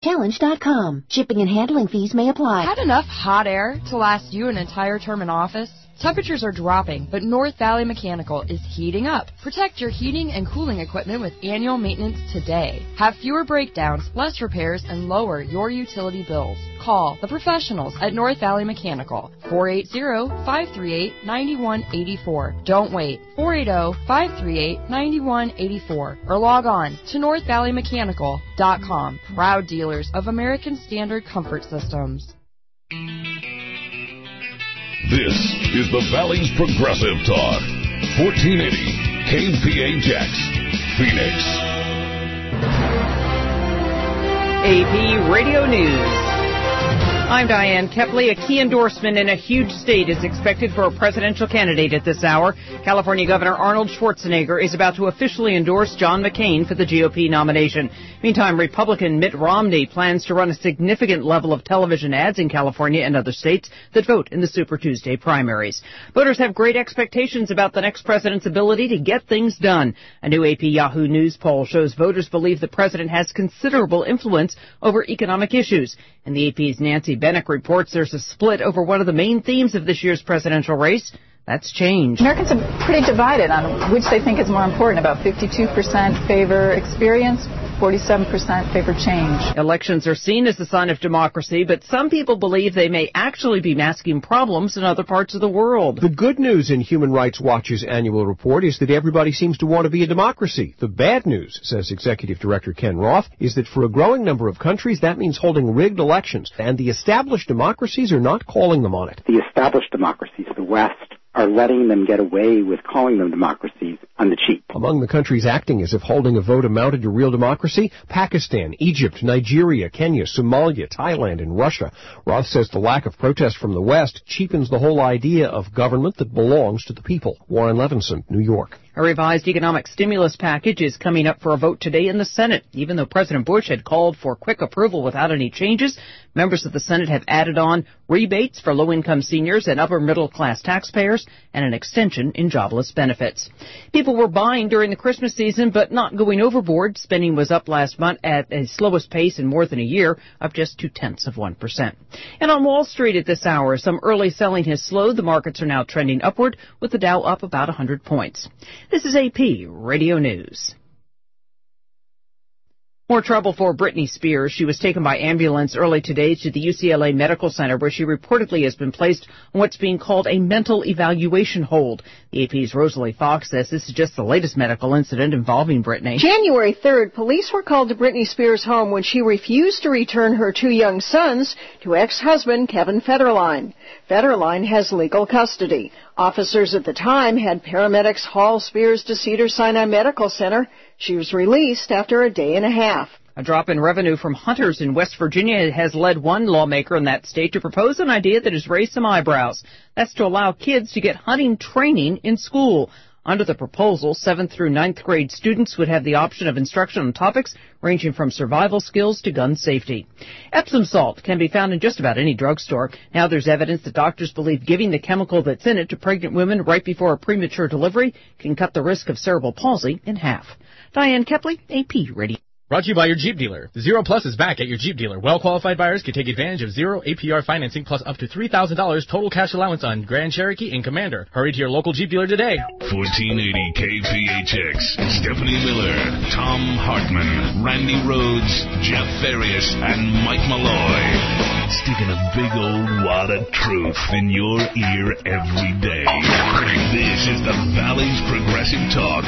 challenge.com. Shipping and handling fees may apply. Had enough hot air to last you an entire term in office? Temperatures are dropping, but North Valley Mechanical is heating up. Protect your heating and cooling equipment with annual maintenance today. Have fewer breakdowns, less repairs, and lower your utility bills. Call the professionals at North Valley Mechanical, 480-538-9184. Don't wait, 480-538-9184. Or log on to northvalleymechanical.com. Proud dealers of American Standard Comfort Systems. This is the Valley's Progressive Talk. 1480 KPHX, Phoenix. AP Radio News. I'm Diane Kepley. A key endorsement in a huge state is expected for a presidential candidate at this hour. California Governor Arnold Schwarzenegger is about to officially endorse John McCain for the GOP nomination. Meantime, Republican Mitt Romney plans to run a significant level of television ads in California and other states that vote in the Super Tuesday primaries. Voters have great expectations about the next president's ability to get things done. A new AP Yahoo News poll shows voters believe the president has considerable influence over economic issues. And the AP's Nancy Bennett reports there's a split over one of the main themes of this year's presidential race. That's change. Americans are pretty divided on which they think is more important. About 52% favor experience, 47% favor change. Elections are seen as a sign of democracy, but some people believe they may actually be masking problems in other parts of the world. The good news in Human Rights Watch's annual report is that everybody seems to want to be a democracy. The bad news, says Executive Director Ken Roth, is that for a growing number of countries, that means holding rigged elections, and the established democracies are not calling them on it. The established democracies, the West, are letting them get away with calling them democracies on the cheap. Among the countries acting as if holding a vote amounted to real democracy, Pakistan, Egypt, Nigeria, Kenya, Somalia, Thailand, and Russia. Roth says the lack of protest from the West cheapens the whole idea of government that belongs to the people. Warren Levinson, New York. A revised economic stimulus package is coming up for a vote today in the Senate. Even though President Bush had called for quick approval without any changes, members of the Senate have added on rebates for low-income seniors and upper-middle-class taxpayers and an extension in jobless benefits. People were buying during the Christmas season, but not going overboard. Spending was up last month at the slowest pace in more than a year, up just 0.2%. And on Wall Street at this hour, some early selling has slowed. The markets are now trending upward, with the Dow up about 100 points. This is AP Radio News. More trouble for Britney Spears. She was taken by ambulance early today to the UCLA Medical Center, where she reportedly has been placed on what's being called a mental evaluation hold. The AP's Rosalie Fox says this is just the latest medical incident involving Britney. January 3rd, police were called to Britney Spears' home when she refused to return her 2 young sons to ex-husband Kevin Federline. Federline has legal custody. Officers at the time had paramedics haul Spears to Cedars-Sinai Medical Center. She was released after a day and a half. A drop in revenue from hunters in West Virginia has led one lawmaker in that state to propose an idea that has raised some eyebrows. That's to allow kids to get hunting training in school. Under the proposal, 7th through 9th grade students would have the option of instruction on topics ranging from survival skills to gun safety. Epsom salt can be found in just about any drugstore. Now there's evidence that doctors believe giving the chemical that's in it to pregnant women right before a premature delivery can cut the risk of cerebral palsy in half. Diane Kepley, AP Radio. Brought to you by your Jeep dealer. The Zero Plus is back at your Jeep dealer. Well-qualified buyers can take advantage of zero APR financing plus up to $3,000 total cash allowance on Grand Cherokee and Commander. Hurry to your local Jeep dealer today. 1480 KPHX. Stephanie Miller, Tom Hartman, Randy Rhodes, Jeff Farias, and Mike Malloy. Sticking a big old wad of truth in your ear every day. This is the Valley's Progressive Talk.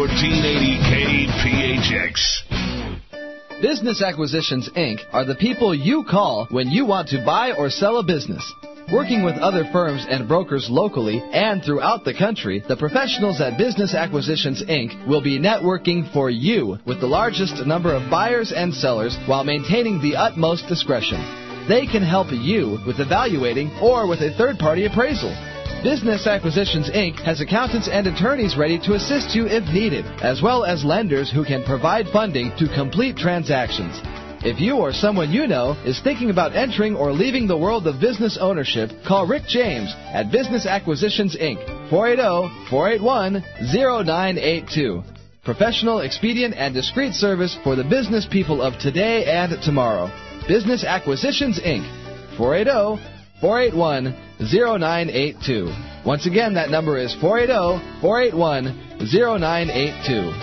1480 KPHX. Business Acquisitions, Inc. are the people you call when you want to buy or sell a business. Working with other firms and brokers locally and throughout the country, the professionals at Business Acquisitions, Inc. will be networking for you with the largest number of buyers and sellers while maintaining the utmost discretion. They can help you with evaluating or with a third-party appraisal. Business Acquisitions, Inc. has accountants and attorneys ready to assist you if needed, as well as lenders who can provide funding to complete transactions. If you or someone you know is thinking about entering or leaving the world of business ownership, call Rick James at Business Acquisitions, Inc. 480-481-0982. Professional, expedient, and discreet service for the business people of today and tomorrow. Business Acquisitions, Inc. 480-481-0982. Once again, that number is 480-481-0982.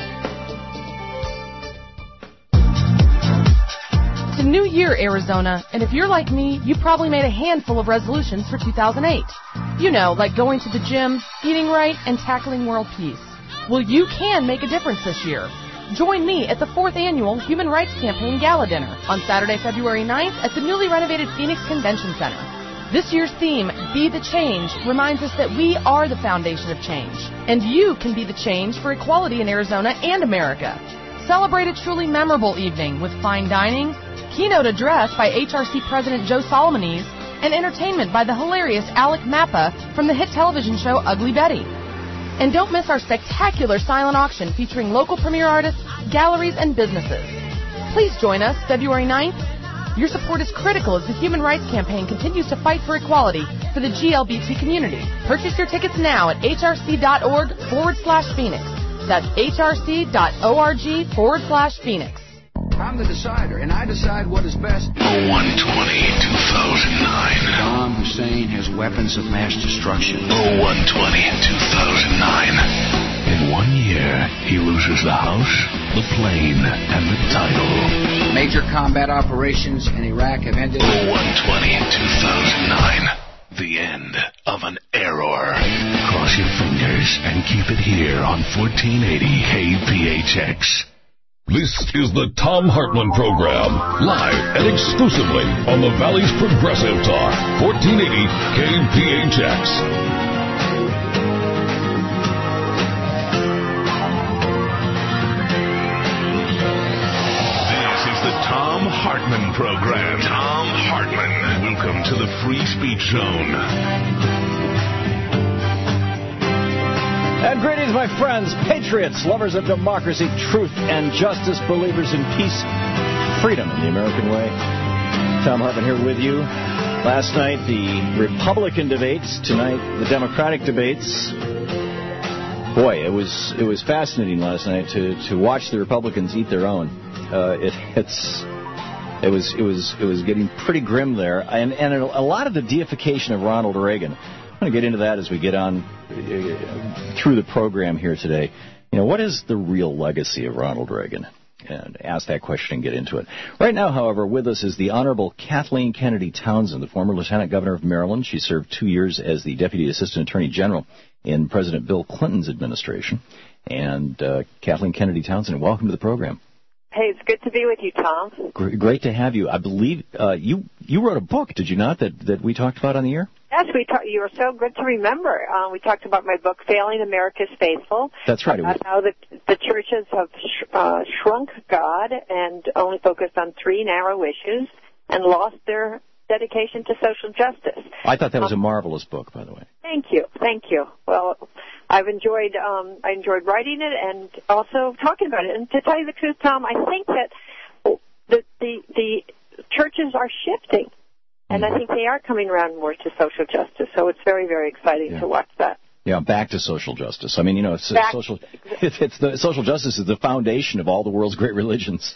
It's a new year, Arizona, and if you're like me, you probably made a handful of resolutions for 2008. You know, like going to the gym, eating right, and tackling world peace. Well, you can make a difference this year. Join me at the 4th Annual Human Rights Campaign Gala Dinner on Saturday, February 9th at the newly renovated Phoenix Convention Center. This year's theme, Be the Change, reminds us that we are the foundation of change. And you can be the change for equality in Arizona and America. Celebrate a truly memorable evening with fine dining, keynote address by HRC President Joe Solomonese, and entertainment by the hilarious Alec Mappa from the hit television show Ugly Betty. And don't miss our spectacular silent auction featuring local premier artists, galleries, and businesses. Please join us February 9th. Your support is critical as the Human Rights Campaign continues to fight for equality for the GLBT community. Purchase your tickets now at hrc.org/Phoenix. That's hrc.org/Phoenix. I'm the decider, and I decide what is best. 01/20/2009. Saddam Hussein has weapons of mass destruction. 01/20/2009. In 1 year, he loses the house, the plane, and the title. Major combat operations in Iraq have ended. 01/20/2009. The end of an error. Cross your fingers and keep it here on 1480 KPHX. This is the Thom Hartmann Program, live and exclusively on the Valley's Progressive Talk, 1480 KPHX. This is the Thom Hartmann Program. Thom Hartmann. Welcome to the Free Speech Zone. And greetings, my friends, patriots, lovers of democracy, truth, and justice, believers in peace, freedom in the American way. Thom Hartmann here with you. Last night, the Republican debates. Tonight, the Democratic debates. Boy, it was fascinating last night to watch the Republicans eat their own. It was getting pretty grim there, and a lot of the deification of Ronald Reagan. I'm going to get into that as we get on through the program here today. You know, what is the real legacy of Ronald Reagan? And ask that question and get into it. Right now, however, with us is the Honorable Kathleen Kennedy Townsend, the former Lieutenant Governor of Maryland. She served 2 years as the Deputy Assistant Attorney General in President Bill Clinton's administration. And Kathleen Kennedy Townsend, welcome to the program. Hey, it's good to be with you, Tom. Great to have you. I believe you wrote a book, did you not, that we talked about on the air? Yes, you were so good to remember. We talked about my book, Failing America's Faithful. That's right. About how the churches have shrunk God and only focused on 3 narrow issues and lost their dedication to social justice. I thought that was a marvelous book, by the way. Thank you. Well, I enjoyed writing it and also talking about it. And to tell you the truth, Tom, I think that the churches are shifting. And I think they are coming around more to social justice, so it's very, very exciting to watch that. Yeah, back to social justice. I mean, you know, social justice is the foundation of all the world's great religions.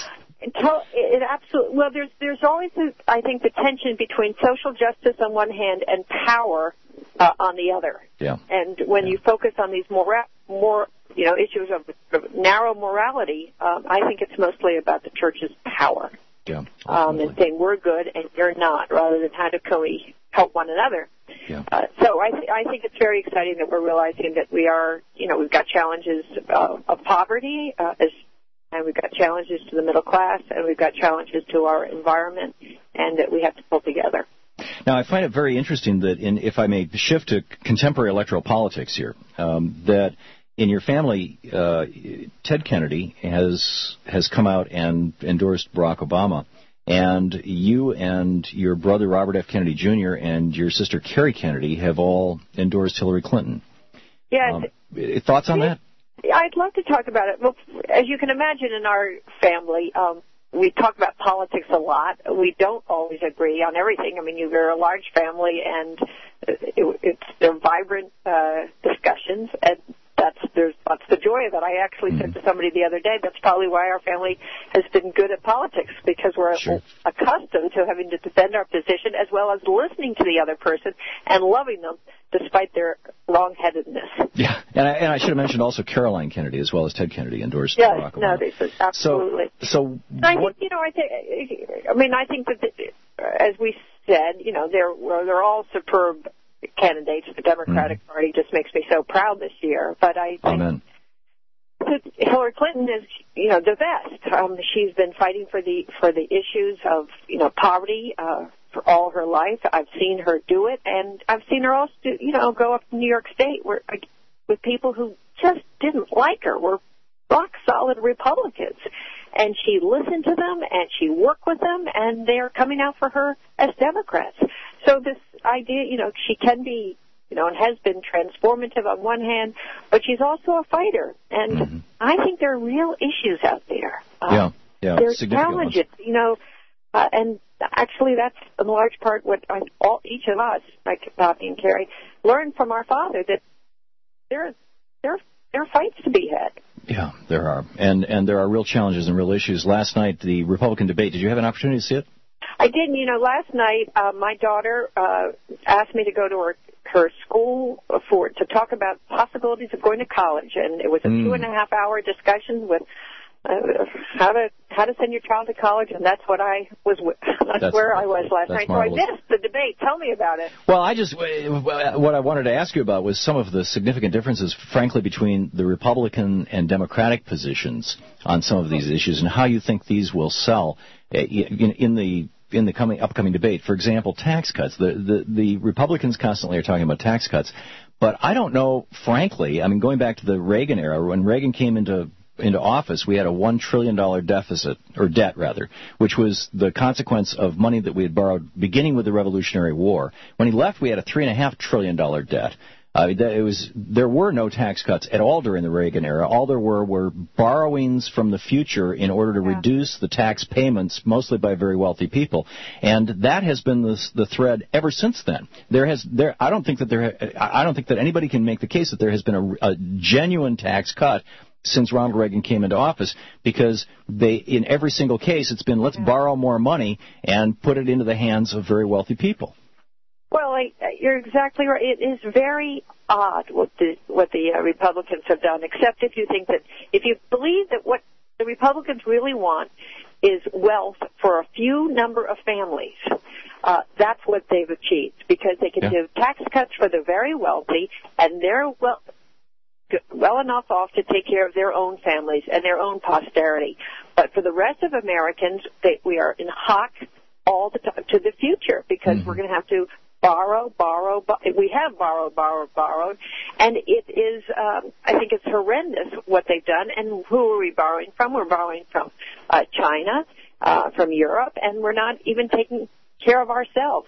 It absolutely. Well, there's always, I think, the tension between social justice on one hand and power on the other. Yeah. And when you focus on these more issues of narrow morality, I think it's mostly about the church's power. Yeah, and saying we're good and you're not, rather than how can we help one another. Yeah. So I think it's very exciting that we're realizing that we are, we've got challenges of poverty, and we've got challenges to the middle class, and we've got challenges to our environment, and that we have to pull together. Now, I find it very interesting that, if I may shift to contemporary electoral politics here, that in your family, Ted Kennedy has come out and endorsed Barack Obama, and you and your brother Robert F. Kennedy Jr. and your sister Carrie Kennedy have all endorsed Hillary Clinton. Yes. Thoughts on that? I'd love to talk about it. Well, as you can imagine, in our family, we talk about politics a lot. We don't always agree on everything. I mean, you're a large family, and they're vibrant discussions. that's the joy of it. I actually said to somebody the other day, that's probably why our family has been good at politics, because we're accustomed to having to defend our position as well as listening to the other person and loving them despite their wrong-headedness. Yeah, and I should have mentioned also Caroline Kennedy as well as Ted Kennedy endorsed Yes, Barack Obama. no, absolutely. So I think that as we said, they're all superb candidates. The Democratic Party just makes me so proud this year. But I think that Hillary Clinton is, the best. She's been fighting for the issues of, poverty for all her life. I've seen her do it, and I've seen her also, go up to New York State with people who just didn't like her, were rock solid Republicans. And she listened to them, and she worked with them, and they're coming out for her as Democrats. So this idea, she can be, and has been transformative on one hand, but she's also a fighter. And I think there are real issues out there. There's challenges, and actually that's in large part what each of us, like Bobby and Carrie, learned from our father, that there are fights to be had. Yeah, there are. And there are real challenges and real issues. Last night, the Republican debate, did you have an opportunity to see it? I did. Last night, my daughter asked me to go to her school to talk about possibilities of going to college, and it was a 2.5-hour discussion with how to send your child to college, and that's what I was. That's where I was last night. Marvelous. So I missed the debate. Tell me about it. Well, what I wanted to ask you about was some of the significant differences, frankly, between the Republican and Democratic positions on some of these issues, and how you think these will sell in the upcoming debate. For example, tax cuts. The Republicans constantly are talking about tax cuts, but I don't know, frankly. I mean, going back to the Reagan era, when Reagan came into office, we had a $1 trillion deficit, or debt rather, which was the consequence of money that we had borrowed beginning with the Revolutionary War. When he left, we had a $3.5 trillion debt. There were no tax cuts at all during the Reagan era. All there were borrowings from the future in order to reduce the tax payments, mostly by very wealthy people, and that has been the thread ever since then. I don't think that anybody can make the case that there has been a genuine tax cut since Ronald Reagan came into office, because in every single case, it's been let's borrow more money and put it into the hands of very wealthy people. Well, you're exactly right. It is very odd what the Republicans have done, except if you believe that what the Republicans really want is wealth for a few number of families. That's what they've achieved, because they can give tax cuts for the very wealthy, and they're well enough off to take care of their own families and their own posterity. But for the rest of Americans, we are in hock all the time to the future, because we're going to have to borrow. We have borrowed, and it is, I think it's horrendous what they've done. And who are we borrowing from? We're borrowing from China, from Europe, and we're not even taking care of ourselves.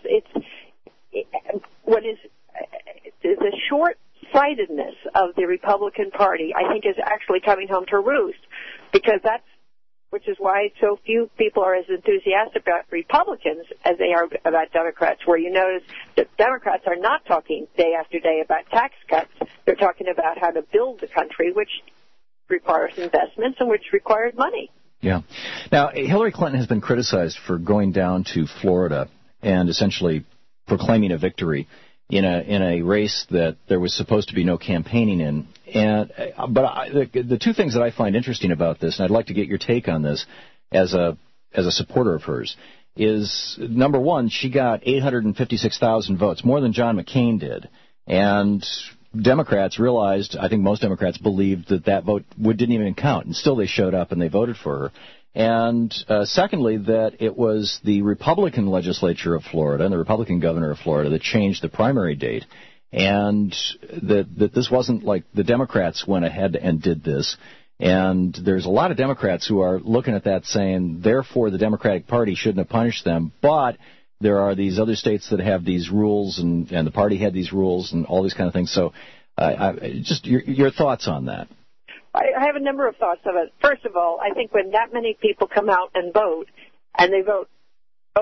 What is the short-sightedness of the Republican Party, I think, is actually coming home to roost, because which is why so few people are as enthusiastic about Republicans as they are about Democrats, where you notice that Democrats are not talking day after day about tax cuts. They're talking about how to build the country, which requires investments and which requires money. Yeah. Now, Hillary Clinton has been criticized for going down to Florida and essentially proclaiming a victory in a race that there was supposed to be no campaigning in. But the two things that I find interesting about this, and I'd like to get your take on this as a supporter of hers, is, number one, she got 856,000 votes, more than John McCain did. And Democrats realized, I think most Democrats believed that vote didn't even count, and still they showed up and they voted for her. And secondly, that it was the Republican legislature of Florida and the Republican governor of Florida that changed the primary date, and that this wasn't like the Democrats went ahead and did this. And there's a lot of Democrats who are looking at that saying, therefore, the Democratic Party shouldn't have punished them, but there are these other states that have these rules, and the party had these rules and all these kind of things. So just your thoughts on that. I have a number of thoughts of it. First of all, I think when that many people come out and vote, and they vote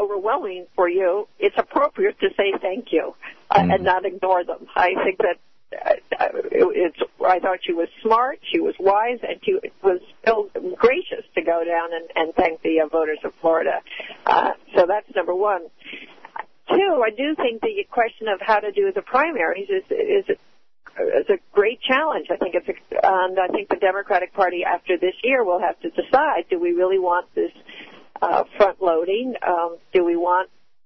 overwhelming for you, it's appropriate to say thank you and not ignore them. I think that I thought she was smart, she was wise, and she was still gracious to go down and thank the voters of Florida. So that's number one. Two, I do think the question of how to do the primaries is a great challenge. I think and I think the Democratic Party after this year will have to decide: do we really want this front loading? Do we want,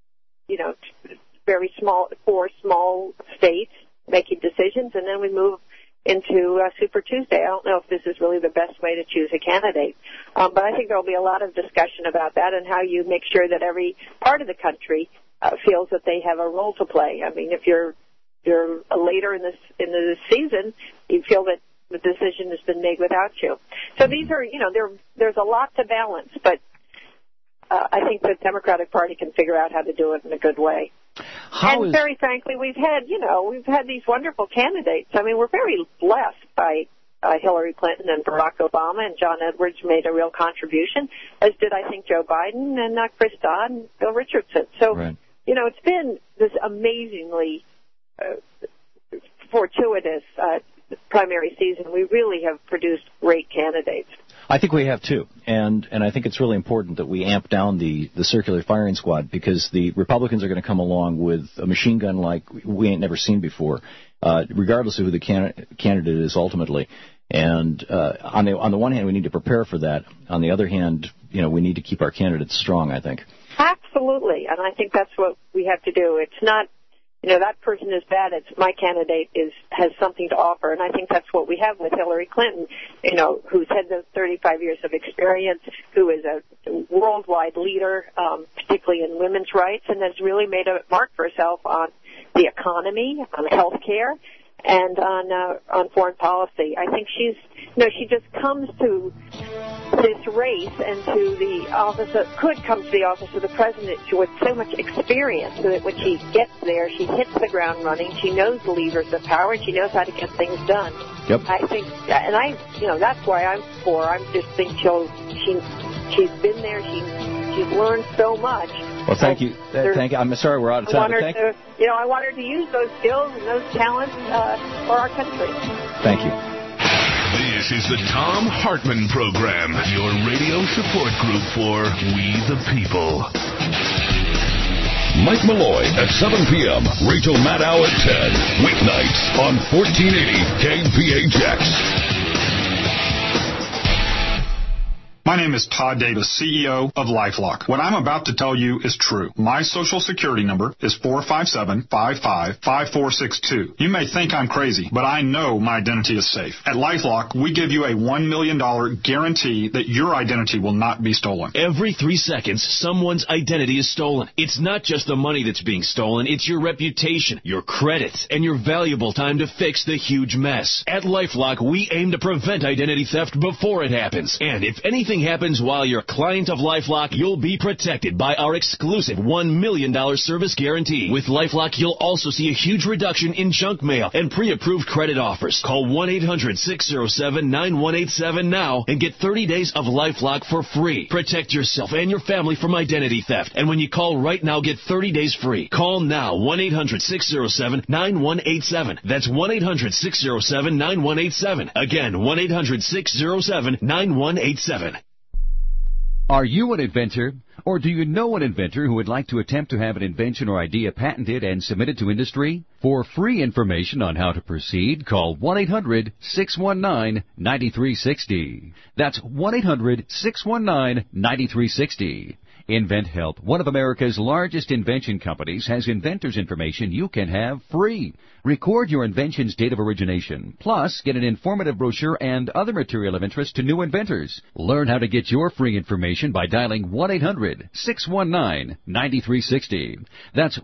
very small 4 small states making decisions, and then we move into Super Tuesday? I don't know if this is really the best way to choose a candidate, but I think there will be a lot of discussion about that and how you make sure that every part of the country feels that they have a role to play. I mean, if you're later in the season, you feel that the decision has been made without you. So these are, there's a lot to balance, but I think the Democratic Party can figure out how to do it in a good way. Very frankly, we've had these wonderful candidates. I mean, we're very blessed by Hillary Clinton and Barack Obama, and John Edwards made a real contribution, as did, I think, Joe Biden and Chris Dodd and Bill Richardson. So, right. It's been this amazingly fortuitous primary season. We really have produced great candidates. I think we have too, and I think it's really important that we amp down the circular firing squad, because the Republicans are going to come along with a machine gun like we ain't never seen before, regardless of who the candidate is ultimately. And on the one hand, we need to prepare for that. On the other hand, we need to keep our candidates strong, I think. Absolutely, and I think that's what we have to do. It's not, that person is bad. It's my candidate has something to offer, and I think that's what we have with Hillary Clinton, who's had those 35 years of experience, who is a worldwide leader, particularly in women's rights, and has really made a mark for herself on the economy, on health care, and on foreign policy. I think she just comes to this race and to the office could come to the office of the president with so much experience, so that when she gets there, she hits the ground running. She knows the levers of power, and she knows how to get things done. Yep. I think, and that's why I'm for. I just think she's been there. She's learned so much. Well, thank you. Thank you. I'm sorry we're out of time. I want her to use those skills and those talents for our country. Thank you. This is the Thom Hartmann Program, your radio support group for We the People. Mike Malloy at 7 p.m., Rachel Maddow at 10, weeknights on 1480 KPHX. My name is Todd Davis, CEO of LifeLock. What I'm about to tell you is true. My Social Security number is 457-55-5462. You may think I'm crazy, but I know my identity is safe. At LifeLock, we give you a $1 million guarantee that your identity will not be stolen. Every 3 seconds, someone's identity is stolen. It's not just the money that's being stolen, it's your reputation, your credit, and your valuable time to fix the huge mess. At LifeLock, we aim to prevent identity theft before it happens. And if anything happens while you're a client of LifeLock, you'll be protected by our exclusive $1 million service guarantee. With LifeLock, you'll also see a huge reduction in junk mail and pre-approved credit offers. Call 1-800-607-9187 now and get 30 days of LifeLock for free. Protect yourself and your family from identity theft. And when you call right now, get 30 days free. Call now, 1-800-607-9187. That's 1-800-607-9187. Again, 1-800-607-9187. Are you an inventor? Or do you know an inventor who would like to attempt to have an invention or idea patented and submitted to industry? For free information on how to proceed, call 1-800-619-9360. That's 1-800-619-9360. InventHelp, one of America's largest invention companies, has inventors' information you can have free. Record your invention's date of origination, plus get an informative brochure and other material of interest to new inventors. Learn how to get your free information by dialing 1-800-619-9360. That's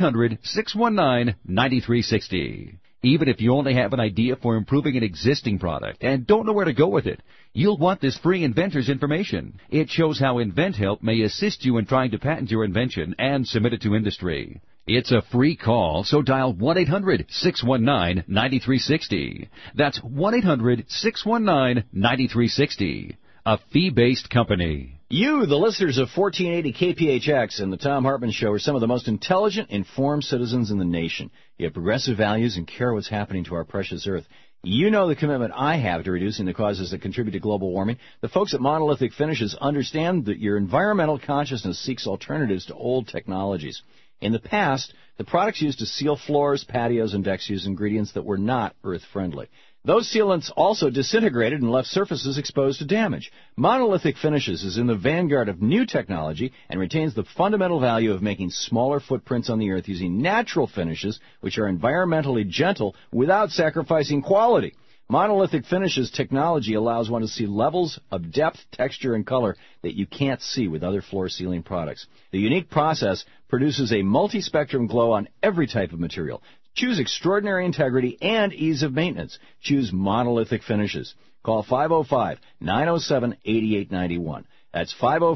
1-800-619-9360. Even if you only have an idea for improving an existing product and don't know where to go with it, you'll want this free inventor's information. It shows how InventHelp may assist you in trying to patent your invention and submit it to industry. It's a free call, so dial 1-800-619-9360. That's 1-800-619-9360. A fee-based company. You, the listeners of 1480 KPHX and the Tom Hartman Show, are some of the most intelligent, informed citizens in the nation. You have progressive values and care what's happening to our precious earth. You know the commitment I have to reducing the causes that contribute to global warming. The folks at Monolithic Finishes understand that your environmental consciousness seeks alternatives to old technologies. In the past, the products used to seal floors, patios, and decks used ingredients that were not earth-friendly. Those sealants also disintegrated and left surfaces exposed to damage. Monolithic Finishes is in the vanguard of new technology and retains the fundamental value of making smaller footprints on the earth using natural finishes, which are environmentally gentle without sacrificing quality. Monolithic Finishes technology allows one to see levels of depth, texture, and color that you can't see with other floor sealing products. The unique process produces a multi-spectrum glow on every type of material. Choose extraordinary integrity and ease of maintenance. Choose Monolithic Finishes. Call 505-907-8891. That's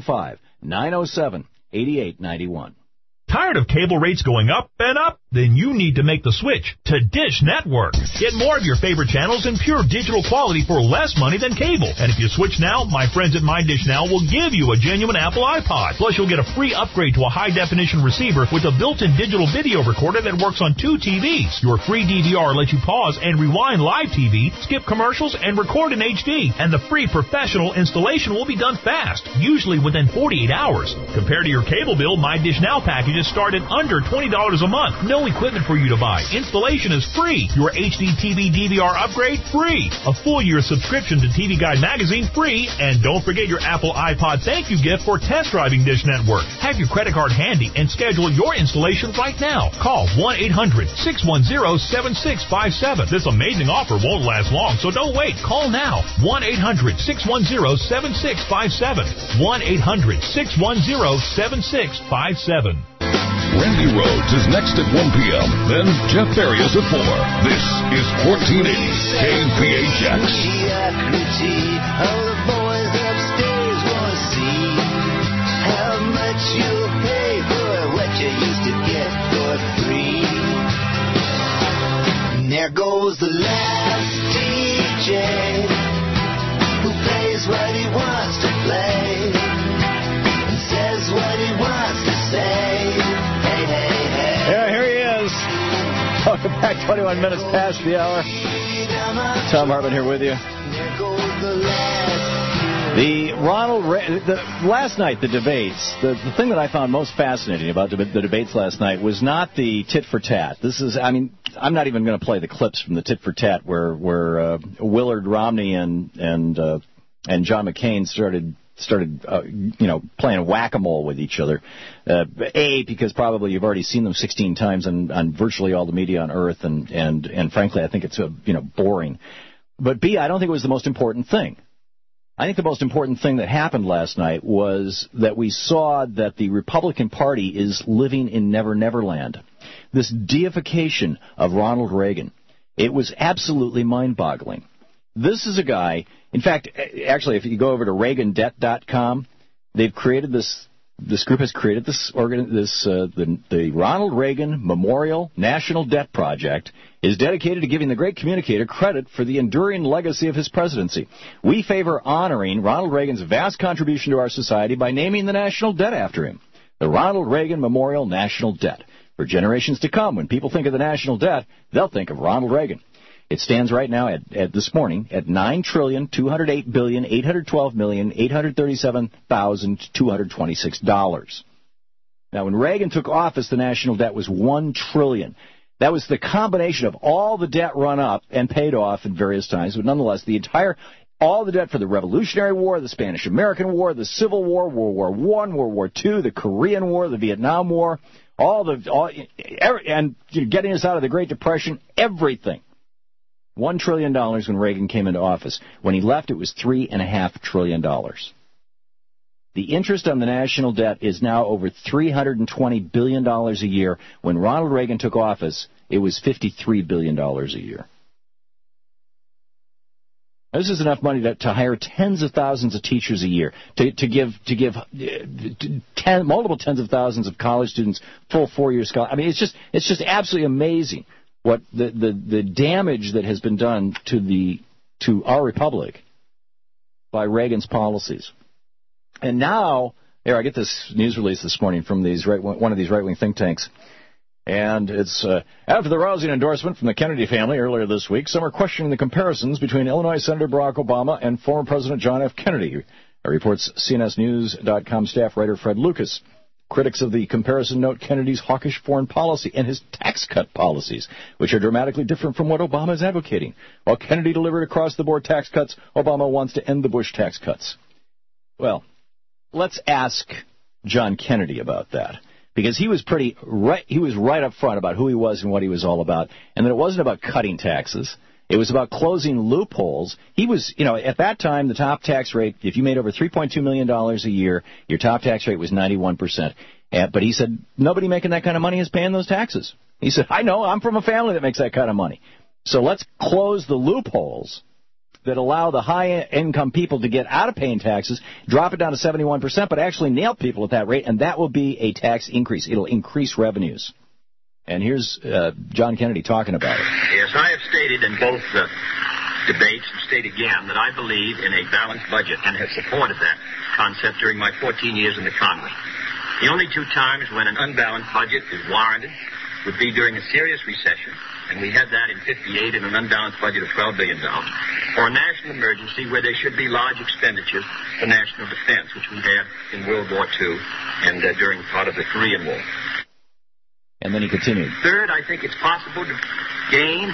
505-907-8891. Tired of cable rates going up and up? Then you need to make the switch to Dish Network. Get more of your favorite channels in pure digital quality for less money than cable. And if you switch now, my friends at My Dish Now will give you a genuine Apple iPod. Plus, you'll get a free upgrade to a high-definition receiver with a built-in digital video recorder that works on 2 TVs. Your free DVR lets you pause and rewind live TV, skip commercials, and record in HD. And the free professional installation will be done fast, usually within 48 hours. Compared to your cable bill, My Dish Now packages start at under $20 a month. No equipment for you to buy. Installation is free. Your HD TV DVR upgrade, free. A full year subscription to TV Guide magazine, free. And don't forget your Apple iPod thank you gift for test driving Dish Network. Have your credit card handy and schedule your installation right now. Call 1-800-610-7657. This amazing offer won't last long, so don't wait. Call now. 1-800-610-7657. 1-800-610-7657. Randy Rhodes is next at 1 p.m., then Jeff Farias at 4. This is 1480 KPHX. There goes the last DJ who plays what he wants to play and says what he wants to say. Yeah, here he is. Welcome back, 21 minutes past the hour. Tom Hartman here with you. Last night, the debates, the thing that I found most fascinating about the debates last night was not the tit for tat. I'm not even going to play the clips from the tit for tat where Willard Romney and John McCain started playing whack-a-mole with each other. Because probably you've already seen them 16 times on virtually all the media on Earth, and frankly, I think it's boring. But B, I don't think it was the most important thing. I think the most important thing that happened last night was that we saw that the Republican Party is living in Never Never Land. This deification of Ronald Reagan, it was absolutely mind-boggling. This is a guy, in fact, actually, if you go over to ReaganDebt.com, they've created this group has created the Ronald Reagan Memorial National Debt Project is dedicated to giving the great communicator credit for the enduring legacy of his presidency. We favor honoring Ronald Reagan's vast contribution to our society by naming the national debt after him. The Ronald Reagan Memorial National Debt. For generations to come, when people think of the national debt, they'll think of Ronald Reagan. It stands right now at this morning at $9,208,812,837,226. Now, when Reagan took office, the national debt was $1 trillion. That was the combination of all the debt run up and paid off in various times, but nonetheless, all the debt for the Revolutionary War, the Spanish-American War, the Civil War, World War I, World War II, the Korean War, the Vietnam War, and getting us out of the Great Depression, everything. $1 trillion when Reagan came into office. When he left, it was $3.5 trillion. The interest on the national debt is now over $320 billion a year. When Ronald Reagan took office, it was $53 billion a year. This is enough money to hire tens of thousands of teachers a year, to give multiple tens of thousands of college students full 4-year scholarship. I mean, it's just absolutely amazing what the damage that has been done to our republic by Reagan's policies. And now, here, I get this news release this morning from one of these right-wing think tanks. And it's after the rousing endorsement from the Kennedy family earlier this week, some are questioning the comparisons between Illinois Senator Barack Obama and former President John F. Kennedy, reports CNSNews.com staff writer Fred Lucas. Critics of the comparison note Kennedy's hawkish foreign policy and his tax cut policies, which are dramatically different from what Obama is advocating. While Kennedy delivered across-the-board tax cuts, Obama wants to end the Bush tax cuts. Well, let's ask John Kennedy about that. Because he was right up front about who he was and what he was all about, and that it wasn't about cutting taxes. It was about closing loopholes. He was, at that time, the top tax rate, if you made over $3.2 million a year, your top tax rate was 91%. But he said, nobody making that kind of money is paying those taxes. He said, I know, I'm from a family that makes that kind of money. So let's close the loopholes that allow the high-income people to get out of paying taxes, drop it down to 71%, but actually nail people at that rate, and that will be a tax increase. It'll increase revenues. And here's John Kennedy talking about it. Yes, I have stated in both debates and state again that I believe in a balanced budget and have supported that concept during my 14 years in the Congress. The only two times when an unbalanced budget is warranted would be during a serious recession, and we had that in 58 in an unbalanced budget of $12 billion, or a national emergency where there should be large expenditures for national defense, which we had in World War II and during part of the Korean War. And then he continued. Third, I think it's possible to gain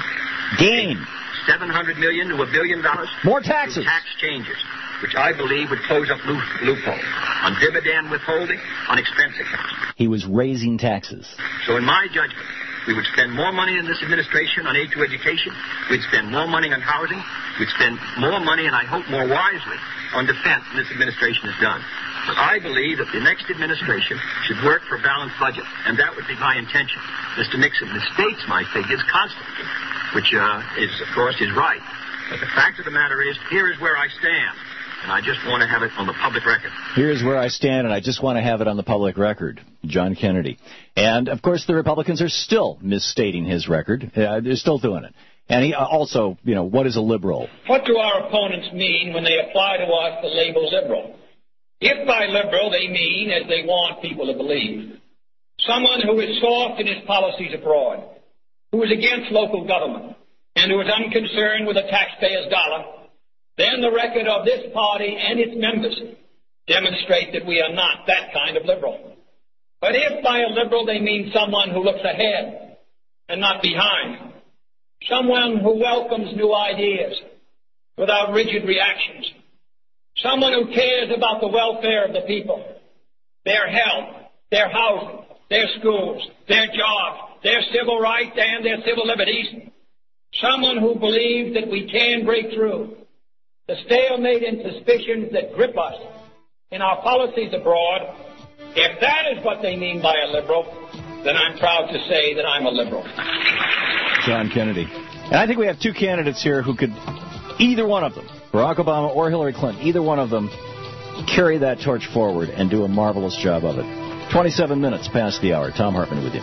$700 million to $1 billion more taxes, through tax changes, which I believe would close up loopholes on dividend withholding, on expense accounts. He was raising taxes. So in my judgment, we would spend more money in this administration on aid to education. We'd spend more money on housing. We'd spend more money, and I hope more wisely, on defense than this administration has done. But I believe that the next administration should work for a balanced budget, and that would be my intention. Mr. Nixon misstates my figures constantly, which of course, is right. But the fact of the matter is, here is where I stand, and I just want to have it on the public record. Here's where I stand, and I just want to have it on the public record. John Kennedy. And, of course, the Republicans are still misstating his record. They're still doing it. And he also, what is a liberal? What do our opponents mean when they apply to us the label liberal? If by liberal they mean, as they want people to believe, someone who is soft in his policies abroad, who is against local government, and who is unconcerned with the taxpayer's dollar, then the record of this party and its members demonstrate that we are not that kind of liberal. But if by a liberal they mean someone who looks ahead and not behind, someone who welcomes new ideas without rigid reactions, someone who cares about the welfare of the people, their health, their housing, their schools, their jobs, their civil rights and their civil liberties, someone who believes that we can break through the stalemate and suspicions that grip us in our policies abroad. If that is what they mean by a liberal, then I'm proud to say that I'm a liberal. John Kennedy. And I think we have two candidates here who could, either one of them, Barack Obama or Hillary Clinton, either one of them, carry that torch forward and do a marvelous job of it. 27 minutes past the hour. Tom Hartman with you.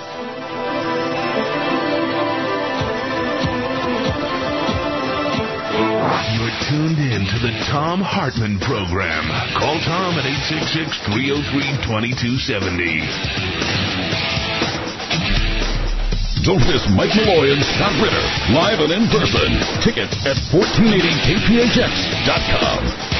You're tuned in to the Tom Hartman Program. Call Tom at 866-303-2270. Don't miss Mike Malloy and Scott Ritter, live and in person. Tickets at 1480kphx.com.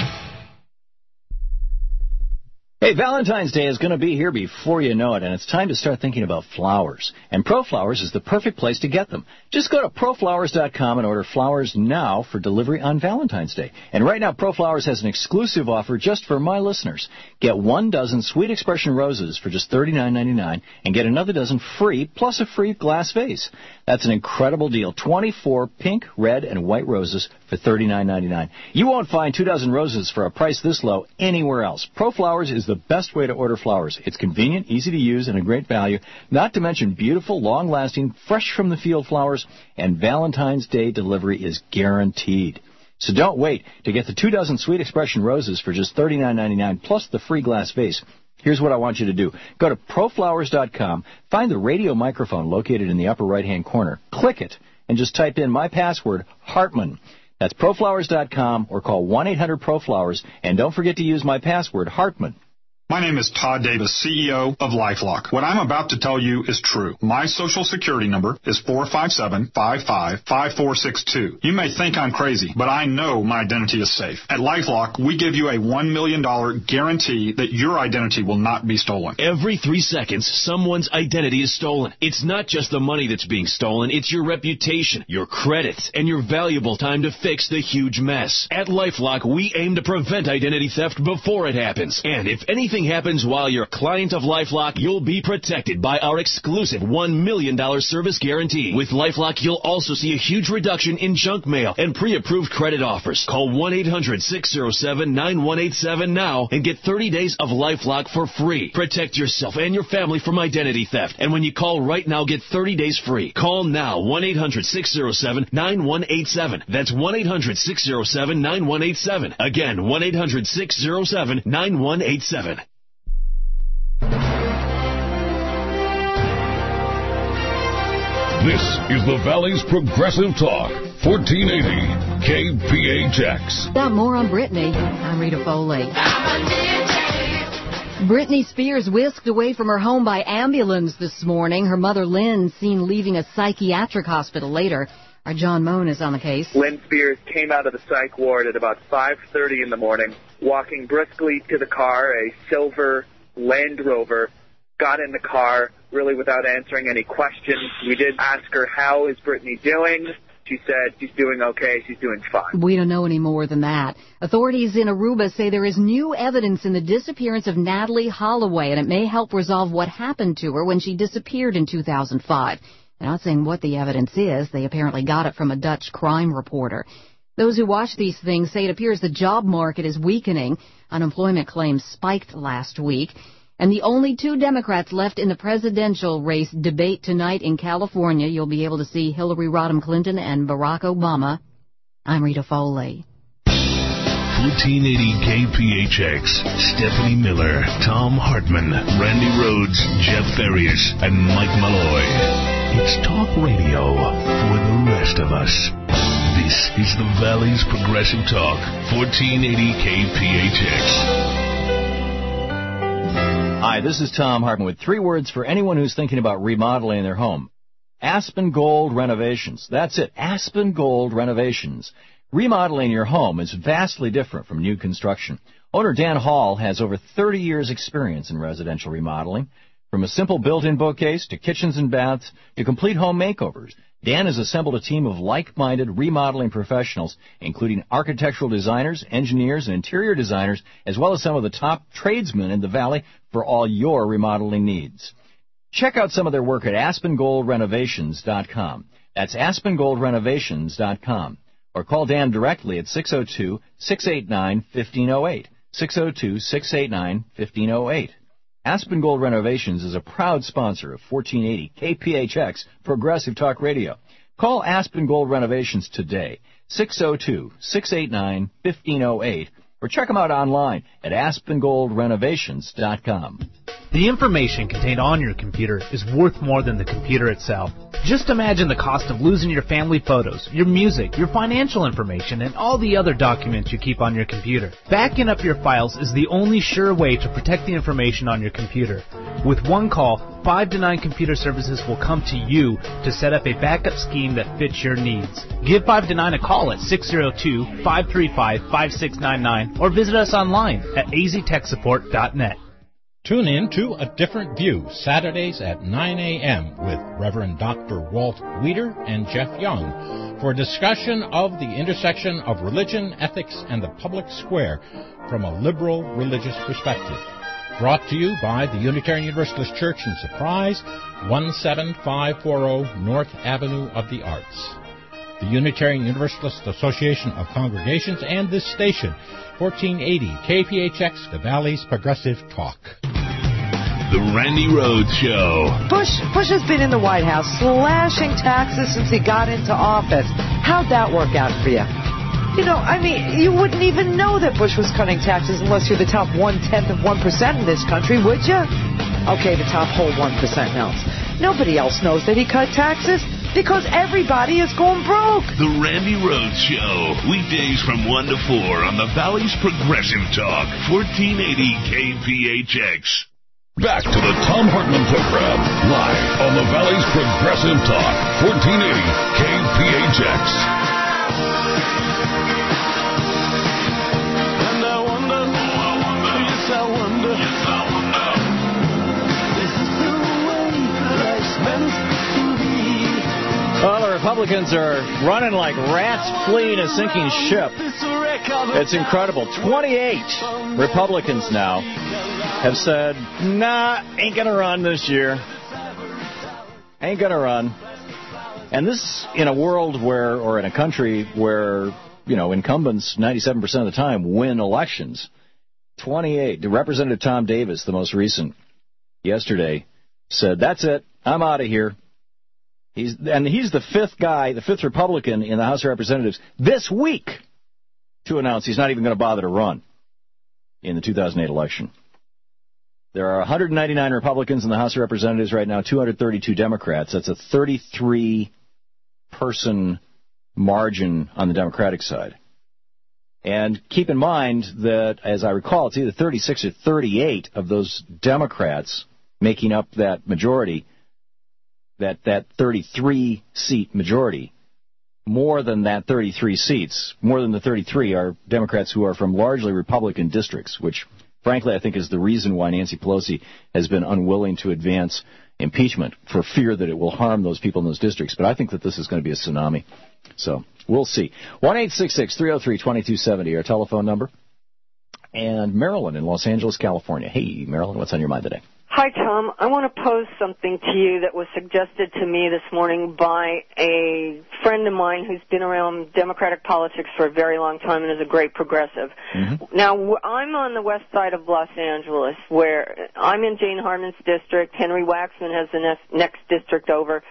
Hey, Valentine's Day is going to be here before you know it, and it's time to start thinking about flowers. And ProFlowers is the perfect place to get them. Just go to proflowers.com and order flowers now for delivery on Valentine's Day. And right now, ProFlowers has an exclusive offer just for my listeners. Get 1 dozen Sweet Expression roses for just $39.99 and get another dozen free, plus a free glass vase. That's an incredible deal. 24 pink, red, and white roses for $39.99. You won't find 2 dozen roses for a price this low anywhere else. ProFlowers is the best way to order flowers. It's convenient, easy to use, and a great value. Not to mention beautiful, long-lasting, fresh-from-the-field flowers, and Valentine's Day delivery is guaranteed. So don't wait to get the 2 dozen Sweet Expression roses for just $39.99 plus the free glass vase. Here's what I want you to do. Go to proflowers.com, find the radio microphone located in the upper right-hand corner, click it, and just type in my password, Hartman. That's proflowers.com or call 1-800-PROFLOWERS. And don't forget to use my password, Hartman. My name is Todd Davis, CEO of LifeLock. What I'm about to tell you is true. My Social Security number is 457-55-5462. You may think I'm crazy, but I know my identity is safe. At LifeLock, we give you a $1 million guarantee that your identity will not be stolen. Every 3 seconds, someone's identity is stolen. It's not just the money that's being stolen, it's your reputation, your credit, and your valuable time to fix the huge mess. At LifeLock, we aim to prevent identity theft before it happens. And if anything happens while you're a client of LifeLock, you'll be protected by our exclusive $1 million service guarantee. With LifeLock, you'll also see a huge reduction in junk mail and pre-approved credit offers. Call 1-800-607-9187 now and get 30 days of LifeLock for free. Protect yourself and your family from identity theft. And when you call right now, get 30 days free. Call now, 1-800-607-9187. That's 1-800-607-9187. Again, 1-800-607-9187. This is the Valley's Progressive Talk, 1480 KPHX. Got more on Britney. I'm Rita Foley. Britney Spears whisked away from her home by ambulance this morning. Her mother, Lynn, seen leaving a psychiatric hospital later. Our John Moan is on the case. Lynn Spears came out of the psych ward at about 5:30 in the morning, walking briskly to the car, a silver Land Rover, got in the car, really without answering any questions. We did ask her, how is Britney doing? She said she's doing okay, she's doing fine. We don't know any more than that. Authorities in Aruba say there is new evidence in the disappearance of Natalee Holloway, and it may help resolve what happened to her when she disappeared in 2005. They're not saying what the evidence is. They apparently got it from a Dutch crime reporter. Those who watch these things say it appears the job market is weakening. Unemployment claims spiked last week. And the only two Democrats left in the presidential race debate tonight in California. You'll be able to see Hillary Rodham Clinton and Barack Obama. I'm Rita Foley. 1480 KPHX, Stephanie Miller, Tom Hartman, Randy Rhodes, Jeff Farias, and Mike Malloy. It's talk radio for the rest of us. This is the Valley's Progressive Talk, 1480 KPHX. Hi, this is Tom Hartman with 3 words for anyone who's thinking about remodeling their home. Aspen Gold Renovations. That's it, Aspen Gold Renovations. Remodeling your home is vastly different from new construction. Owner Dan Hall has over 30 years' experience in residential remodeling. From a simple built-in bookcase to kitchens and baths to complete home makeovers, Dan has assembled a team of like-minded remodeling professionals, including architectural designers, engineers, and interior designers, as well as some of the top tradesmen in the Valley for all your remodeling needs. Check out some of their work at AspenGoldRenovations.com. That's AspenGoldRenovations.com. Or call Dan directly at 602-689-1508. 602-689-1508. Aspen Gold Renovations is a proud sponsor of 1480 KPHX Progressive Talk Radio. Call Aspen Gold Renovations today, 602-689-1508, or check them out online at AspenGoldRenovations.com. The information contained on your computer is worth more than the computer itself. Just imagine the cost of losing your family photos, your music, your financial information, and all the other documents you keep on your computer. Backing up your files is the only sure way to protect the information on your computer. With one call, 5 to 9 computer services will come to you to set up a backup scheme that fits your needs. Give 5 to 9 a call at 602-535-5699 or visit us online at aztechsupport.net. Tune in to A Different View, Saturdays at 9 a.m. with Reverend Dr. Walt Weider and Jeff Young for a discussion of the intersection of religion, ethics, and the public square from a liberal religious perspective. Brought to you by the Unitarian Universalist Church in Surprise, 17540 North Avenue of the Arts. The Unitarian Universalist Association of Congregations and this station, 1480 KPHX, the Valley's Progressive Talk. The Randy Rhodes Show. Bush has been in the White House slashing taxes since he got into office. How'd that work out for you? You know, I mean, you wouldn't even know that Bush was cutting taxes unless you're the top 1/10 of 1% in this country, would you? Okay, the top whole 1% knows. Nobody else knows that he cut taxes. because everybody is going broke. The Randy Rhodes Show, weekdays from 1 to 4 on the Valley's Progressive Talk, 1480 KPHX. Back to the Thom Hartmann Program, live on the Valley's Progressive Talk, 1480 KPHX. And I wonder, yes I wonder, this is the way life's meant to be. Well, the Republicans are running like rats fleeing a sinking ship. It's incredible. 28 Republicans now have said, nah, ain't going to run this year. Ain't going to run. And this in a world where, or in a country where, you know, incumbents 97% of the time win elections. 28. Representative Tom Davis, the most recent, yesterday, said, that's it, I'm out of here. He's the fifth guy, the fifth Republican in the House of Representatives this week to announce he's not even going to bother to run in the 2008 election. There are 199 Republicans in the House of Representatives right now, 232 Democrats. That's a 33-person margin on the Democratic side. And keep in mind that, as I recall, it's either 36 or 38 of those Democrats making up that majority, that 33-seat majority. More than that 33 seats, more than the 33 are Democrats who are from largely Republican districts, which, frankly, I think is the reason why Nancy Pelosi has been unwilling to advance impeachment, for fear that it will harm those people in those districts. But I think that this is going to be a tsunami. So we'll see. 1-866-303-2270, our telephone number. And Marilyn in Los Angeles, California. Hey, Marilyn, what's on your mind today? Hi, Tom. I want to pose something to you that was suggested to me this morning by a friend of mine who's been around Democratic politics for a very long time and is a great progressive. Mm-hmm. Now, I'm on the west side of Los Angeles, where I'm in Jane Harman's district. Henry Waxman has the next district over.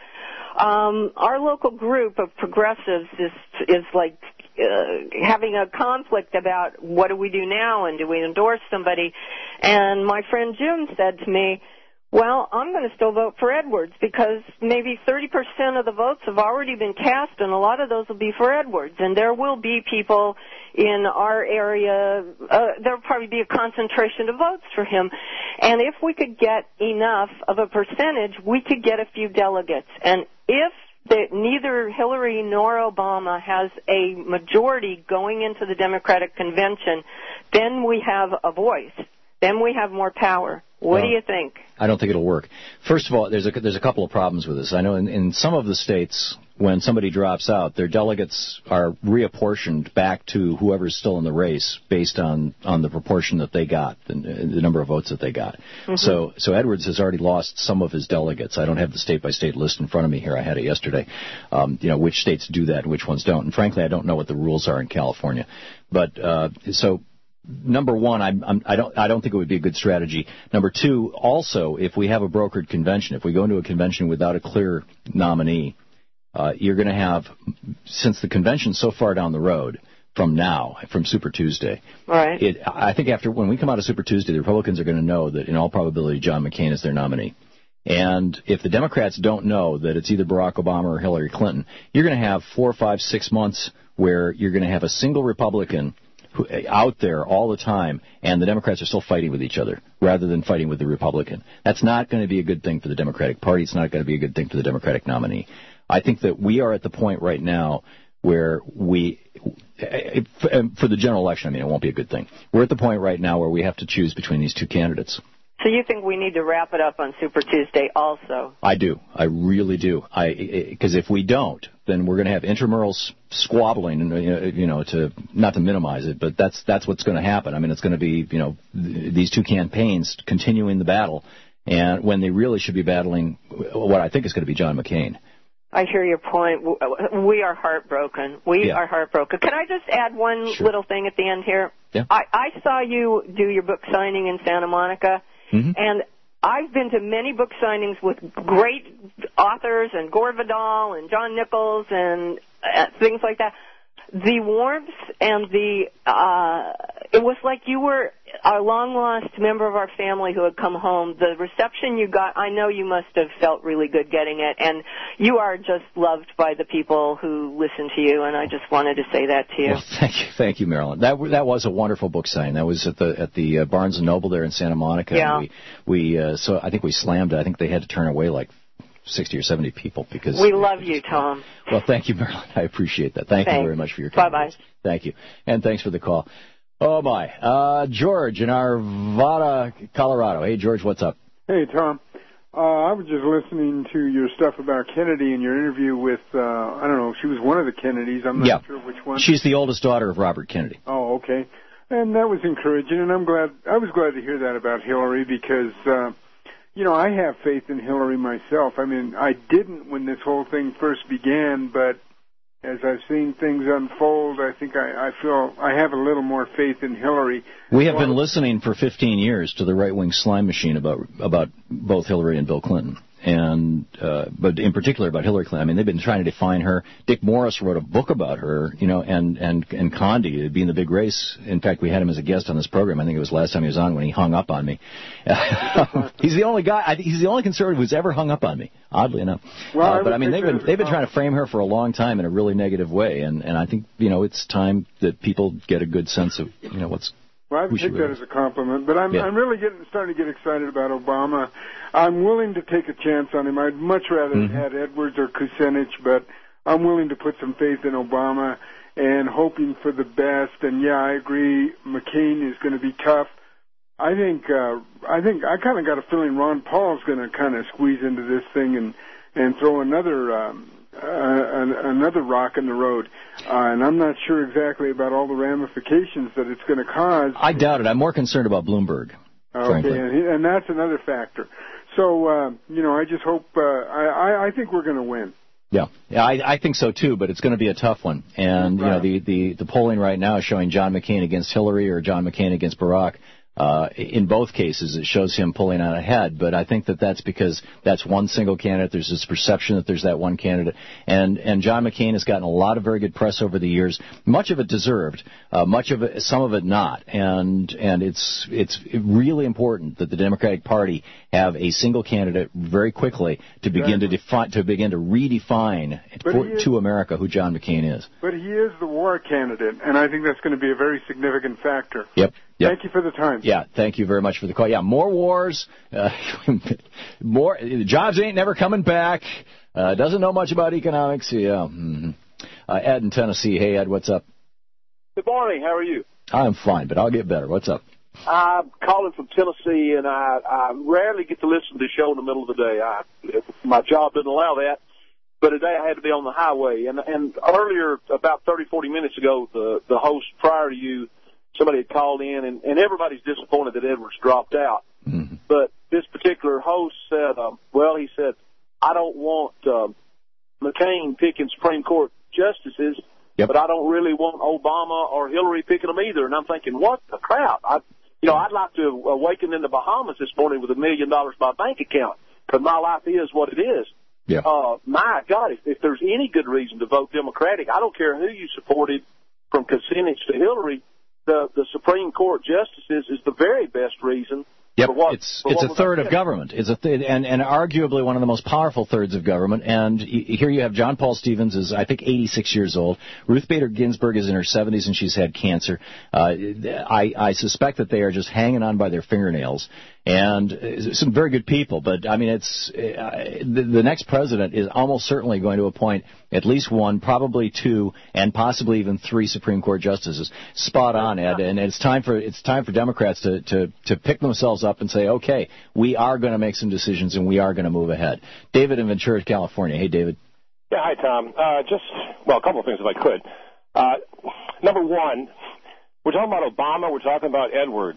Our local group of progressives is like having a conflict about what do we do now and do we endorse somebody. And my friend Jim said to me, well, I'm going to still vote for Edwards because maybe 30% of the votes have already been cast, and a lot of those will be for Edwards. And there will be people in our area, there will probably be a concentration of votes for him. And if we could get enough of a percentage, we could get a few delegates. And if neither Hillary nor Obama has a majority going into the Democratic convention, then we have a voice. Then we have more power. What do you think? I don't think it'll work. First of all, there's a couple of problems with this. I know in some of the states, when somebody drops out, their delegates are reapportioned back to whoever's still in the race based on the proportion that they got, the number of votes that they got. Mm-hmm. So Edwards has already lost some of his delegates. I don't have the state-by-state list in front of me here. I had it yesterday. Which states do that and which ones don't. And frankly, I don't know what the rules are in California. But so. Number one, I don't think it would be a good strategy. Number two, also, if we have a brokered convention, if we go into a convention without a clear nominee, you're going to have, since the convention's so far down the road from now, from Super Tuesday, right? I think when we come out of Super Tuesday, the Republicans are going to know that in all probability John McCain is their nominee. And if the Democrats don't know that it's either Barack Obama or Hillary Clinton, you're going to have 4, 5, 6 months where you're going to have a single Republican out there all the time, and the Democrats are still fighting with each other rather than fighting with the Republican. That's not going to be a good thing for the Democratic Party. It's not going to be a good thing for the Democratic nominee. I think that we are at the point right now where for the general election, I mean, it won't be a good thing. We're at the point right now where we have to choose between these two candidates. So you think we need to wrap it up on Super Tuesday also? I do. I really do. Because if we don't, then we're going to have intramural squabbling, to not to minimize it, but that's what's going to happen. I mean, it's going to be, these two campaigns continuing the battle, and when they really should be battling what I think is going to be John McCain. I hear your point. We are heartbroken. We are heartbroken. Can I just add one little thing at the end here? Yeah. I saw you do your book signing in Santa Monica. Mm-hmm. And I've been to many book signings with great authors and Gore Vidal and John Nichols and things like that. The warmth and the it was like you were a long-lost member of our family who had come home. The reception you got, I know you must have felt really good getting it, and you are just loved by the people who listen to you, and I just wanted to say that to you. Well, thank you, Marilyn. That was a wonderful book signing. That was at the Barnes and Noble there in Santa Monica. Yeah. And so I think we slammed it. I think they had to turn away like 60 or 70 people because we love you, Tom. Well, thank you, Marilyn. I appreciate that. Thanks you very much for your time. Bye-bye. Thank you. And thanks for the call. Oh, my. George in Arvada, Colorado. Hey, George, what's up? Hey, Tom. I was just listening to your stuff about Kennedy and your interview with, I don't know, she was one of the Kennedys. I'm not sure which one. She's the oldest daughter of Robert Kennedy. Oh, okay. And that was encouraging, and I was glad to hear that about Hillary because, I have faith in Hillary myself. I mean, I didn't when this whole thing first began, but as I've seen things unfold, I think I feel I have a little more faith in Hillary. We have been listening for 15 years to the right-wing slime machine about both Hillary and Bill Clinton, and but in particular about Hillary Clinton. I mean, they've been trying to define her. Dick Morris wrote a book about her, and Condi being the big race. In fact, we had him as a guest on this program. I think it was last time he was on when he hung up on me. He's the only guy. He's the only conservative who's ever hung up on me. Oddly enough. Well, but I mean, they've been trying to frame her for a long time in a really negative way, and I think it's time that people get a good sense of what's. Well, I take that as a compliment, but I'm really starting to get excited about Obama. I'm willing to take a chance on him. I'd much rather have had Edwards or Kucinich, but I'm willing to put some faith in Obama and hoping for the best. And yeah, I agree. McCain is going to be tough. I kind of got a feeling Ron Paul's going to kind of squeeze into this thing and throw another rock in the road. And I'm not sure exactly about all the ramifications that it's going to cause. I doubt it. I'm more concerned about Bloomberg, frankly. Okay, and that's another factor. So, I just hope, I think we're going to win. Yeah, I think so too, but it's going to be a tough one. And, the polling right now is showing John McCain against Hillary or John McCain against Barack. In both cases, it shows him pulling out ahead, but I think that's because that's one single candidate. There's this perception that there's that one candidate, and John McCain has gotten a lot of very good press over the years. Much of it deserved, some of it not, and it's really important that the Democratic Party have a single candidate very quickly to begin to redefine to America who John McCain is. But he is the war candidate, and I think that's going to be a very significant factor. Yep. Thank you for the time. Yeah, thank you very much for the call. Yeah, more wars, more jobs ain't never coming back. Doesn't know much about economics. Yeah. Ed in Tennessee. Hey, Ed, what's up? Good morning. How are you? I'm fine, but I'll get better. What's up? I'm calling from Tennessee, and I rarely get to listen to the show in the middle of the day. My job doesn't allow that. But today I had to be on the highway. And earlier, about 30, 40 minutes ago, the host prior to you, somebody had called in, and everybody's disappointed that Edwards dropped out. Mm-hmm. But this particular host said, he said, I don't want McCain picking Supreme Court justices, but I don't really want Obama or Hillary picking them either. And I'm thinking, what the crap? I'd like to awaken in the Bahamas this morning with $1 million by bank account because my life is what it is. Yeah. My God, if there's any good reason to vote Democratic, I don't care who you supported from Kucinich to Hillary, the Supreme Court justices is the very best reason. Yep, it's a third of government. It's and arguably one of the most powerful thirds of government. And here you have John Paul Stevens is, I think, 86 years old. Ruth Bader Ginsburg is in her 70s and she's had cancer. I suspect that they are just hanging on by their fingernails. And some very good people, but I mean, it's the next president is almost certainly going to appoint at least one, probably two, and possibly even three Supreme Court justices. Spot on, Ed. And it's time for Democrats to pick themselves up and say, okay, we are going to make some decisions and we are going to move ahead. David in Ventura, California. Hey, David. Yeah, hi, Tom. A couple of things if I could. Number one, we're talking about Obama. We're talking about Edwards.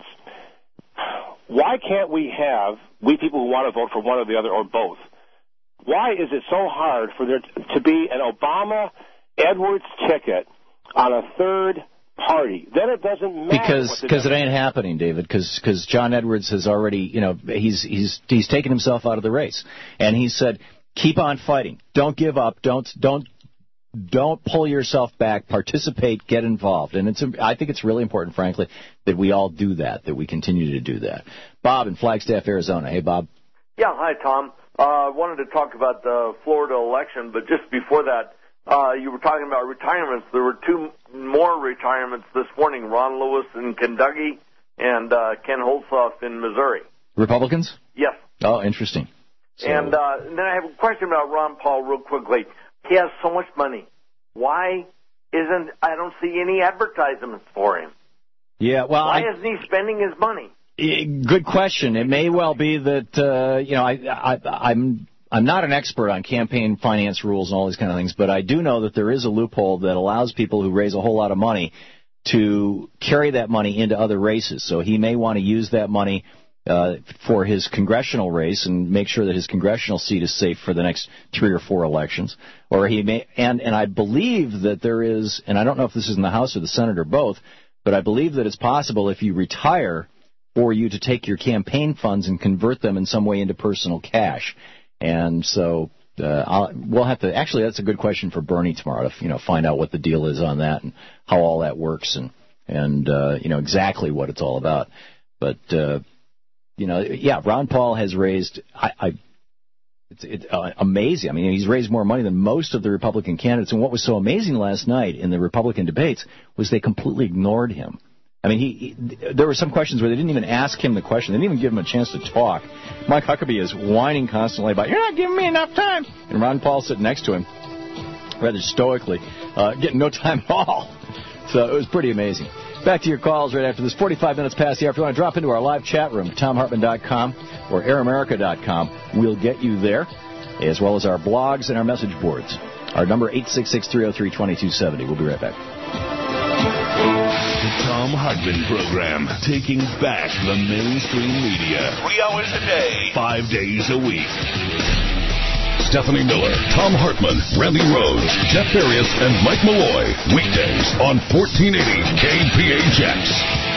Why can't we people who want to vote for one or the other or both, why is it so hard for there to be an Obama-Edwards ticket on a third party? Then it doesn't matter. Because it ain't happening, David, because John Edwards has already, he's taken himself out of the race. And he said, keep on fighting. Don't give up. Don't don't pull yourself back. Participate. Get involved. And I think it's really important, frankly, that we all do that we continue to do that. Bob in Flagstaff, Arizona. Hey, Bob. Yeah, hi, Tom. I wanted to talk about the Florida election, but just before that, you were talking about retirements. There were 2 more retirements this morning, Ron Lewis in Kentucky and Ken Holzhoff in Missouri. Republicans? Yes. Oh, interesting. So. And then I have a question about Ron Paul real quickly. He has so much money. Why I don't see any advertisements for him? Yeah, well, why isn't he spending his money? Good question. It may well be that I'm not an expert on campaign finance rules and all these kind of things, but I do know that there is a loophole that allows people who raise a whole lot of money to carry that money into other races. So he may want to use that money for his congressional race and make sure that his congressional seat is safe for the next 3 or 4 elections. Or he may, and I believe that there is, and I don't know if this is in the House or the Senate or both, but I believe that it's possible if you retire for you to take your campaign funds and convert them in some way into personal cash. And so we'll have to, actually that's a good question for Bernie tomorrow to find out what the deal is on that and how all that works and exactly what it's all about. But Ron Paul has raised it's amazing. I mean, he's raised more money than most of the Republican candidates. And what was so amazing last night in the Republican debates was they completely ignored him. I mean, there were some questions where they didn't even ask him the question. They didn't even give him a chance to talk. Mike Huckabee is whining constantly about, you're not giving me enough time. And Ron Paul sitting next to him, rather stoically, getting no time at all. So it was pretty amazing. Back to your calls right after this. 45 minutes past the hour. If you want to drop into our live chat room, TomHartman.com or AirAmerica.com, we'll get you there, as well as our blogs and our message boards. Our number, 866-303-2270. We'll be right back. The Thom Hartmann Program, taking back the mainstream media. 3 hours a day, 5 days a week. Stephanie Miller, Thom Hartmann, Randy Rhodes, Jeff Farias, and Mike Malloy. Weekdays on 1480 KPHX.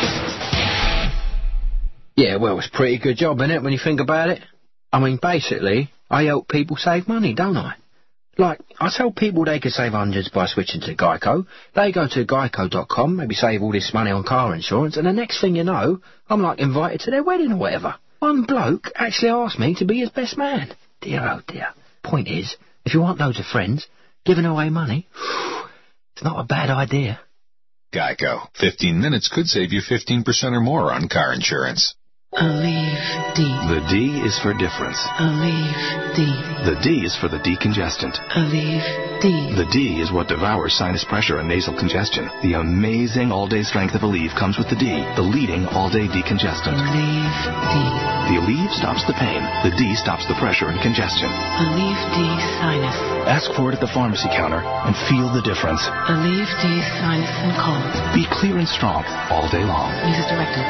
Yeah, well, it's a pretty good job, isn't it, when you think about it? I mean, basically, I help people save money, don't I? Like, I tell people they could save hundreds by switching to Geico. They go to geico.com, maybe save all this money on car insurance, and the next thing you know, I'm like invited to their wedding or whatever. One bloke actually asked me to be his best man. Dear, oh dear. Point is, if you want loads of friends, giving away money, it's not a bad idea. Geico. 15 minutes could save you 15% or more on car insurance. Aleve D. The D is for difference. Aleve D. The D is for the decongestant. Aleve D. The D is what devours sinus pressure and nasal congestion. The amazing all-day strength of Aleve comes with the D, the leading all-day decongestant. Aleve D. The Aleve stops the pain. The D stops the pressure and congestion. Aleve D Sinus. Ask for it at the pharmacy counter and feel the difference. Aleve D Sinus and Cold. Be clear and strong all day long. Use as directed.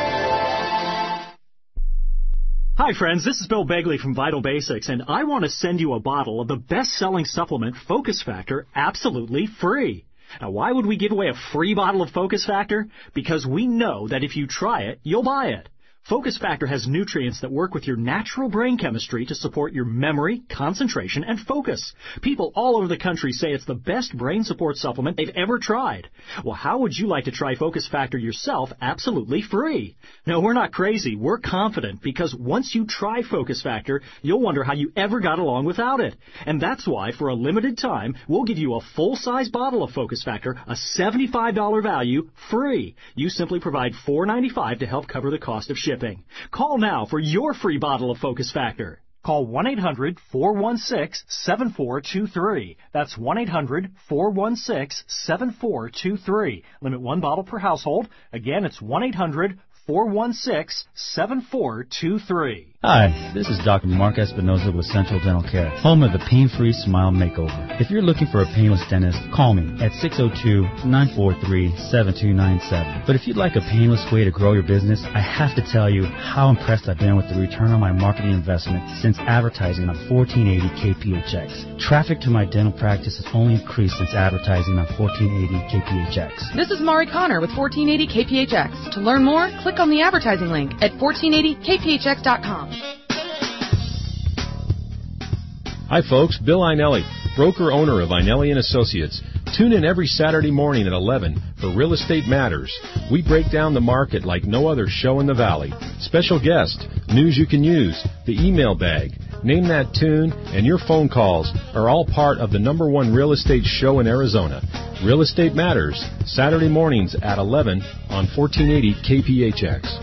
Hi friends, this is Bill Begley from Vital Basics, and I want to send you a bottle of the best-selling supplement, Focus Factor, absolutely free. Now, why would we give away a free bottle of Focus Factor? Because we know that if you try it, you'll buy it. Focus Factor has nutrients that work with your natural brain chemistry to support your memory, concentration, and focus. People all over the country say it's the best brain support supplement they've ever tried. Well, how would you like to try Focus Factor yourself absolutely free? No, we're not crazy. We're confident because once you try Focus Factor, you'll wonder how you ever got along without it. And that's why, for a limited time, we'll give you a full-size bottle of Focus Factor, a $75 value, free. You simply provide $4.95 to help cover the cost of shipping. Call now for your free bottle of Focus Factor. Call 1-800-416-7423. That's 1-800-416-7423. Limit one bottle per household. Again, it's 1-800-416-7423. Hi, this is Dr. Mark Espinoza with Central Dental Care, home of the Pain-Free Smile Makeover. If you're looking for a painless dentist, call me at 602-943-7297. But if you'd like a painless way to grow your business, I have to tell you how impressed I've been with the return on my marketing investment since advertising on 1480 KPHX. Traffic to my dental practice has only increased since advertising on 1480 KPHX. This is Mari Connor with 1480 KPHX. To learn more, click on the advertising link at 1480kphx.com. Hi folks, Bill Einelli, broker-owner of Einelli & Associates. Tune in every Saturday morning at 11 for Real Estate Matters. We break down the market like no other show in the Valley. Special guest, news you can use, the email bag, Name That Tune, and your phone calls are all part of the #1 real estate show in Arizona. Real Estate Matters, Saturday mornings at 11 on 1480 KPHX.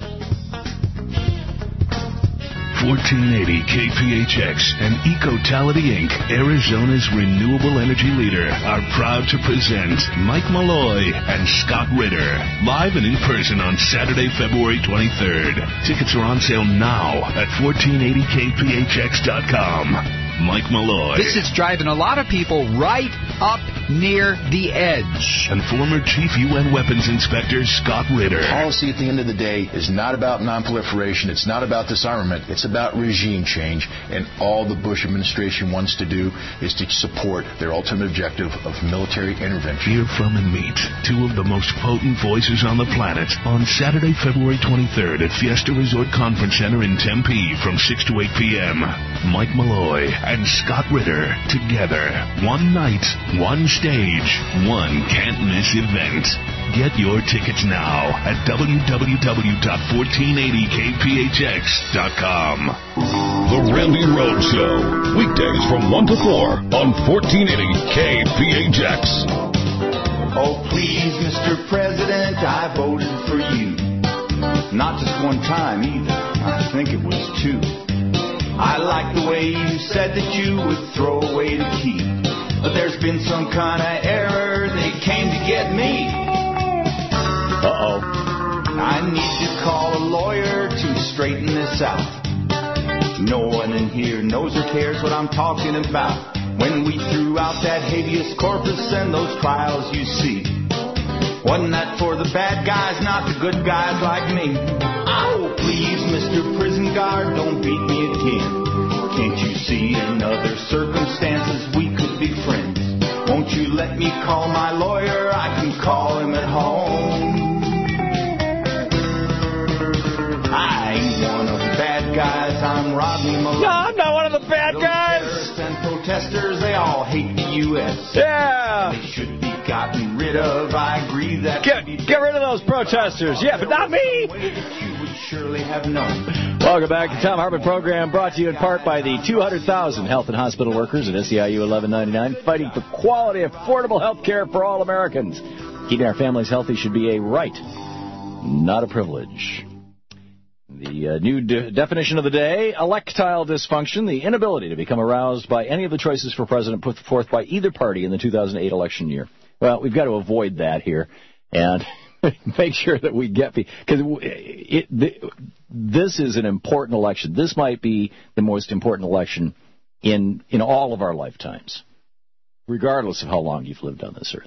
1480 KPHX and Ecotality Inc., Arizona's renewable energy leader, are proud to present Mike Malloy and Scott Ritter, live and in person on Saturday, February 23rd. Tickets are on sale now at 1480kphx.com. Mike Malloy. This is driving a lot of people right up near the edge. And former Chief UN Weapons Inspector Scott Ritter. Policy at the end of the day is not about nonproliferation. It's not about disarmament. It's about regime change. And all the Bush administration wants to do is to support their ultimate objective of military intervention. Hear from and meet two of the most potent voices on the planet on Saturday, February 23rd at Fiesta Resort Conference Center in Tempe from 6 to 8 p.m. Mike Malloy and Scott Ritter together. One night, one stage, one can't-miss event. Get your tickets now at www.1480kphx.com. The Randy Rhodes Show, weekdays from 1 to 4 on 1480 KPHX. Oh, please, Mr. President, I voted for you. Not just one time either. I think it was two. I like the way you said that you would throw away the key. But there's been some kind of error. They came to get me. Uh-oh. I need to call a lawyer to straighten this out. No one in here knows or cares what I'm talking about. When we threw out that habeas corpus and those trials you see, wasn't that for the bad guys, not the good guys like me? Oh, please, Mr. Prison Guard, don't beat me again. Can't you see in other circumstances we could be friends? Won't you let me call my lawyer? I can call him at home. I ain't one of the bad guys. I'm Rodney Malone. No, I'm not one of the bad guys. Terrorists and protesters, they all hate the U.S. Yeah. They should be gotten rid of. I agree that. Get rid of those protesters. Yeah, but not me. Surely have known. Welcome back to the Tom Hartman program, brought to you in part by the 200,000 health and hospital workers at SEIU 1199, fighting for quality, affordable health care for all Americans. Keeping our families healthy should be a right, not a privilege. The new definition of the day, electile dysfunction, the inability to become aroused by any of the choices for president put forth by either party in the 2008 election year. Well, we've got to avoid that here and make sure that we get, because this is an important election. This might be the most important election in all of our lifetimes, regardless of how long you've lived on this earth.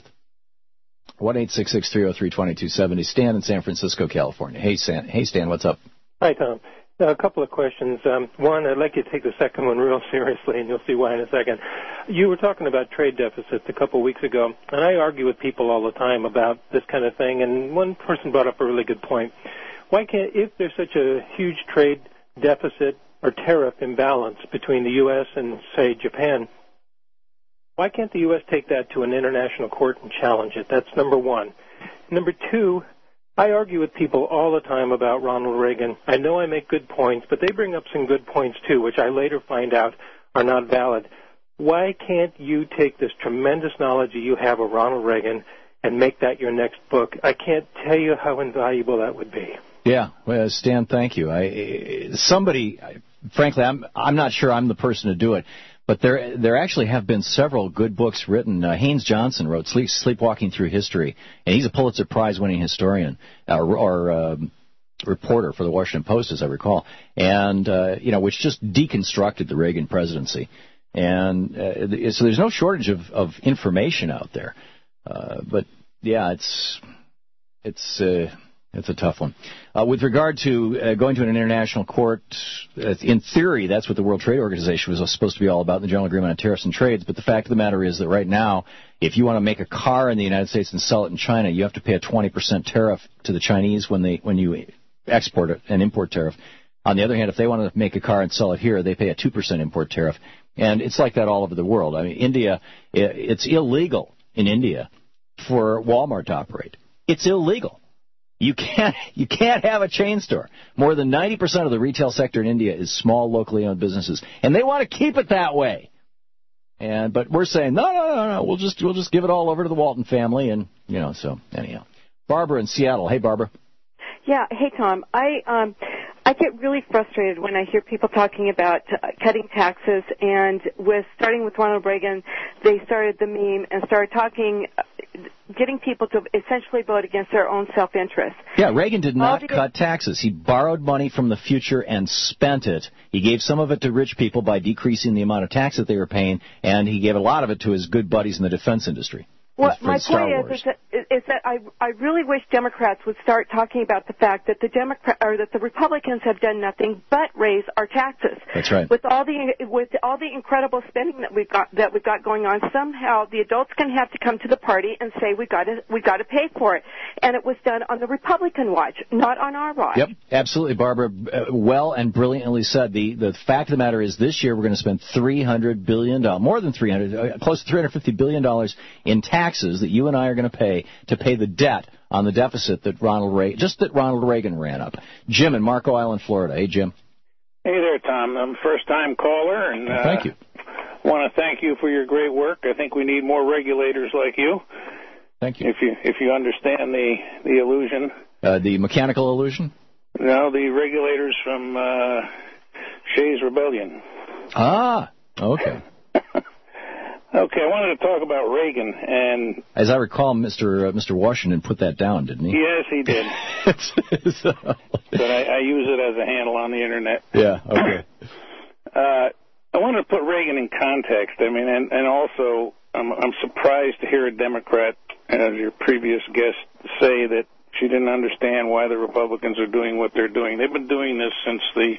1-866-303-2270. Stan in San Francisco, California. Hey, Stan, what's up? Hi, Tom. A couple of questions. One, I'd like you to take the second one real seriously, and you'll see why in a second. You were talking about trade deficits a couple of weeks ago, and I argue with people all the time about this kind of thing, and one person brought up a really good point. Why can't, if there's such a huge trade deficit or tariff imbalance between the U.S. and, say, Japan, why can't the U.S. take that to an international court and challenge it? That's number one. Number two, I argue with people all the time about Ronald Reagan. I know I make good points, but they bring up some good points, too, which I later find out are not valid. Why can't you take this tremendous knowledge that you have of Ronald Reagan and make that your next book? I can't tell you how invaluable that would be. Yeah, well, Stan, thank you. Frankly, I'm not sure I'm the person to do it. But there actually have been several good books written. Haynes Johnson wrote Sleepwalking Through History, and he's a Pulitzer Prize-winning historian or reporter for the Washington Post, as I recall, and which just deconstructed the Reagan presidency. And so there's no shortage of information out there. But yeah, it's a tough one. With regard to going to an international court, in theory, that's what the World Trade Organization was supposed to be all about, the General Agreement on Tariffs and Trades. But the fact of the matter is that right now, if you want to make a car in the United States and sell it in China, you have to pay a 20% tariff to the Chinese when you export it, an import tariff. On the other hand, if they want to make a car and sell it here, they pay a 2% import tariff. And it's like that all over the world. I mean, India, it's illegal in India for Walmart to operate. It's illegal. You can't have a chain store. More than 90% of the retail sector in India is small, locally owned businesses, and they want to keep it that way. But we're saying no. We'll just give it all over to the Walton family, and so anyhow. Barbara in Seattle. Hey, Barbara. Yeah. Hey, Tom. I get really frustrated when I hear people talking about cutting taxes, and starting with Ronald Reagan, they started the meme and started getting people to essentially vote against their own self-interest. Yeah, Reagan did not cut taxes. He borrowed money from the future and spent it. He gave some of it to rich people by decreasing the amount of tax that they were paying, and he gave a lot of it to his good buddies in the defense industry. Well, my point is that I really wish Democrats would start talking about the fact that the Republicans have done nothing but raise our taxes. That's right. With all the incredible spending that we've got going on, somehow the adults can have to come to the party and say we got to pay for it, and it was done on the Republican watch, not on our watch. Yep, absolutely, Barbara. Well and brilliantly said. The fact of the matter is, this year we're going to spend $300 billion, more than close to $350 billion in taxes that you and I are going to pay the debt on the deficit that Ronald Reagan ran up. Jim in Marco Island, Florida. Hey, Jim. Hey there, Tom. I'm a first-time caller, and thank you. Want to thank you for your great work. I think we need more regulators like you. Thank you. If you understand the illusion. The mechanical illusion? No, the regulators from Shays Rebellion. Ah, okay. Okay, I wanted to talk about Reagan, and as I recall, Mr. Washington put that down, didn't he? Yes, he did. But I use it as a handle on the internet. Yeah. Okay. I wanted to put Reagan in context. I mean, and also I'm surprised to hear a Democrat, as your previous guest, say that she didn't understand why the Republicans are doing what they're doing. They've been doing this since the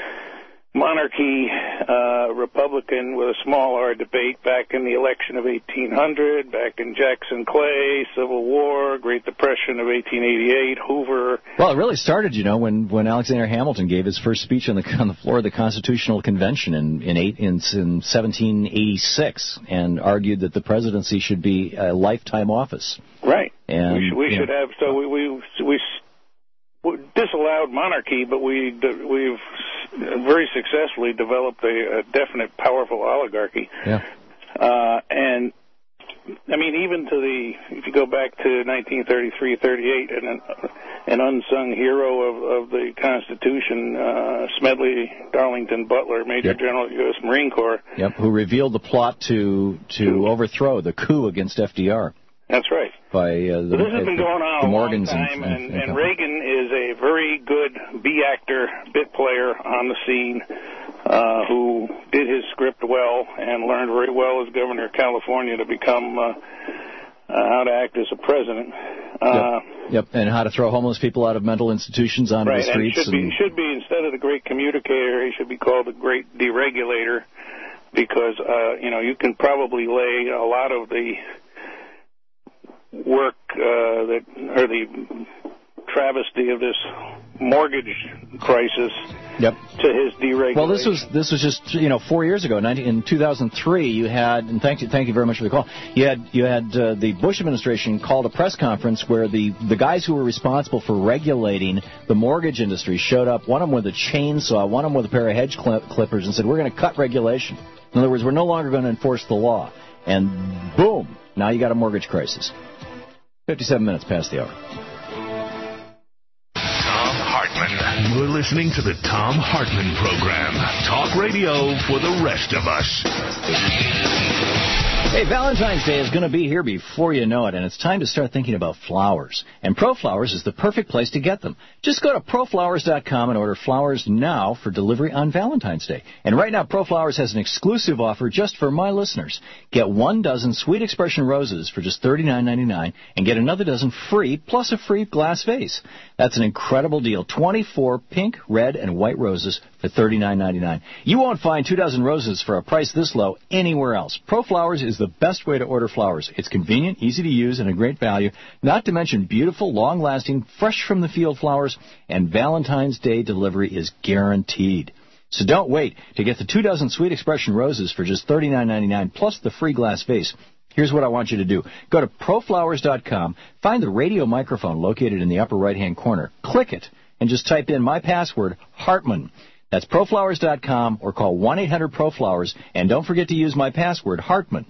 monarchy Republican with a small R debate back in the election of 1800, back in Jackson Clay, Civil War, Great Depression of 1888, Hoover. Well, it really started, when Alexander Hamilton gave his first speech on the floor of the Constitutional Convention in 1786 and argued that the presidency should be a lifetime office. Right. And we should have. So we disallowed monarchy, but we've very successfully developed a definite powerful oligarchy. Yeah. And I mean, even if you go back to 1933-38, an unsung hero of the Constitution, Smedley Darlington Butler, Major General U.S. Marine Corps. Yep. Who revealed the plot to overthrow the coup against FDR. That's right. By this has been going on a long time, and Reagan is a very good B-actor, bit player on the scene who did his script well and learned very well as governor of California to become how to act as a president. Yep, and how to throw homeless people out of mental institutions onto the streets. And should be instead of the great communicator, he should be called the great deregulator, because you can probably lay a lot of the work the travesty of this mortgage crisis to his deregulation. Well, this was just 4 years ago. In 2003, you had, and thank you very much for the call. You had the Bush administration called a press conference where the guys who were responsible for regulating the mortgage industry showed up. One of them with a chainsaw, one of them with a pair of hedge clippers, and said, "We're going to cut regulation." In other words, we're no longer going to enforce the law. And boom, now you got a mortgage crisis. 57 minutes past the hour. Tom Hartman. You're listening to the Tom Hartman Program. Talk radio for the rest of us. Hey, Valentine's Day is going to be here before you know it, and it's time to start thinking about flowers. And ProFlowers is the perfect place to get them. Just go to proflowers.com and order flowers now for delivery on Valentine's Day. And right now, ProFlowers has an exclusive offer just for my listeners. Get 1 dozen Sweet Expression roses for just $39.99 and get another dozen free, plus a free glass vase. That's an incredible deal. 24 pink, red, and white roses for $39.99. You won't find 2 dozen roses for a price this low anywhere else. ProFlowers is the best way to order flowers. It's convenient, easy to use, and a great value. Not to mention beautiful, long-lasting, fresh-from-the-field flowers, and Valentine's Day delivery is guaranteed. So don't wait to get the 2 dozen Sweet Expression roses for just $39.99 plus the free glass vase. Here's what I want you to do. Go to proflowers.com, find the radio microphone located in the upper right-hand corner. Click it, and just type in my password, Hartman. That's proflowers.com, or call 1-800-PROFLOWERS, and don't forget to use my password, Hartman.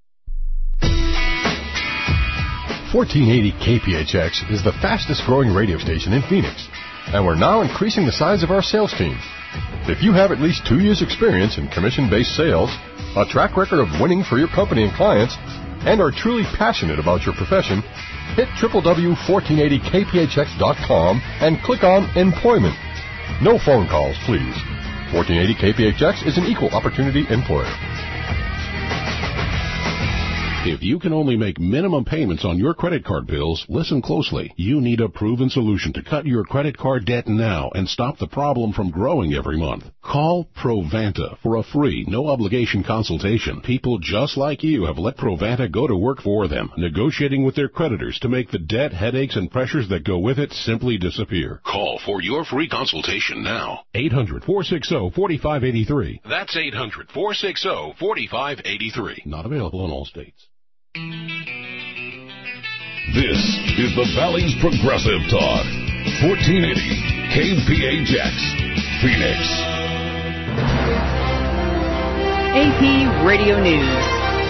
1480 KPHX is the fastest-growing radio station in Phoenix, and we're now increasing the size of our sales team. If you have at least 2 years' experience in commission-based sales, a track record of winning for your company and clients, and are truly passionate about your profession, hit www.1480kphx.com and click on Employment. No phone calls, please. 1480 KPHX is an equal opportunity employer. If you can only make minimum payments on your credit card bills, listen closely. You need a proven solution to cut your credit card debt now and stop the problem from growing every month. Call Provanta for a free, no-obligation consultation. People just like you have let Provanta go to work for them, negotiating with their creditors to make the debt, headaches, and pressures that go with it simply disappear. Call for your free consultation now. 800-460-4583. That's 800-460-4583. Not available in all states. This is the Valley's Progressive Talk. 1480 KPHX, Phoenix. AP Radio News.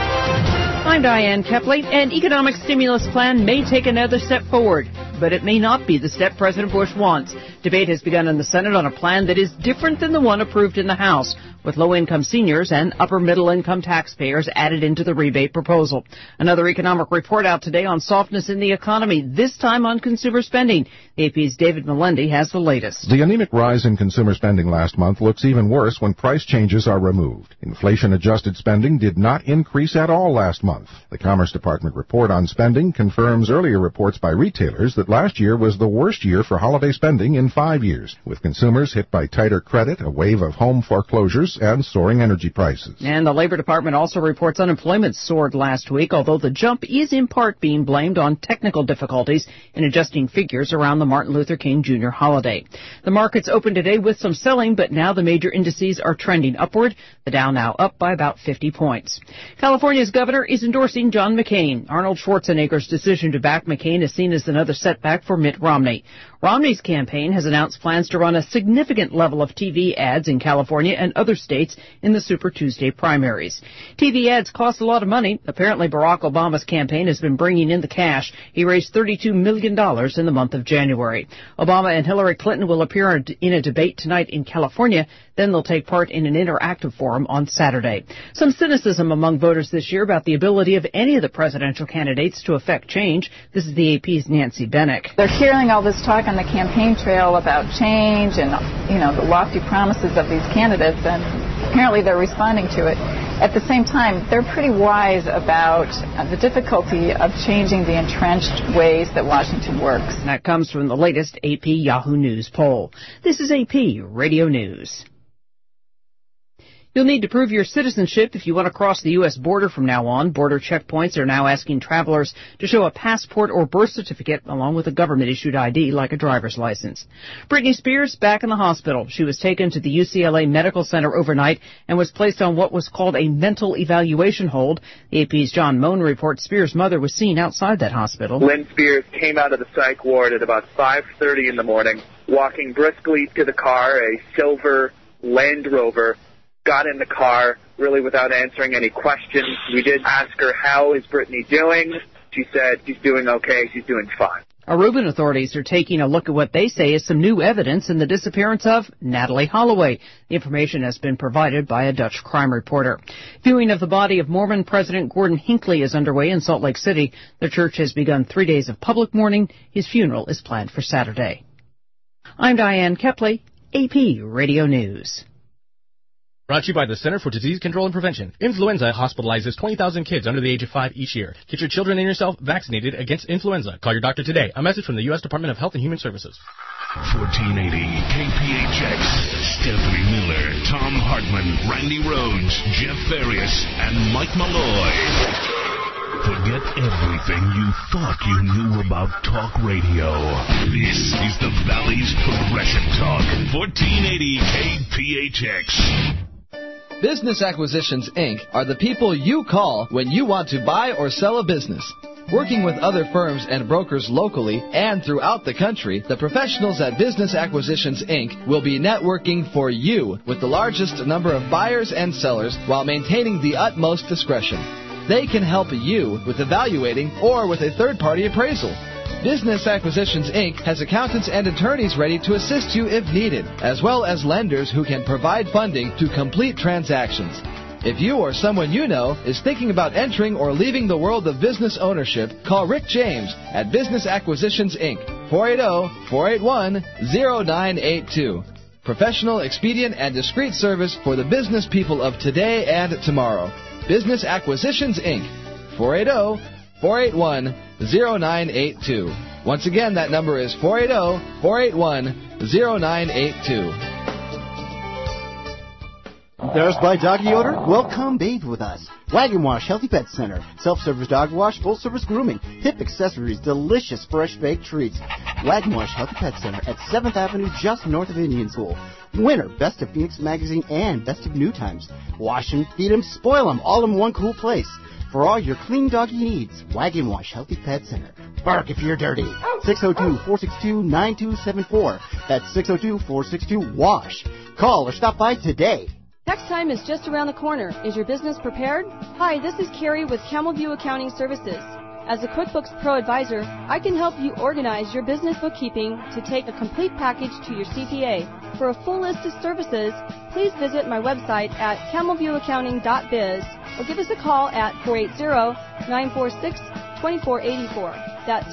I'm Diane Kepley. An economic stimulus plan may take another step forward, but it may not be the step President Bush wants. Debate has begun in the Senate on a plan that is different than the one approved in the House, with low-income seniors and upper-middle-income taxpayers added into the rebate proposal. Another economic report out today on softness in the economy, this time on consumer spending. The AP's David Melendi has the latest. The anemic rise in consumer spending last month looks even worse when price changes are removed. Inflation-adjusted spending did not increase at all last month. The Commerce Department report on spending confirms earlier reports by retailers that last year was the worst year for holiday spending in 5 years, with consumers hit by tighter credit, a wave of home foreclosures, and soaring energy prices. And the Labor Department also reports unemployment soared last week, although the jump is in part being blamed on technical difficulties in adjusting figures around the Martin Luther King Jr. holiday. The markets opened today with some selling, but now the major indices are trending upward. The Dow now up by about 50 points. California's governor is endorsing John McCain. Arnold Schwarzenegger's decision to back McCain is seen as another setback for Mitt Romney. Romney's campaign has announced plans to run a significant level of TV ads in California and other states in the Super Tuesday primaries. TV ads cost a lot of money. Apparently, Barack Obama's campaign has been bringing in the cash. He raised $32 million in the month of January. Obama and Hillary Clinton will appear in a debate tonight in California. Then they'll take part in an interactive forum on Saturday. Some cynicism among voters this year about the ability of any of the presidential candidates to affect change. This is the AP's Nancy Bennick. They're hearing all this talk on the campaign trail about change and, the lofty promises of these candidates, and apparently they're responding to it. At the same time, they're pretty wise about the difficulty of changing the entrenched ways that Washington works. And that comes from the latest AP Yahoo News poll. This is AP Radio News. You'll need to prove your citizenship if you want to cross the U.S. border from now on. Border checkpoints are now asking travelers to show a passport or birth certificate along with a government-issued ID like a driver's license. Britney Spears back in the hospital. She was taken to the UCLA Medical Center overnight and was placed on what was called a mental evaluation hold. The AP's John Moan reports Spears' mother was seen outside that hospital. Lynn Spears came out of the psych ward at about 5:30 in the morning, walking briskly to the car, a silver Land Rover. Got in the car, really without answering any questions. We did ask her, how is Brittany doing? She said she's doing okay, she's doing fine. Aruban authorities are taking a look at what they say is some new evidence in the disappearance of Natalie Holloway. The information has been provided by a Dutch crime reporter. Viewing of the body of Mormon President Gordon Hinckley is underway in Salt Lake City. The church has begun 3 days of public mourning. His funeral is planned for Saturday. I'm Diane Kepley, AP Radio News. Brought to you by the Center for Disease Control and Prevention. Influenza hospitalizes 20,000 kids under the age of 5 each year. Get your children and yourself vaccinated against influenza. Call your doctor today. A message from the U.S. Department of Health and Human Services. 1480 KPHX. Stephanie Miller, Tom Hartman, Randy Rhodes, Jeff Farias, and Mike Malloy. Forget everything you thought you knew about talk radio. This is the Valley's Progressive Talk. 1480 KPHX. Business Acquisitions, Inc. are the people you call when you want to buy or sell a business. Working with other firms and brokers locally and throughout the country, the professionals at Business Acquisitions, Inc. will be networking for you with the largest number of buyers and sellers while maintaining the utmost discretion. They can help you with evaluating or with a third-party appraisal. Business Acquisitions, Inc. has accountants and attorneys ready to assist you if needed, as well as lenders who can provide funding to complete transactions. If you or someone you know is thinking about entering or leaving the world of business ownership, call Rick James at Business Acquisitions, Inc. 480-481-0982. Professional, expedient, and discreet service for the business people of today and tomorrow. Business Acquisitions, Inc. 480-481-0982. Once again, that number is 480-481-0982. Embarrassed by doggy odor? Well, come bathe with us. Wagon Wash Healthy Pet Center. Self-service dog wash, full-service grooming, hip accessories, delicious fresh-baked treats. Wagon Wash Healthy Pet Center at 7th Avenue, just north of Indian School. Winner, Best of Phoenix Magazine and Best of New Times. Wash them, feed them, spoil them, all in one cool place. For all your clean doggy needs, Wagon Wash Healthy Pet Center. Bark if you're dirty. 602-462-9274. That's 602-462-WASH. Call or stop by today. Tax time is just around the corner. Is your business prepared? Hi, this is Carrie with Camel View Accounting Services. As a QuickBooks Pro Advisor, I can help you organize your business bookkeeping to take a complete package to your CPA. For a full list of services, please visit my website at camelviewaccounting.biz or give us a call at 480-946-2484. That's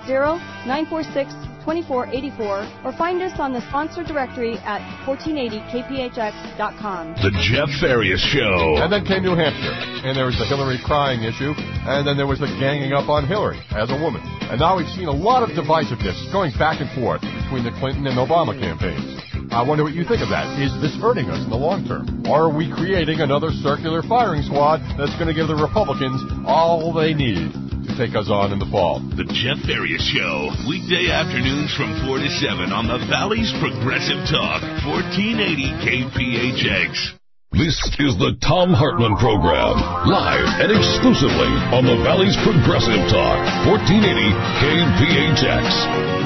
480-946-2484, or find us on the sponsor directory at 1480kphx.com. The Jeff Farias Show. And then came New Hampshire, and there was the Hillary crying issue, and then there was the ganging up on Hillary as a woman. And now we've seen a lot of divisiveness going back and forth between the Clinton and Obama campaigns. I wonder what you think of that. Is this hurting us in the long term? Or are we creating another circular firing squad that's going to give the Republicans all they need to take us on in the fall? The Jeff Farias Show, weekday afternoons from 4 to 7 on the Valley's Progressive Talk, 1480 KPHX. This is the Thom Hartmann Program, live and exclusively on the Valley's Progressive Talk, 1480 KPHX.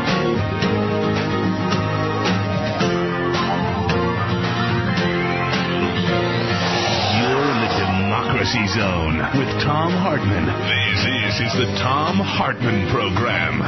Zone with Thom Hartmann. This is the Thom Hartmann Program.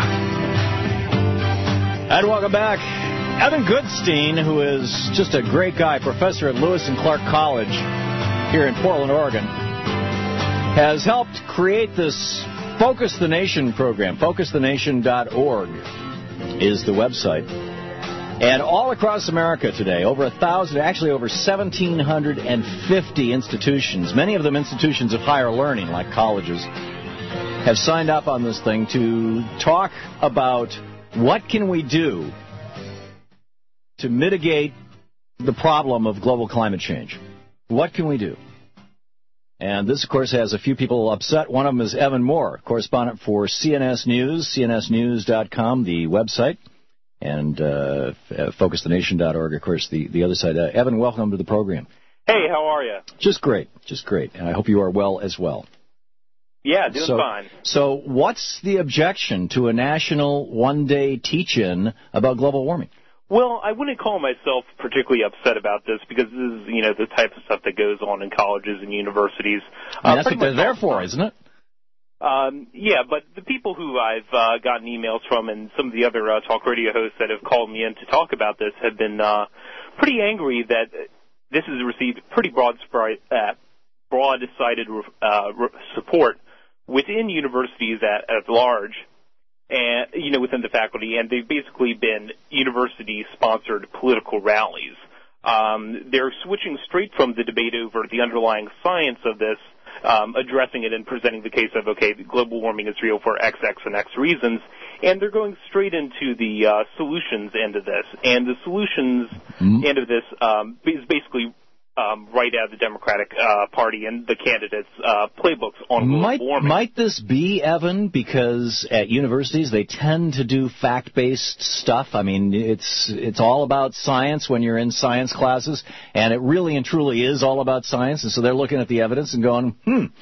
And welcome back. Evan Goodstein, who is just a great guy, professor at Lewis and Clark College here in Portland, Oregon, has helped create this Focus the Nation program. FocusTheNation.org is the website. And all across America today, over 1,000, actually over 1,750 institutions, many of them institutions of higher learning, like colleges, have signed up on this thing to talk about what can we do to mitigate the problem of global climate change. What can we do? And this, of course, has a few people upset. One of them is Evan Moore, correspondent for CNS News, cnsnews.com, the website. And FocusTheNation.org, of course, the other side. Evan, welcome to the program. Hey, how are you? Just great. And I hope you are well as well. Yeah, doing fine. So what's the objection to a national one-day teach-in about global warming? Well, I wouldn't call myself particularly upset about this because this is, the type of stuff that goes on in colleges and universities. That's what they're there for, isn't it? Yeah, but the people who I've gotten emails from and some of the other talk radio hosts that have called me in to talk about this have been pretty angry that this has received pretty broad-sided support within universities at large and, within the faculty, and they've basically been university-sponsored political rallies. They're switching straight from the debate over the underlying science of this, addressing it and presenting the case of, global warming is real for X, and X reasons, and they're going straight into the solutions end of this. And the solutions end of this is basically right out of the Democratic Party and the candidates' playbooks on global warming. Might this be, Evan, because at universities they tend to do fact-based stuff? I mean, it's all about science when you're in science classes, and it really and truly is all about science, and so they're looking at the evidence and going,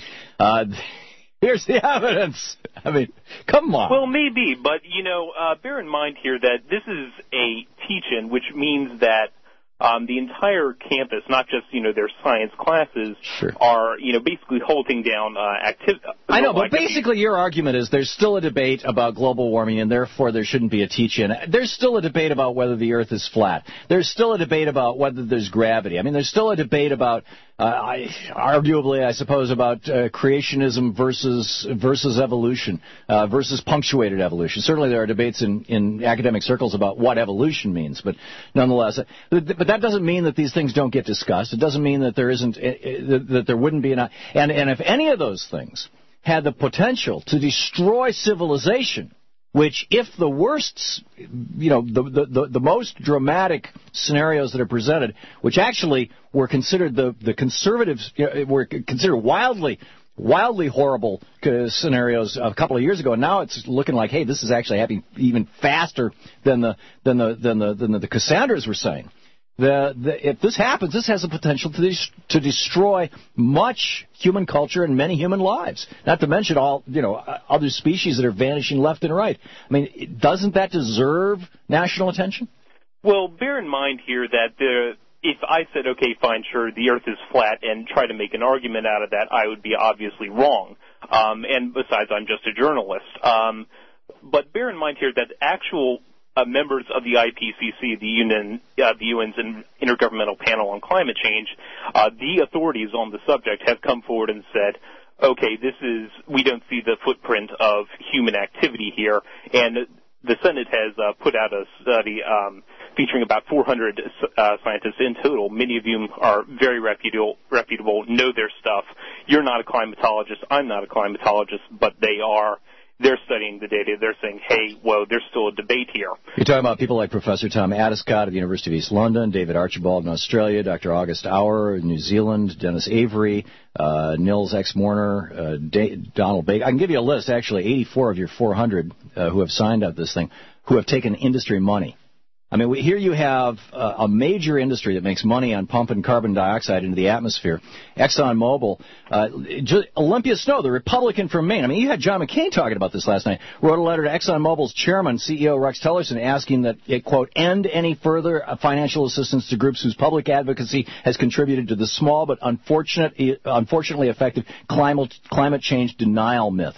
here's the evidence. I mean, come on. Well, maybe, but, bear in mind here that this is a teach-in, which means that the entire campus, not just, their science classes, are, basically holding down activity. I know, but basically your argument is there's still a debate about global warming, and therefore there shouldn't be a teach-in. There's still a debate about whether the Earth is flat. There's still a debate about whether there's gravity. I mean, there's still a debate about, arguably, I suppose, about creationism versus evolution, versus punctuated evolution. Certainly there are debates in academic circles about what evolution means, but nonetheless, but that doesn't mean that these things don't get discussed. It doesn't mean that there isn't, that there wouldn't be and if any of those things had the potential to destroy civilization, which if the worst, the most dramatic scenarios that are presented, which actually were considered the conservatives, were considered wildly horrible scenarios a couple of years ago, and now it's looking like, hey, this is actually happening even faster than the Cassandras were saying. If this happens, this has the potential to destroy much human culture and many human lives. Not to mention all other species that are vanishing left and right. I mean, doesn't that deserve national attention? Well, bear in mind here that if I said, okay, fine, sure, the Earth is flat, and try to make an argument out of that, I would be obviously wrong. And besides, I'm just a journalist. But bear in mind here that actual members of the IPCC, the UN's Intergovernmental Panel on Climate Change, the authorities on the subject have come forward and said, okay, we don't see the footprint of human activity here, and the Senate has put out a study featuring about 400 scientists in total, many of whom are very reputable, know their stuff. You're not a climatologist, I'm not a climatologist, but they are. They're studying the data. They're saying, hey, well, there's still a debate here. You're talking about people like Professor Tom Adescott of the University of East London, David Archibald in Australia, Dr. August Auer in New Zealand, Dennis Avery, Nils X. Morner, Donald Baker. I can give you a list, actually, 84 of your 400 who have signed up this thing, who have taken industry money. I mean, here you have a major industry that makes money on pumping carbon dioxide into the atmosphere. ExxonMobil, Olympia Snow, the Republican from Maine. I mean, you had John McCain talking about this last night. Wrote a letter to ExxonMobil's chairman, CEO Rex Tillerson, asking that it, quote, end any further financial assistance to groups whose public advocacy has contributed to the small but unfortunately effective climate change denial myth.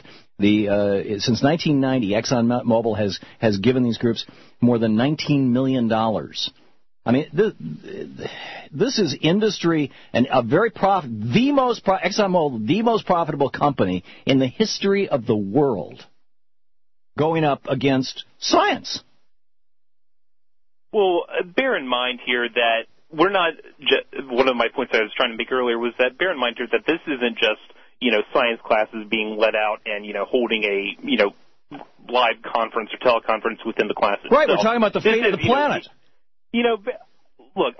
Since 1990, ExxonMobil has given these groups more than $19 million. I mean, this is industry and ExxonMobil, the most profitable company in the history of the world, going up against science. Well, bear in mind here that we're not. One of my points I was trying to make earlier was that bear in mind here that this isn't just science classes being let out and, holding a, live conference or teleconference within the class itself. Right, we're talking about the fate of the planet. Look,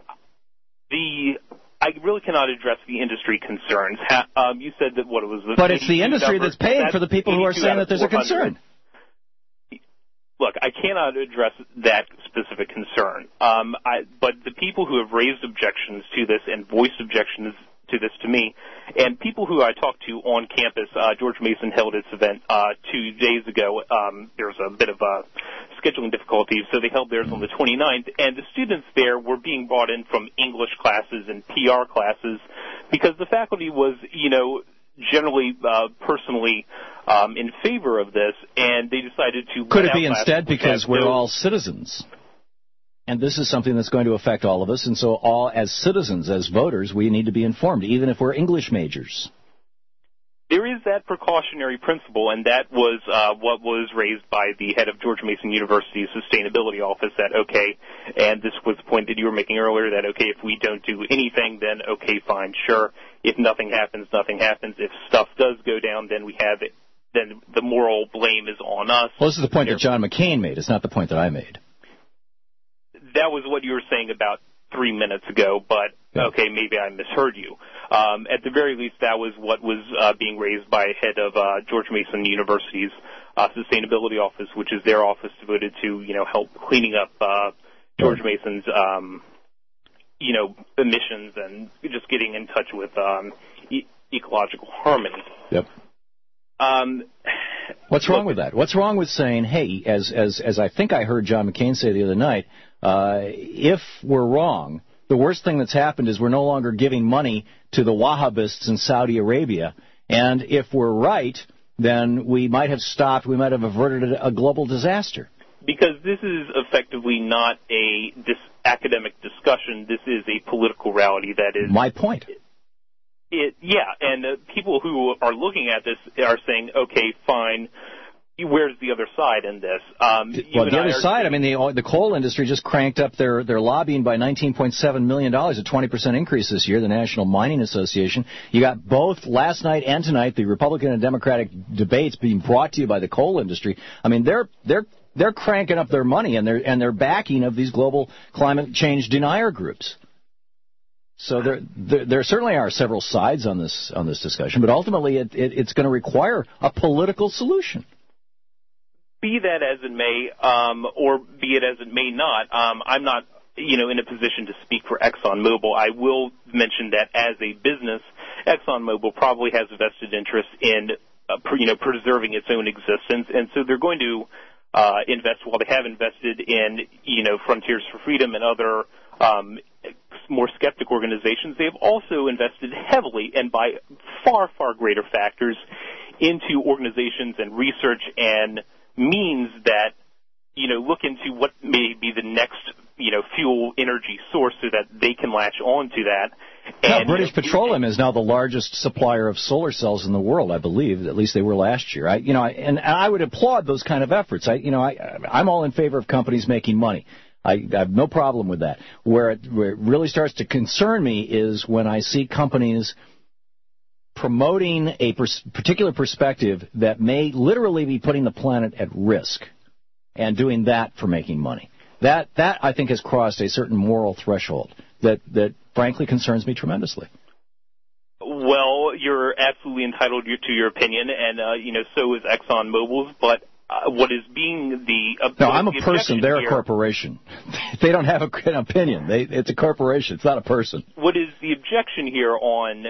I really cannot address the industry concerns. You said that what it was. But it's the industry that's paying for the people who are saying that there's a concern. Look, I cannot address that specific concern. But the people who have raised objections to this and voiced objections to this to me, and people who I talked to on campus, George Mason held its event 2 days ago. There was a bit of scheduling difficulties, so they held theirs on the 29th, and the students there were being brought in from English classes and PR classes because the faculty was, generally personally in favor of this, and they decided to... Could it be instead because we're all citizens? And this is something that's going to affect all of us, and so all as citizens, as voters, we need to be informed, even if we're English majors. There is that precautionary principle, and that was what was raised by the head of George Mason University's sustainability office, that, okay, and this was the point that you were making earlier, that, okay, if we don't do anything, then, okay, fine, sure. If nothing happens, nothing happens. If stuff does go down, then we have it. Then the moral blame is on us. Well, this is the point that John McCain made. It's not the point that I made. That was what you were saying about 3 minutes ago, but okay, maybe I misheard you. At the very least, that was what was being raised by head of George Mason University's Sustainability Office, which is their office devoted to, help cleaning up George Mason's, emissions and just getting in touch with ecological harmony. Yep. What's wrong with that? What's wrong with saying, hey, as I think I heard John McCain say the other night, if we're wrong, the worst thing that's happened is we're no longer giving money to the Wahhabists in Saudi Arabia, and if we're right, then we might have averted a global disaster. Because this is effectively not a academic discussion. This is a political reality that is... My point. And people who are looking at this are saying, okay, fine, where's the other side in this? Well, the other side, the coal industry just cranked up their lobbying by $19.7 million, a 20% increase this year, the National Mining Association. You got both last night and tonight, the Republican and Democratic debates being brought to you by the coal industry. They're cranking up their money and their backing of these global climate change denier groups. So there certainly are several sides on this discussion, but ultimately it's going to require a political solution. Be that as it may, or be it as it may not, I'm not, in a position to speak for ExxonMobil. I will mention that as a business, ExxonMobil probably has a vested interest in, preserving its own existence, and so they're going to invest. While they have invested in, Frontiers for Freedom and other more skeptic organizations, they have also invested heavily and by far, far greater factors into organizations and research and means that, look into what may be the next, fuel energy source so that they can latch on to that. And British Petroleum is now the largest supplier of solar cells in the world, I believe. At least they were last year. And I would applaud those kind of efforts. I'm all in favor of companies making money. I have no problem with that. Where it really starts to concern me is when I see companies promoting a particular perspective that may literally be putting the planet at risk and doing that for making money. That I think has crossed a certain moral threshold that frankly concerns me tremendously. Well, you're absolutely entitled to your opinion, and so is ExxonMobil's. But what is being no, I'm a person. They're a corporation. They don't have an opinion. It's a corporation. It's not a person. What is the objection here on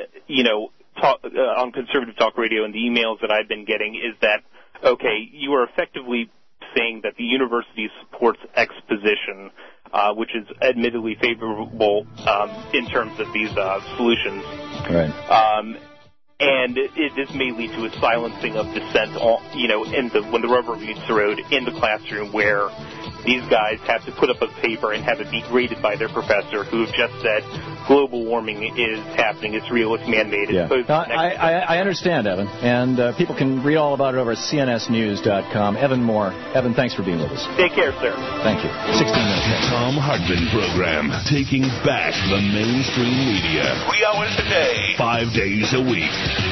on Conservative Talk Radio and the emails that I've been getting is that, okay, you are effectively saying that the university supports X position, which is admittedly favorable in terms of these solutions. Right. And this may lead to a silencing of dissent, when the rubber meets the road in the classroom, where these guys have to put up a paper and have it be graded by their professor, who have just said global warming is happening, it's real, it's man-made. Yeah. I understand, Evan, and people can read all about it over at cnsnews.com. Evan Moore. Evan, thanks for being with us. Take care, sir. Thank you. 16 minutes. The Thom Hartmann Program, taking back the mainstream media. 3 hours a day, 5 days a week.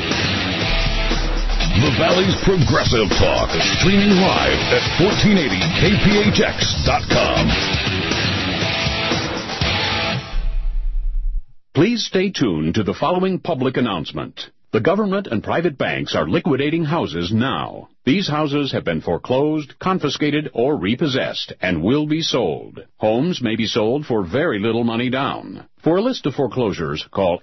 The Valley's Progressive Talk, streaming live at 1480kphx.com. Please stay tuned to the following public announcement. The government and private banks are liquidating houses now. These houses have been foreclosed, confiscated, or repossessed and will be sold. Homes may be sold for very little money down. For a list of foreclosures, call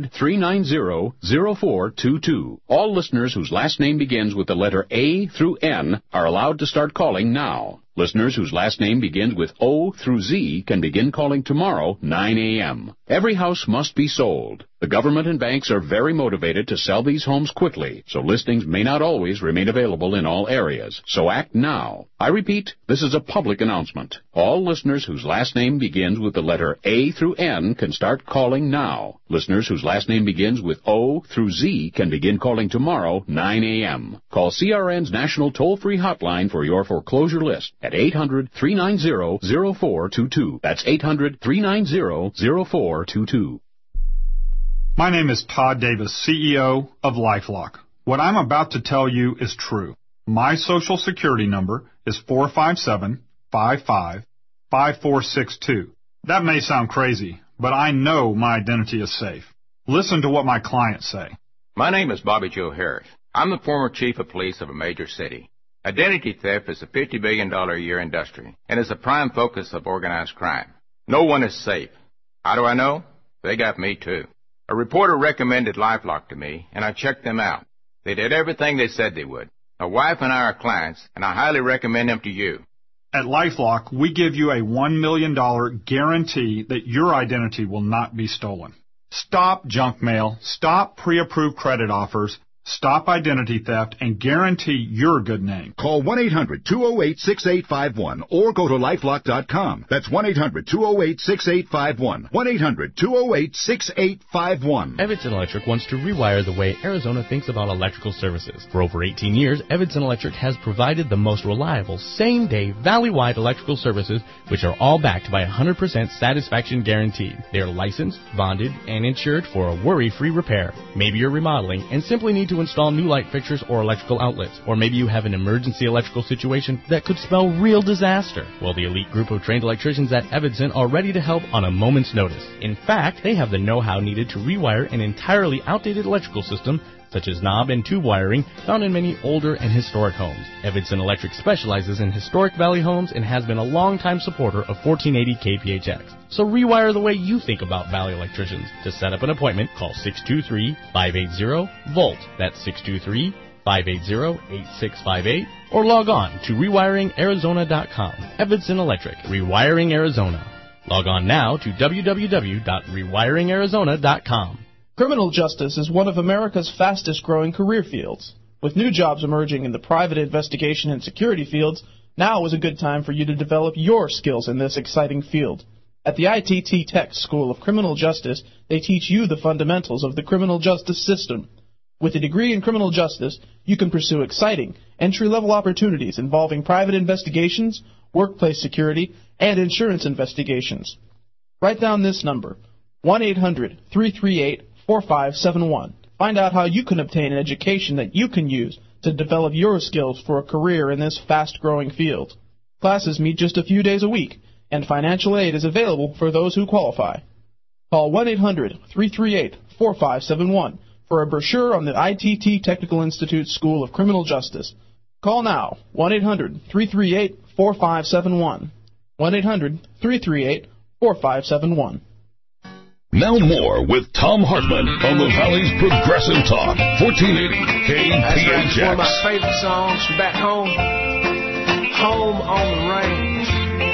800-390-0422. All listeners whose last name begins with the letter A through N are allowed to start calling now. Listeners whose last name begins with O through Z can begin calling tomorrow, 9 a.m. Every house must be sold. The government and banks are very motivated to sell these homes quickly, so listings may not always remain available in all areas. So act now. I repeat, this is a public announcement. All listeners whose last name begins with the letter A through N can start calling now. Listeners whose last name begins with O through Z can begin calling tomorrow, 9 a.m. Call CRN's national toll-free hotline for your foreclosure list at 800-390-0422. That's 800-390-0422. My name is Todd Davis, CEO of LifeLock. What I'm about to tell you is true. My Social Security number is 457-55-5462. That may sound crazy, but I know my identity is safe. Listen to what my clients say. My name is Bobby Joe Harris. I'm the former chief of police of a major city. Identity theft is a $50 billion a year industry and is a prime focus of organized crime. No one is safe. How do I know? They got me too. A reporter recommended LifeLock to me, and I checked them out. They did everything they said they would. My wife and I are clients, and I highly recommend them to you. At LifeLock, we give you a $1 million guarantee that your identity will not be stolen. Stop junk mail, stop pre-approved credit offers, stop identity theft, and guarantee your good name. Call 1-800-208-6851 or go to LifeLock.com. That's 1-800-208-6851. 1-800-208-6851. Evanson Electric wants to rewire the way Arizona thinks about electrical services. For over 18 years, Evanson Electric has provided the most reliable, same-day, valley-wide electrical services, which are all backed by 100% satisfaction guarantee. They are licensed, bonded, and insured for a worry-free repair. Maybe you're remodeling and simply need to install new light fixtures or electrical outlets, or maybe you have an emergency electrical situation that could spell real disaster. Well, the elite group of trained electricians at Evanson are ready to help on a moment's notice. In fact, they have the know-how needed to rewire an entirely outdated electrical system, such as knob and tube wiring, found in many older and historic homes. Evanson Electric specializes in historic valley homes and has been a longtime supporter of 1480 KPHX. So rewire the way you think about valley electricians. To set up an appointment, call 623-580-VOLT. That's 623-580-8658. Or log on to rewiringarizona.com. Evanson Electric, Rewiring Arizona. Log on now to www.rewiringarizona.com. Criminal justice is one of America's fastest-growing career fields. With new jobs emerging in the private investigation and security fields, now is a good time for you to develop your skills in this exciting field. At the ITT Tech School of Criminal Justice, they teach you the fundamentals of the criminal justice system. With a degree in criminal justice, you can pursue exciting, entry-level opportunities involving private investigations, workplace security, and insurance investigations. Write down this number, 1-800-338-4571. Find out how you can obtain an education that you can use to develop your skills for a career in this fast-growing field. Classes meet just a few days a week, and financial aid is available for those who qualify. Call 1-800-338-4571 for a brochure on the ITT Technical Institute School of Criminal Justice. Call now, 1-800-338-4571. 1-800-338-4571. Now more with Tom Hartman on the Valley's Progressive Talk, 1480 KPHX. That's one of my favorite songs from back home. Home on the range.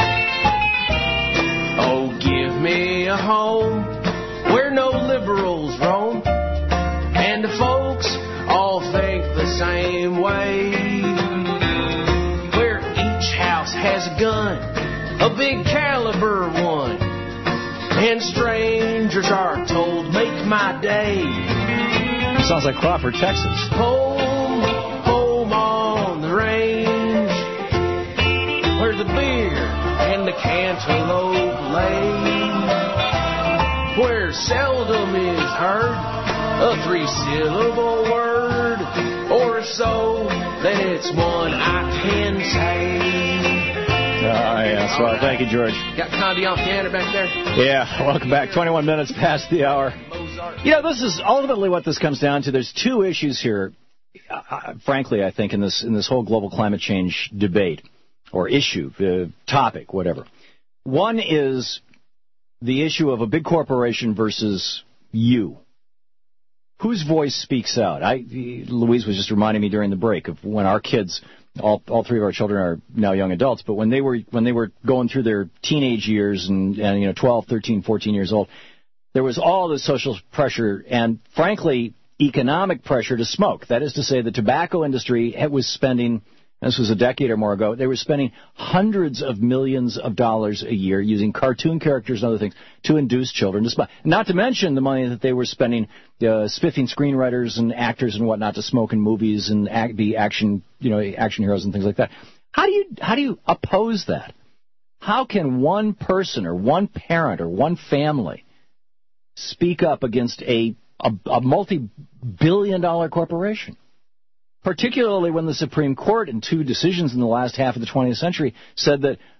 Oh, give me a home where no liberals roam, and the folks all think the same way, where each house has a gun, a big caliber one, and strangers are told, make my day. Sounds like Crawford, Texas. Home, home on the range, where the deer and the cantaloupe lay, where seldom is heard a three-syllable word, or so that it's one I can say. Yes. Well, thank you, George. Got Condi on piano back there? Yeah, welcome back. 21 minutes past the hour. You know, this is ultimately what this comes down to. There's two issues here, frankly, I think, in this whole global climate change debate, or issue, topic, whatever. One is the issue of a big corporation versus you. Whose voice speaks out? Louise was just reminding me during the break of when our kids, all three of our children are now young adults, but when they were going through their teenage years and 12, 13, 14 years old, there was all this social pressure and, frankly, economic pressure to smoke. That is to say, the tobacco industry was spending, this was a decade or more ago, they were spending hundreds of millions of dollars a year using cartoon characters and other things to induce children to smoke. Not to mention the money that they were spending spiffing screenwriters and actors and whatnot to smoke in movies and be action heroes and things like that. How do you oppose that? How can one person or one parent or one family speak up against a multi-billion-dollar corporation? Particularly when the Supreme Court, in two decisions in the last half of the 20th century, said that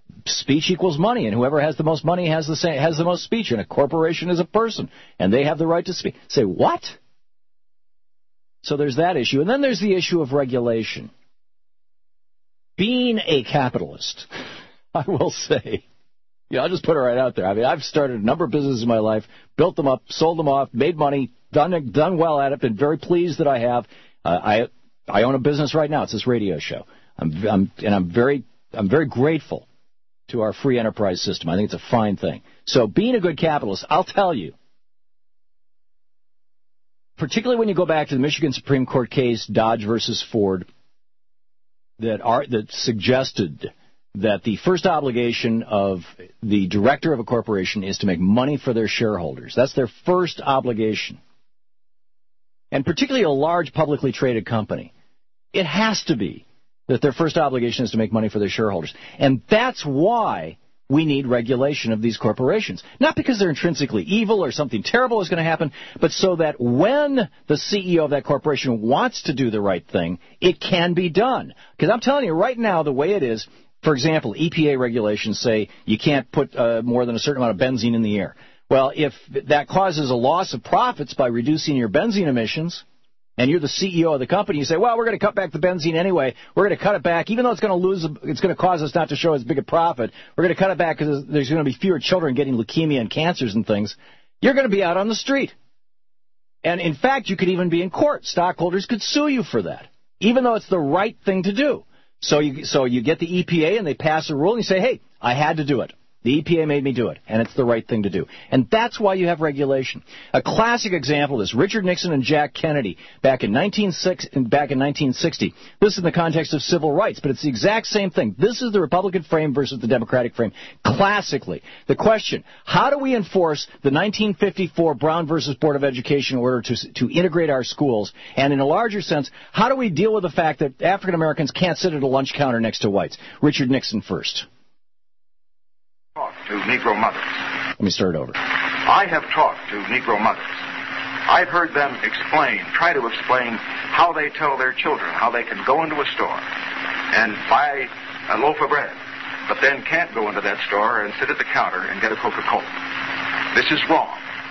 speech equals money, and whoever has the most money has the most speech, and a corporation is a person, and they have the right to speak. Say, what? So there's that issue. And then there's the issue of regulation. Being a capitalist, I will say, I'll just put it right out there. I mean, I've started a number of businesses in my life, built them up, sold them off, made money, done well at it, been very pleased that I have. I own a business right now. It's this radio show. I'm very grateful to our free enterprise system. I think it's a fine thing. So being a good capitalist, I'll tell you, particularly when you go back to the Michigan Supreme Court case, Dodge versus Ford, that suggested that the first obligation of the director of a corporation is to make money for their shareholders. That's their first obligation. And particularly a large publicly traded company, it has to be that their first obligation is to make money for their shareholders. And that's why we need regulation of these corporations. Not because they're intrinsically evil or something terrible is going to happen, but so that when the CEO of that corporation wants to do the right thing, it can be done. Because I'm telling you right now, the way it is, for example, EPA regulations say you can't put more than a certain amount of benzene in the air. Well, if that causes a loss of profits by reducing your benzene emissions, and you're the CEO of the company, you say, well, we're going to cut back the benzene anyway. We're going to cut it back, even though it's going to cause us not to show as big a profit. We're going to cut it back because there's going to be fewer children getting leukemia and cancers and things. You're going to be out on the street. And, in fact, you could even be in court. Stockholders could sue you for that, even though it's the right thing to do. So you get the EPA and they pass a rule and you say, hey, I had to do it. The EPA made me do it, and it's the right thing to do. And that's why you have regulation. A classic example is Richard Nixon and Jack Kennedy back in 1960. This is in the context of civil rights, but it's the exact same thing. This is the Republican frame versus the Democratic frame. Classically, the question, how do we enforce the 1954 Brown versus Board of Education order to integrate our schools? And in a larger sense, how do we deal with the fact that African Americans can't sit at a lunch counter next to whites? Richard Nixon first. To Negro mothers. Let me start over. I have talked to Negro mothers. I've heard them try to explain how they tell their children how they can go into a store and buy a loaf of bread, but then can't go into that store and sit at the counter and get a Coca-Cola. This is wrong,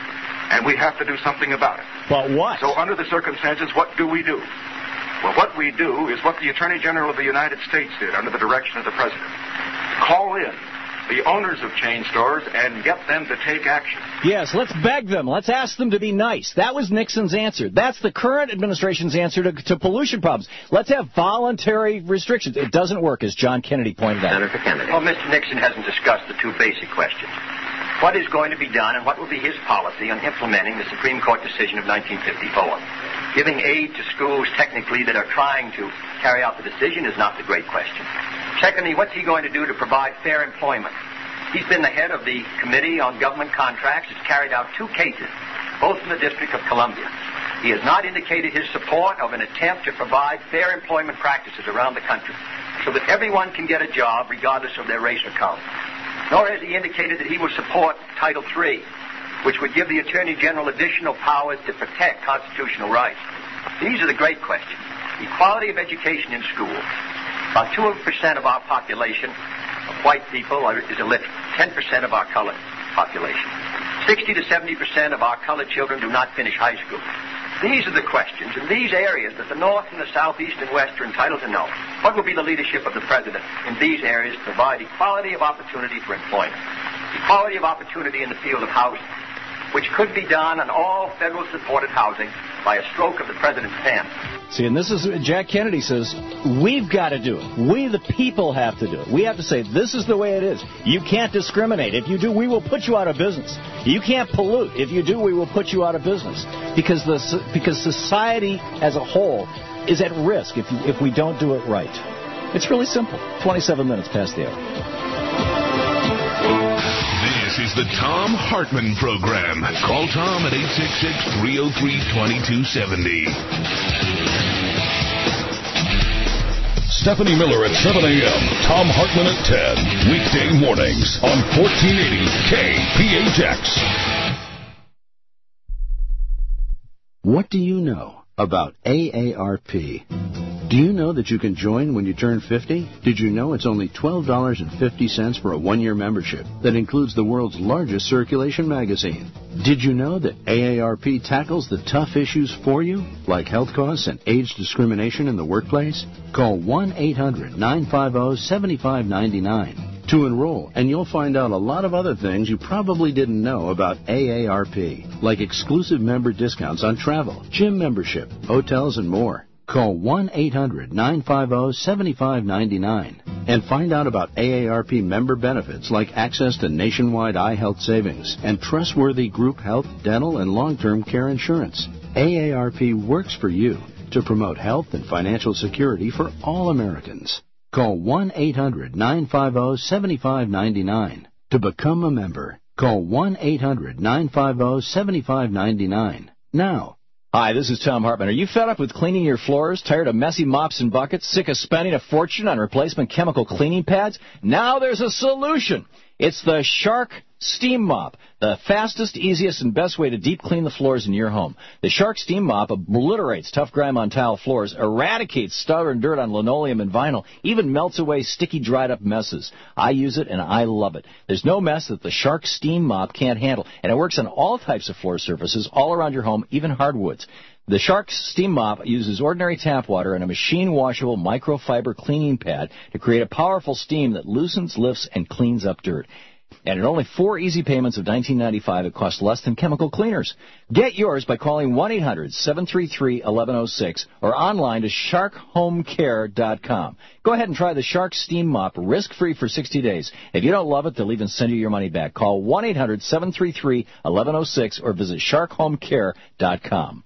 and we have to do something about it. But what? So under the circumstances, what do we do? Well, what we do is what the Attorney General of the United States did under the direction of the President. Call in the owners of chain stores and get them to take action. Yes, let's beg them. Let's ask them to be nice. That was Nixon's answer. That's the current administration's answer to pollution problems. Let's have voluntary restrictions. It doesn't work, as John Kennedy pointed out. Senator Kennedy. Well, Mr. Nixon hasn't discussed the two basic questions. What is going to be done and what will be his policy on implementing the Supreme Court decision of 1954? Giving aid to schools technically that are trying to carry out the decision is not the great question. Secondly, what's he going to do to provide fair employment? He's been the head of the Committee on Government Contracts. It's carried out two cases, both in the District of Columbia. He has not indicated his support of an attempt to provide fair employment practices around the country so that everyone can get a job regardless of their race or color. Nor has he indicated that he will support Title III, which would give the Attorney General additional powers to protect constitutional rights. These are the great questions. Equality of education in schools. About 2% of our population of white people is illiterate. 10% of our colored population. 60 to 70% of our colored children do not finish high school. These are the questions in these areas that the North and the South, East, and West are entitled to know. What will be the leadership of the President in these areas to provide equality of opportunity for employment? Equality of opportunity in the field of housing, which could be done on all federal-supported housing by a stroke of the President's pen. See, and this is, Jack Kennedy says, we've got to do it. We, the people, have to do it. We have to say, this is the way it is. You can't discriminate. If you do, we will put you out of business. You can't pollute. If you do, we will put you out of business. Because society as a whole is at risk if we don't do it right. It's really simple. 27 minutes past the hour. This is the Thom Hartmann Program. Call Tom at 866-303-2270. Stephanie Miller at 7 a.m. Thom Hartmann at 10. Weekday mornings on 1480 KPHX. What do you know about AARP? Do you know that you can join when you turn 50? Did you know it's only $12.50 for a one-year membership that includes the world's largest circulation magazine? Did you know that AARP tackles the tough issues for you, like health costs and age discrimination in the workplace? Call 1-800-950-7599 to enroll, and you'll find out a lot of other things you probably didn't know about AARP, like exclusive member discounts on travel, gym membership, hotels, and more. Call 1-800-950-7599 and find out about AARP member benefits like access to nationwide eye health savings and trustworthy group health, dental, and long-term care insurance. AARP works for you to promote health and financial security for all Americans. Call 1-800-950-7599 to become a member. Call 1-800-950-7599 now. Hi, this is Tom Hartman. Are you fed up with cleaning your floors? Tired of messy mops and buckets? Sick of spending a fortune on replacement chemical cleaning pads? Now there's a solution. It's the Shark Steam Mop, the fastest, easiest, and best way to deep clean the floors in your home. The Shark Steam Mop obliterates tough grime on tile floors, eradicates stubborn dirt on linoleum and vinyl, even melts away sticky, dried-up messes. I use it, and I love it. There's no mess that the Shark Steam Mop can't handle, and it works on all types of floor surfaces all around your home, even hardwoods. The Shark Steam Mop uses ordinary tap water and a machine-washable microfiber cleaning pad to create a powerful steam that loosens, lifts, and cleans up dirt. And in only 4 easy payments of $19.95, it costs less than chemical cleaners. Get yours by calling 1-800-733-1106 or online to sharkhomecare.com. Go ahead and try the Shark Steam Mop risk-free for 60 days. If you don't love it, they'll even send you your money back. Call 1-800-733-1106 or visit sharkhomecare.com.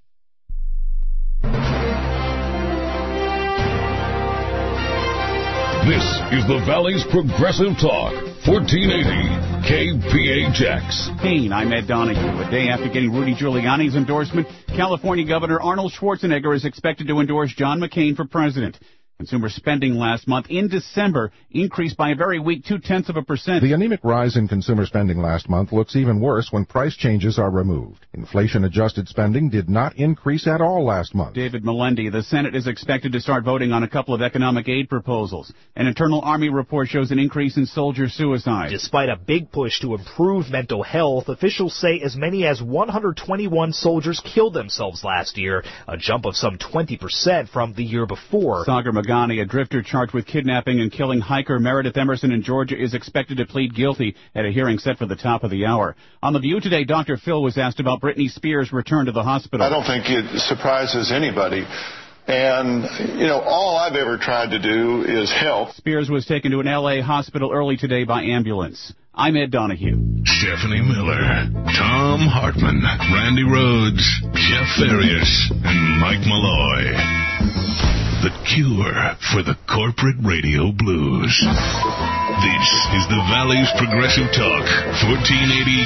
This is the Valley's Progressive Talk, 1480 KPHX. Hey, I'm Ed Donahue. A day after getting Rudy Giuliani's endorsement, California Governor Arnold Schwarzenegger is expected to endorse John McCain for president. Consumer spending last month in December increased by a very weak 0.2%. The anemic rise in consumer spending last month looks even worse when price changes are removed. Inflation-adjusted spending did not increase at all last month. David Melendi, the Senate is expected to start voting on a couple of economic aid proposals. An internal Army report shows an increase in soldier suicide. Despite a big push to improve mental health, officials say as many as 121 soldiers killed themselves last year, a jump of some 20% from the year before. Sagar Magani, a drifter charged with kidnapping and killing hiker Meredith Emerson in Georgia, is expected to plead guilty at a hearing set for the top of the hour. On The View today, Dr. Phil was asked about Britney Spears' return to the hospital. I don't think it surprises anybody. And, all I've ever tried to do is help. Spears was taken to an L.A. hospital early today by ambulance. I'm Ed Donahue. Stephanie Miller, Tom Hartman, Randy Rhodes, Jeff Farias, and Mike Malloy. The cure for the corporate radio blues. This is the Valley's Progressive Talk, 1480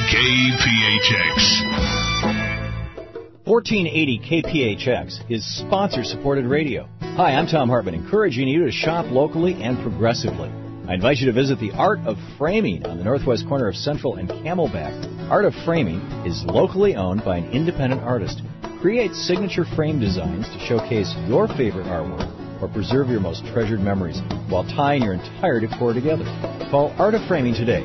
KPHX. 1480 KPHX is sponsor-supported radio. Hi, I'm Tom Hartman, encouraging you to shop locally and progressively. I invite you to visit the Art of Framing on the northwest corner of Central and Camelback. Art of Framing is locally owned by an independent artist. Create signature frame designs to showcase your favorite artwork or preserve your most treasured memories while tying your entire decor together. Call Art of Framing today,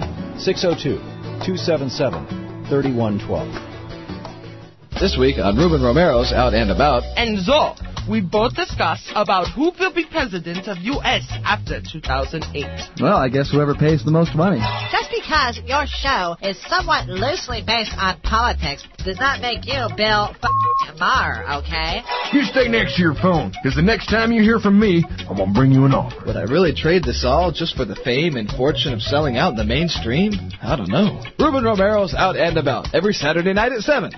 602-277-3112. This week on Ruben Romero's Out and About. And so, we both discuss about who will be president of U.S. after 2008. Well, I guess whoever pays the most money. Just because your show is somewhat loosely based on politics does not make you Bill Maher, okay? You stay next to your phone, because the next time you hear from me, I'm going to bring you an offer. Would I really trade this all just for the fame and fortune of selling out in the mainstream? I don't know. Ruben Romero's Out and About, every Saturday night at 7.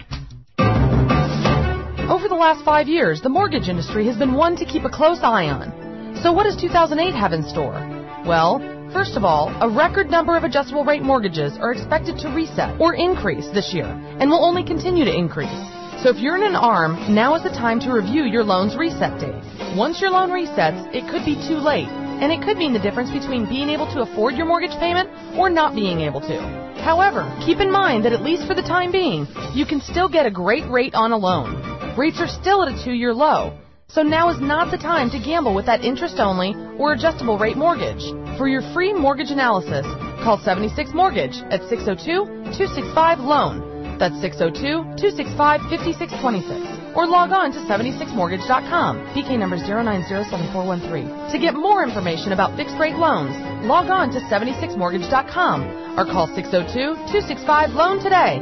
Over the last 5 years, the mortgage industry has been one to keep a close eye on. So what does 2008 have in store? Well, first of all, a record number of adjustable rate mortgages are expected to reset or increase this year and will only continue to increase. So if you're in an ARM, now is the time to review your loan's reset date. Once your loan resets, it could be too late, and it could mean the difference between being able to afford your mortgage payment or not being able to. However, keep in mind that at least for the time being, you can still get a great rate on a loan. Rates are still at a 2-year low. So now is not the time to gamble with that interest-only or adjustable rate mortgage. For your free mortgage analysis, call 76 Mortgage at 602-265-LOAN. That's 602-265-5626. Or log on to 76mortgage.com. PK number 0907413. To get more information about fixed-rate loans, log on to 76mortgage.com or call 602-265-LOAN today.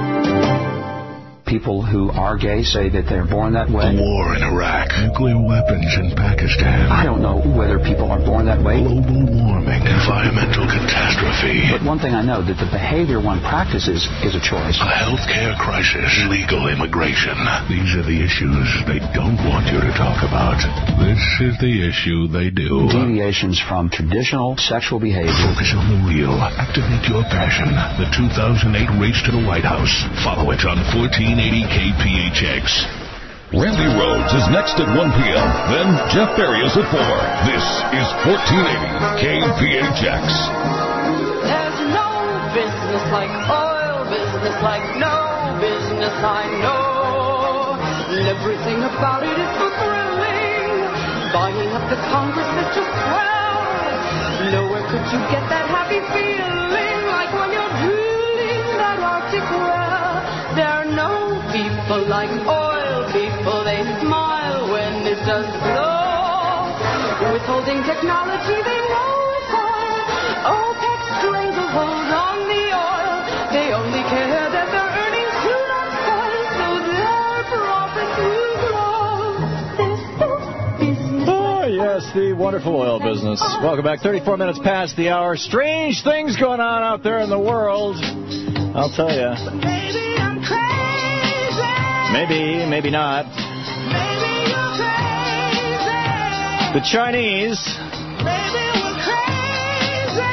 People who are gay say that they're born that way. War in Iraq. Nuclear weapons in Pakistan. I don't know whether people are born that way. Global warming. Environmental catastrophe. But one thing I know, that the behavior one practices is a choice. A healthcare crisis. Illegal immigration. These are the issues they don't want you to talk about. This is the issue they do. Deviations from traditional sexual behavior. Focus on the real. Activate your passion. The 2008 race to the White House. Follow it on 1480 KPHX. Randy Rhodes is next at 1 p.m. Then Jeff Farias at 4. This is 1480 KPHX. There's no business like oil business, like no business I know. And everything about it is so thrilling. Buying up the Congress is just swell. Nowhere could you get that happy feeling like when you're drilling that Arctic well. There are no people like oil people. They smile when it does blow. Withholding technology, they know it's all. OPEC stranglehold on the oil. They only care that their earnings do not fall, so their profits will grow. Oh, yes, the wonderful oil business. Welcome back. 34 minutes past the hour. Strange things going on out there in the world. I'll tell you. Maybe I'm crazy. Maybe not. Maybe you're crazy. The Chinese. Maybe we're crazy.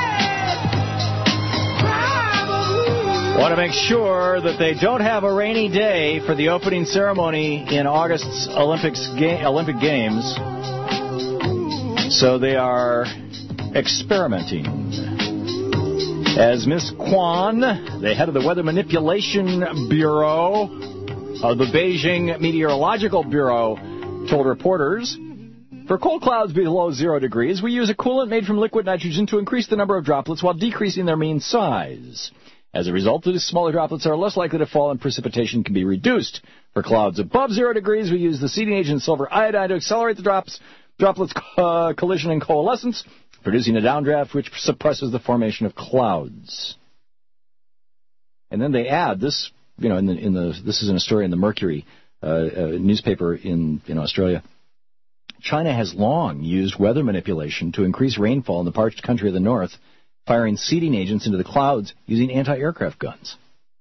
Probably. Want to make sure that they don't have a rainy day for the opening ceremony in August's Olympic Games. So they are experimenting. As Ms. Quan, the head of the Weather Manipulation Bureau of the Beijing Meteorological Bureau, told reporters, for cold clouds below 0 degrees, we use a coolant made from liquid nitrogen to increase the number of droplets while decreasing their mean size. As a result, the smaller droplets are less likely to fall and precipitation can be reduced. For clouds above 0 degrees, we use the seeding agent silver iodide to accelerate the droplets' collision and coalescence, producing a downdraft which suppresses the formation of clouds. And then they add this, this is in a story in the Mercury newspaper in Australia. China has long used weather manipulation to increase rainfall in the parched country of the north, firing seeding agents into the clouds using anti-aircraft guns.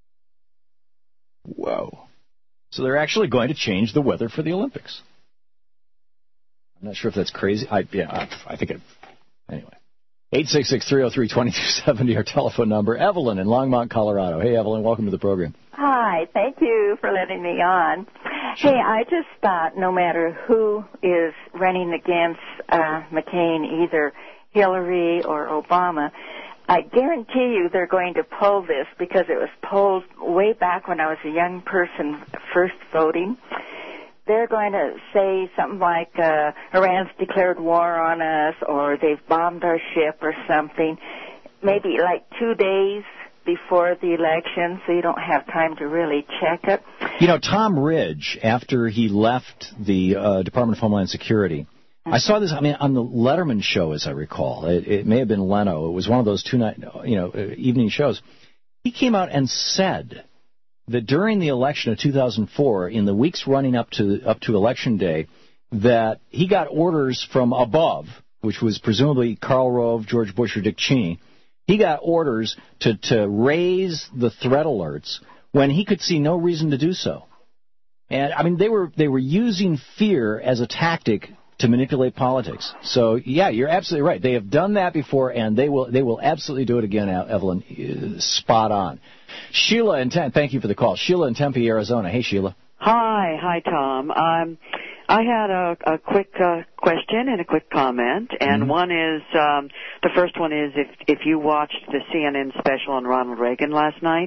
Whoa. So they're actually going to change the weather for the Olympics. I'm not sure if that's crazy. I think it... Anyway. 866-303-2270, our telephone number. Evelyn in Longmont, Colorado. Hey, Evelyn, welcome to the program. Hi, thank you for letting me on. Hey, I just thought no matter who is running against McCain, either Hillary or Obama, I guarantee you they're going to pull this because it was pulled way back when I was a young person first voting. They're going to say something like Iran's declared war on us or they've bombed our ship or something, maybe like 2 days before the election, so you don't have time to really check it. Tom Ridge, after he left the Department of Homeland Security, I saw this, on the Letterman show, as I recall. It may have been Leno. It was one of those evening shows. He came out and said that during the election of 2004, in the weeks running up to Election Day, that he got orders from above, which was presumably Karl Rove, George Bush, or Dick Cheney. He got orders to raise the threat alerts when he could see no reason to do so. And, they were using fear as a tactic to manipulate politics. So, yeah, you're absolutely right. They have done that before, and they will absolutely do it again, Evelyn. Spot on. Sheila in Tempe, thank you for the call. Sheila in Tempe, Arizona. Hey, Sheila. Hi, Tom. I had a quick question and a quick comment, and one is the first one is if you watched the CNN special on Ronald Reagan last night.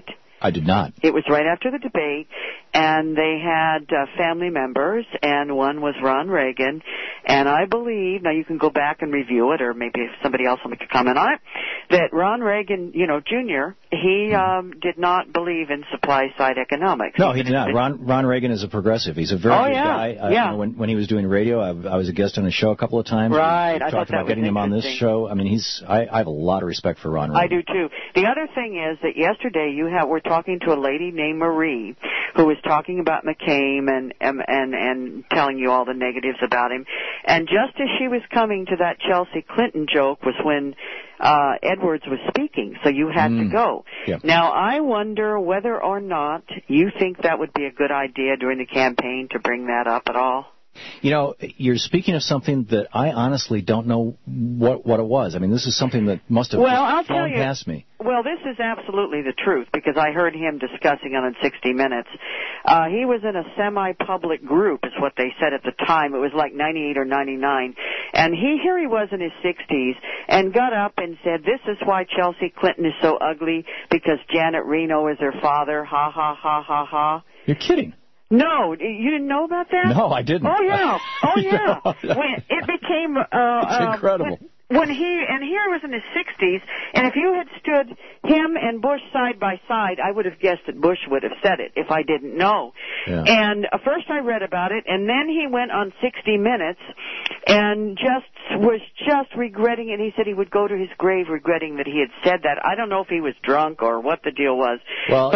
I did not. It was right after the debate, and they had family members, and one was Ron Reagan, and I believe, now you can go back and review it, or maybe if somebody else will make a comment on it, that Ron Reagan, Jr., he did not believe in supply-side economics. No, he did not. Ron Reagan is a progressive. He's a very good guy. When he was doing radio, I was a guest on his show a couple of times. Right. We talked about getting him on this show. I mean, I have a lot of respect for Ron Reagan. I do, too. The other thing is that yesterday we're talking to a lady named Marie who was talking about McCain and telling you all the negatives about him. And just as she was coming to that Chelsea Clinton joke was when Edwards was speaking, so you had to go. Yeah. Now, I wonder whether or not you think that would be a good idea during the campaign to bring that up at all. You're speaking of something that I honestly don't know what it was. I mean, this is something that must have fallen past me. Well, this is absolutely the truth, because I heard him discussing it on 60 Minutes. He was in a semi-public group, is what they said at the time. It was like 98 or 99. And here he was in his 60s, and got up and said, this is why Chelsea Clinton is so ugly, because Janet Reno is her father. Ha, ha, ha, ha, ha. You're kidding. No, you didn't know about that? No, I didn't. Oh, yeah. When it became... it's incredible. When here was in his 60s, and if you had stood him and Bush side by side, I would have guessed that Bush would have said it if I didn't know. Yeah. And first I read about it, and then he went on 60 Minutes and was regretting it. He said he would go to his grave regretting that he had said that. I don't know if he was drunk or what the deal was. Well,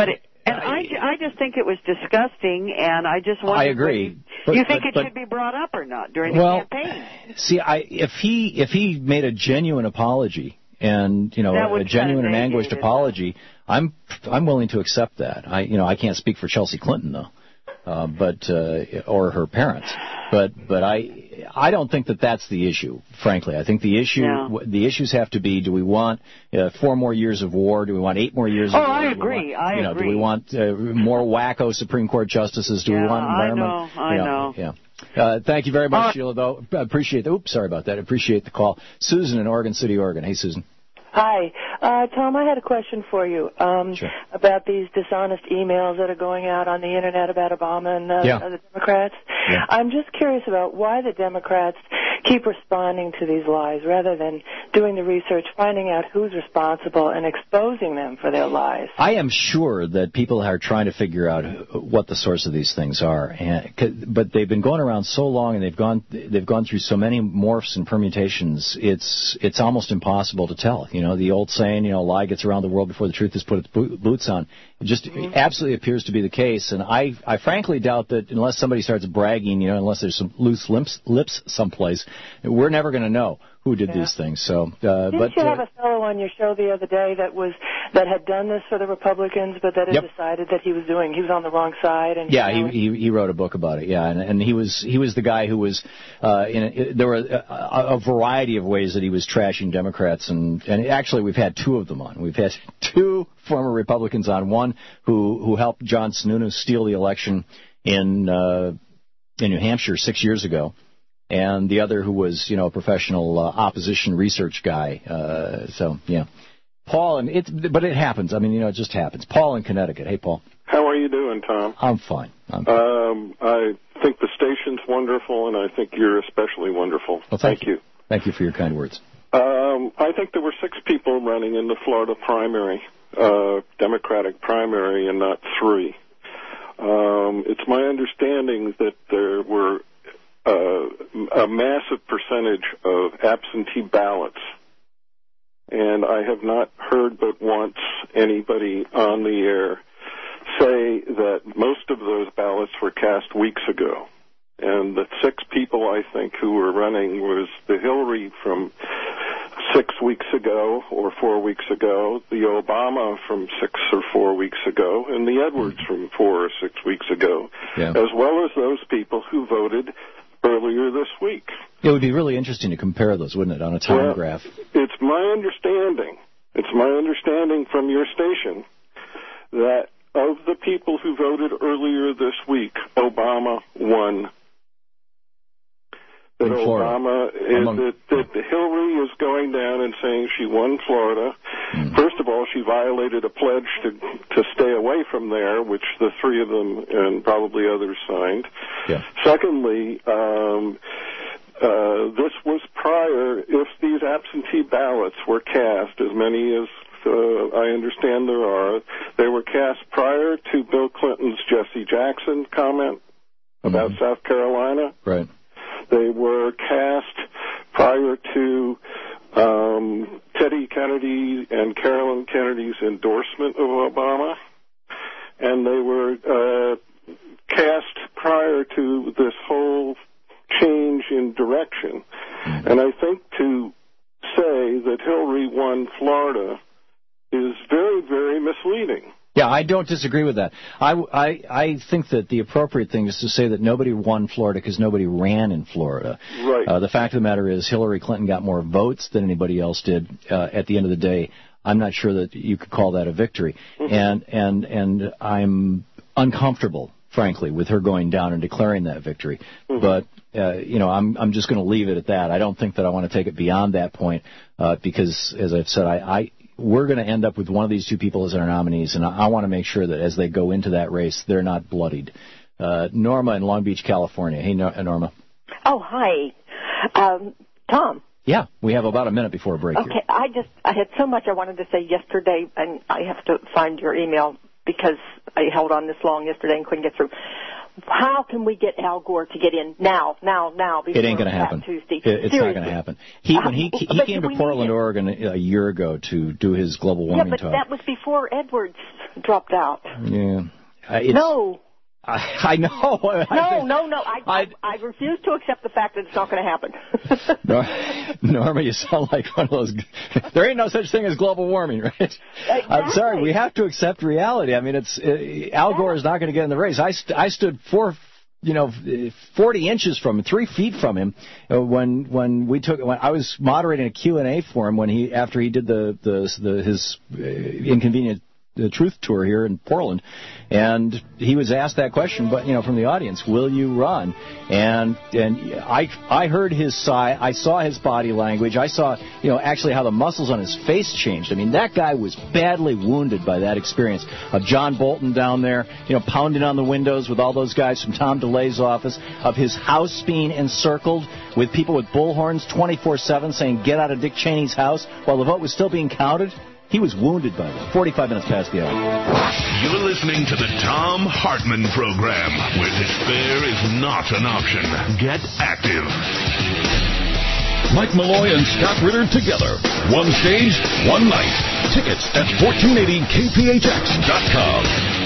I just think it was disgusting, and I just wonder. I agree. You think it should be brought up or not during the campaign? See, if he made a genuine apology and a genuine and anguished apology, I'm willing to accept that. I can't speak for Chelsea Clinton though, or her parents, but I don't think that's the issue. Frankly, I think the issues have to be: do we want 4 more years of war? Do we want 8 more years of war? I agree. Do we want more wacko Supreme Court justices? Do we want environment? I know. Yeah. Thank you very much, Sheila. Though appreciate the. Oops, sorry about that. Appreciate the call. Susan in Oregon City, Oregon. Hey, Susan. Hi. Tom, I had a question for you about these dishonest emails that are going out on the Internet about Obama and the Democrats. Yeah. I'm just curious about why the Democrats keep responding to these lies rather than doing the research, finding out who's responsible, and exposing them for their lies. I am sure that people are trying to figure out what the source of these things are, but they've been going around so long, and they've gone through so many morphs and permutations. It's almost impossible to tell. The old saying, a lie gets around the world before the truth has put its boots on. It just absolutely appears to be the case, and I frankly doubt that unless somebody starts bragging, unless there's some loose lips someplace, we're never going to know who did these things. So, didn't you have a fellow on your show the other day that had done this for the Republicans, but that had decided that he was on the wrong side? And he wrote a book about it. Yeah, and he was the guy who was there were a variety of ways that he was trashing Democrats, and actually we've had 2 of them on. We've had 2 former Republicans on. One who helped John Sununu steal the election in New Hampshire 6 years ago. And the other who was, a professional opposition research guy. Paul, but it happens. I mean, it just happens. Paul in Connecticut. Hey, Paul. How are you doing, Tom? I'm fine. I think the station's wonderful, and I think you're especially wonderful. Well, thank you. Thank you for your kind words. I think there were 6 people running in the Florida primary, Democratic primary, and not 3. It's my understanding that there were a massive percentage of absentee ballots, and I have not heard but once anybody on the air say that most of those ballots were cast weeks ago, and the 6 people, I think, who were running was the Hillary from 6 weeks ago or 4 weeks ago, the Obama from 6 or 4 weeks ago, and the Edwards from 4 or 6 weeks ago, as well as those people who voted earlier this week. It would be really interesting to compare those, wouldn't it, on a time graph? It's my understanding from your station that of the people who voted earlier this week, Obama won. That Obama that Hillary is going down and saying she won Florida. First of of all, she violated a pledge to stay away from there, which the three of them and probably others signed. Yeah. Secondly, this was prior, if these absentee ballots were cast, as many as I understand there are, they were cast prior to Bill Clinton's Jesse Jackson comment about South Carolina. Right. They were cast prior to Teddy Kennedy and Carolyn Kennedy's endorsement of Obama, and they were cast prior to this whole change in direction. And I think to say that Hillary won Florida is very, very misleading. Yeah, I don't disagree with that. I think that the appropriate thing is to say that nobody won Florida because nobody ran in Florida. Right. The fact of the matter is Hillary Clinton got more votes than anybody else did. At the end of the day, I'm not sure that you could call that a victory. Mm-hmm. And I'm uncomfortable, frankly, with her going down and declaring that victory. Mm-hmm. But I'm just going to leave it at that. I don't think that I want to take it beyond that point because, as I've said, we're going to end up with one of these two people as our nominees, and I want to make sure that as they go into that race, they're not bloodied. Norma in Long Beach, California. Hey, Norma. Oh, hi. Tom. Yeah, we have about a minute before a break. Okay, here. I had so much I wanted to say yesterday, and I have to find your email because I held on this long yesterday and couldn't get through. How can we get Al Gore to get in now? Before it ain't going to happen. Tuesday? It's not going to happen. When he came to Portland, Oregon a year ago to do his global warming talk. Yeah, but that was before Edwards dropped out. Yeah. No. I know. No. I refuse to accept the fact that it's not going to happen. Norma, you sound like one of those. There ain't no such thing as global warming, right? Exactly. I'm sorry. We have to accept reality. I mean, Al Gore is not going to get in the race. I stood 40 inches from him, 3 feet from him, when I was moderating a Q&A for him after he did his inconvenient Truth Tour here in Portland, and he was asked that question, but from the audience, will you run? And I heard his sigh, I saw his body language, I saw actually how the muscles on his face changed. I mean, that guy was badly wounded by that experience of John Bolton down there, pounding on the windows with all those guys from Tom DeLay's office, of his house being encircled with people with bullhorns 24/7 saying get out of Dick Cheney's house while the vote was still being counted. He was wounded by that. 45 minutes past the hour. You're listening to the Thom Hartmann Program, where despair is not an option. Get active. Mike Malloy and Scott Ritter together. One stage, one night. Tickets at 1480kphx.com.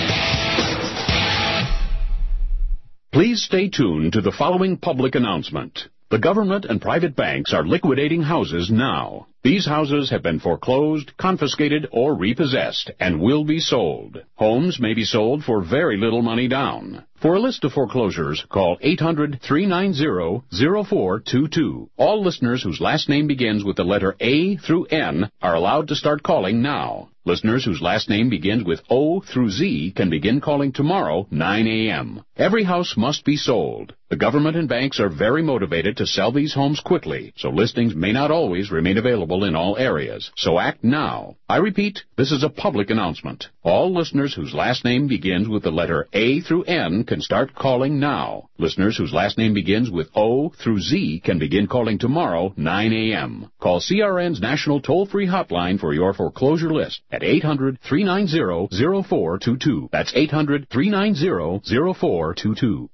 Please stay tuned to the following public announcement. The government and private banks are liquidating houses now. These houses have been foreclosed, confiscated, or repossessed and will be sold. Homes may be sold for very little money down. For a list of foreclosures, call 800-390-0422. All listeners whose last name begins with the letter A through N are allowed to start calling now. Listeners whose last name begins with O through Z can begin calling tomorrow, 9 a.m. Every house must be sold. The government and banks are very motivated to sell these homes quickly, so listings may not always remain available in all areas. So act now. I repeat, this is a public announcement. All listeners whose last name begins with the letter A through N can start calling now. Listeners whose last name begins with O through Z can begin calling tomorrow, 9 a.m. Call CRN's national toll-free hotline for your foreclosure list at 800-390-0422. That's 800-390-0422.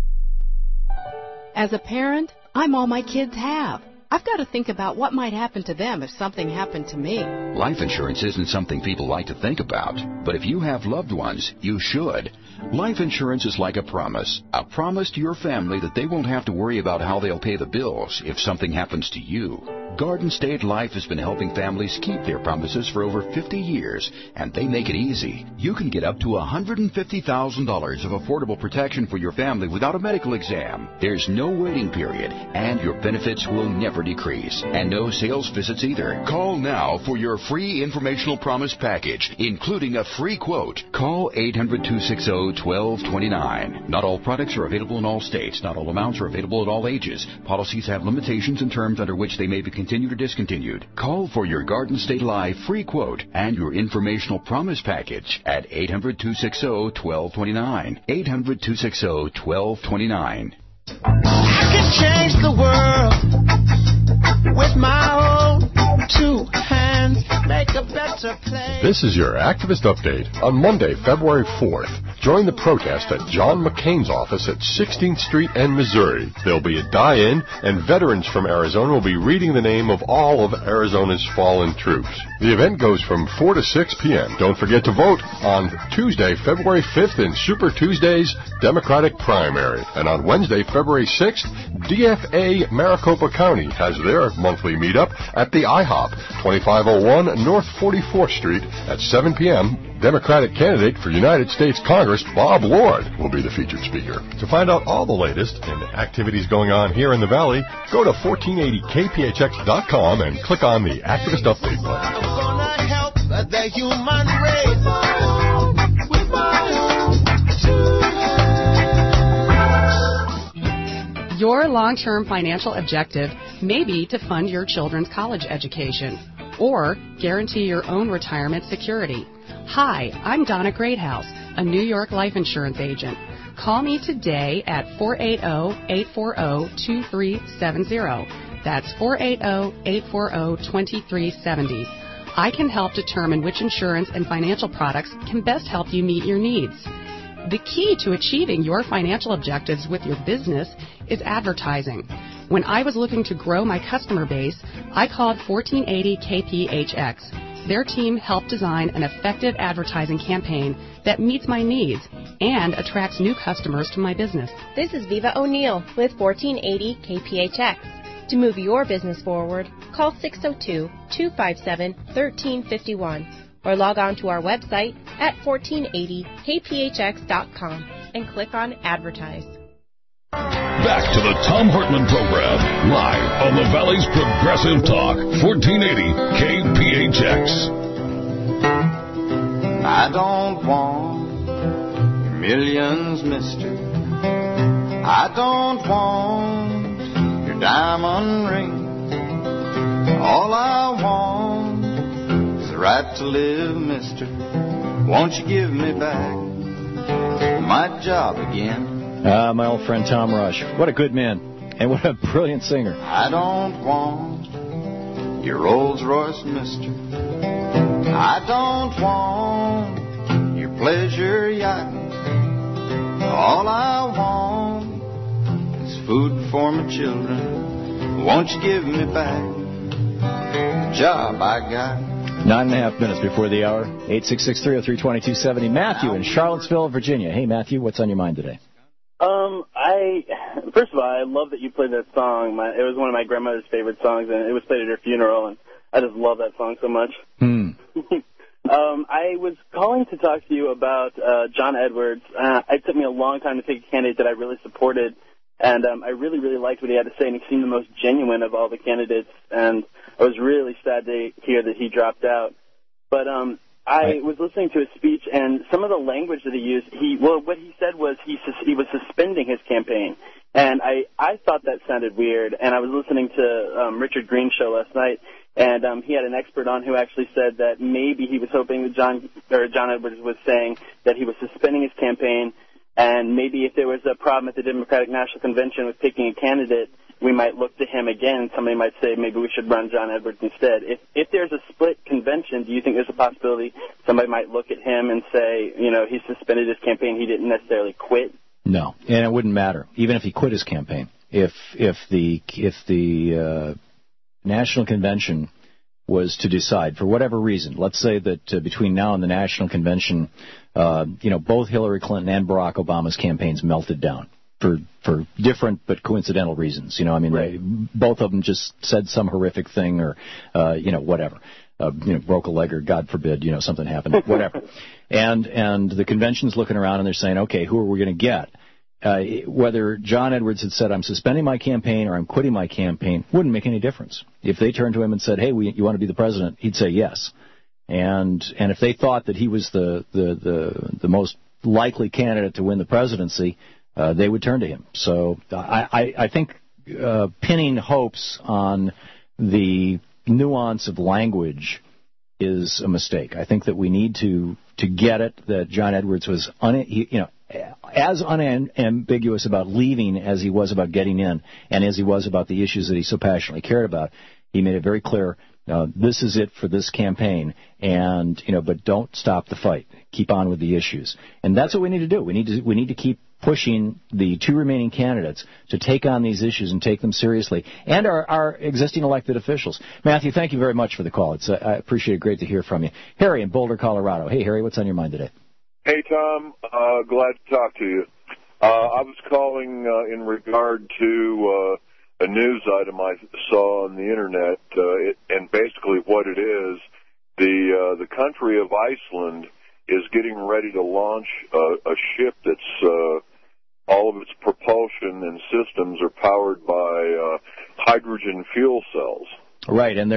As a parent, I'm all my kids have. I've got to think about what might happen to them if something happened to me. Life insurance isn't something people like to think about, but if you have loved ones, you should. Life insurance is like a promise to your family that they won't have to worry about how they'll pay the bills if something happens to you. Garden State Life has been helping families keep their promises for over 50 years, and they make it easy. You can get up to $150,000 of affordable protection for your family without a medical exam. There's no waiting period, and your benefits will never never decrease. And no sales visits either. Call now for your free informational promise package, including a free quote. Call 800-260-1229. Not all products are available in all states. Not all amounts are available at all ages. Policies have limitations and terms under which they may be continued or discontinued. Call for your Garden State Live free quote and your informational promise package at 800-260-1229. 800-260-1229. I can change the world with my own 2 hands, make a better place. This is your activist update on Monday, February 4th. Join the protest at John McCain's office at 16th Street and Missouri. There'll be a die-in, and veterans from Arizona will be reading the name of all of Arizona's fallen troops. The event goes from 4 to 6 p.m. Don't forget to vote on Tuesday, February 5th in Super Tuesday's Democratic primary. And on Wednesday, February 6th, DFA Maricopa County has their monthly meetup at the IHOP, 2501 North 44th Street at 7 p.m. Democratic candidate for United States Congress, Bob Lord, will be the featured speaker. To find out all the latest in activities going on here in the Valley, go to 1480kphx.com and click on the Activist Update button. I'm gonna help the human race with my own 2 hands. Your long-term financial objective may be to fund your children's college education or guarantee your own retirement security. Hi, I'm Donna Greathouse, a New York life insurance agent. Call me today at 480-840-2370. That's 480-840-2370. I can help determine which insurance and financial products can best help you meet your needs. The key to achieving your financial objectives with your business is advertising. When I was looking to grow my customer base, I called 1480 KPHX. Their team helped design an effective advertising campaign that meets my needs and attracts new customers to my business. This is Viva O'Neill with 1480 KPHX. To move your business forward, call 602-257-1351 or log on to our website at 1480kphx.com and click on Advertise. Back to the Thom Hartmann Program, live on the Valley's Progressive Talk, 1480 KPHX. I don't want your millions, mister. I don't want your diamond rings. All I want is the right to live, mister. Won't you give me back my job again? My old friend Tom Rush. What a good man. And what a brilliant singer. I don't want your Rolls Royce, mister. I don't want your pleasure yacht. All I want is food for my children. Won't you give me back the job I got? 9.5 minutes before the hour. 866-303-2270. Matthew in Charlottesville, Virginia. Hey, Matthew, what's on your mind today? First of all, I love that you played that song. It was one of my grandmother's favorite songs, and it was played at her funeral, and I just love that song so much. I was calling to talk to you about John Edwards. It took me a long time to pick a candidate that I really supported, and I really, really liked what he had to say, and he seemed the most genuine of all the candidates, and I was really sad to hear that he dropped out. But I was listening to his speech, and some of the language that he used, what he said was he was suspending his campaign. And I thought that sounded weird, and I was listening to Richard Green's show last night, and he had an expert on who actually said that maybe he was hoping that John Edwards was saying that he was suspending his campaign, and maybe if there was a problem at the Democratic National Convention with picking a candidate, we might look to him again. Somebody might say maybe we should run John Edwards instead. If there's a split convention, do you think there's a possibility somebody might look at him and say, he suspended his campaign, he didn't necessarily quit? No, and it wouldn't matter, even if he quit his campaign. If the National Convention was to decide, for whatever reason, let's say that between now and the National Convention, both Hillary Clinton and Barack Obama's campaigns melted down for different but coincidental reasons. Both of them just said some horrific thing or, whatever. Broke a leg or, God forbid, something happened, whatever. And the convention's looking around and they're saying, okay, who are we going to get? whether John Edwards had said, I'm suspending my campaign or I'm quitting my campaign, wouldn't make any difference. If they turned to him and said, hey, you want to be the president, he'd say yes. And if they thought that he was the most likely candidate to win the presidency, they would turn to him. So I think pinning hopes on the nuance of language is a mistake. I think that we need to get it that John Edwards was as unambiguous about leaving as he was about getting in, and as he was about the issues that he so passionately cared about. He made it very clear, this is it for this campaign, and but don't stop the fight. Keep on with the issues, and that's what we need to do. We need to keep pushing the two remaining candidates to take on these issues and take them seriously, and our existing elected officials. Matthew, thank you very much for the call. I appreciate it. Great to hear from you. Harry in Boulder, Colorado. Hey, Harry, what's on your mind today? Hey, Tom. Glad to talk to you. I was calling in regard to a news item I saw on the Internet, and basically what it is, the country of Iceland is getting ready to launch a ship that's all of its propulsion and systems are powered by hydrogen fuel cells. Right, and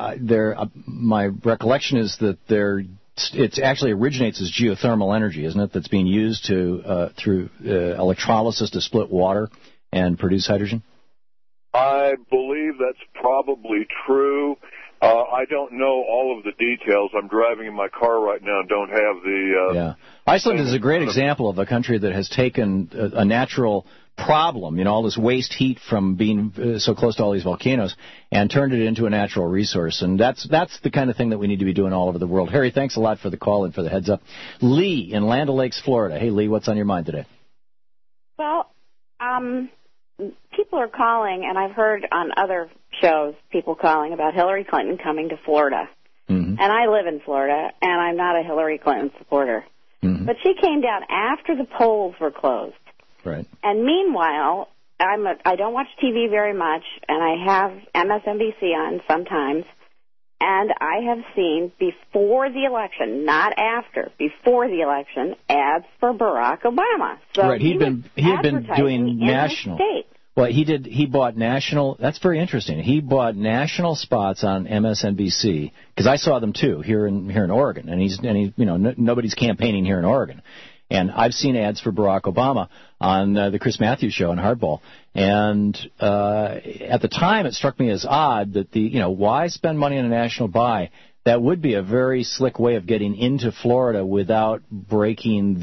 my recollection is that it actually originates as geothermal energy, isn't it? That's being used through electrolysis to split water and produce hydrogen. I believe that's probably true. I don't know all of the details. I'm driving in my car right now and don't have the... Yeah. Iceland is a great example of a country that has taken a natural problem, all this waste heat from being so close to all these volcanoes, and turned it into a natural resource. And that's the kind of thing that we need to be doing all over the world. Harry, thanks a lot for the call and for the heads up. Lee in Land O'Lakes, Florida. Hey, Lee, what's on your mind today? Well, people are calling, and I've heard on other shows people calling about Hillary Clinton coming to Florida. Mm-hmm. And I live in Florida, and I'm not a Hillary Clinton supporter. Mm-hmm. But she came down after the polls were closed. Right. And meanwhile, I don't watch TV very much, and I have MSNBC on sometimes, and I have seen before the election, not after, before the election, ads for Barack Obama. So right. He'd been doing national. Well, he bought national. That's very interesting. He bought national spots on MSNBC because I saw them too here in Oregon, and he's nobody's campaigning here in Oregon. And I've seen ads for Barack Obama on the Chris Matthews show on Hardball. And at the time, it struck me as odd that why spend money on a national buy? That would be a very slick way of getting into Florida without breaking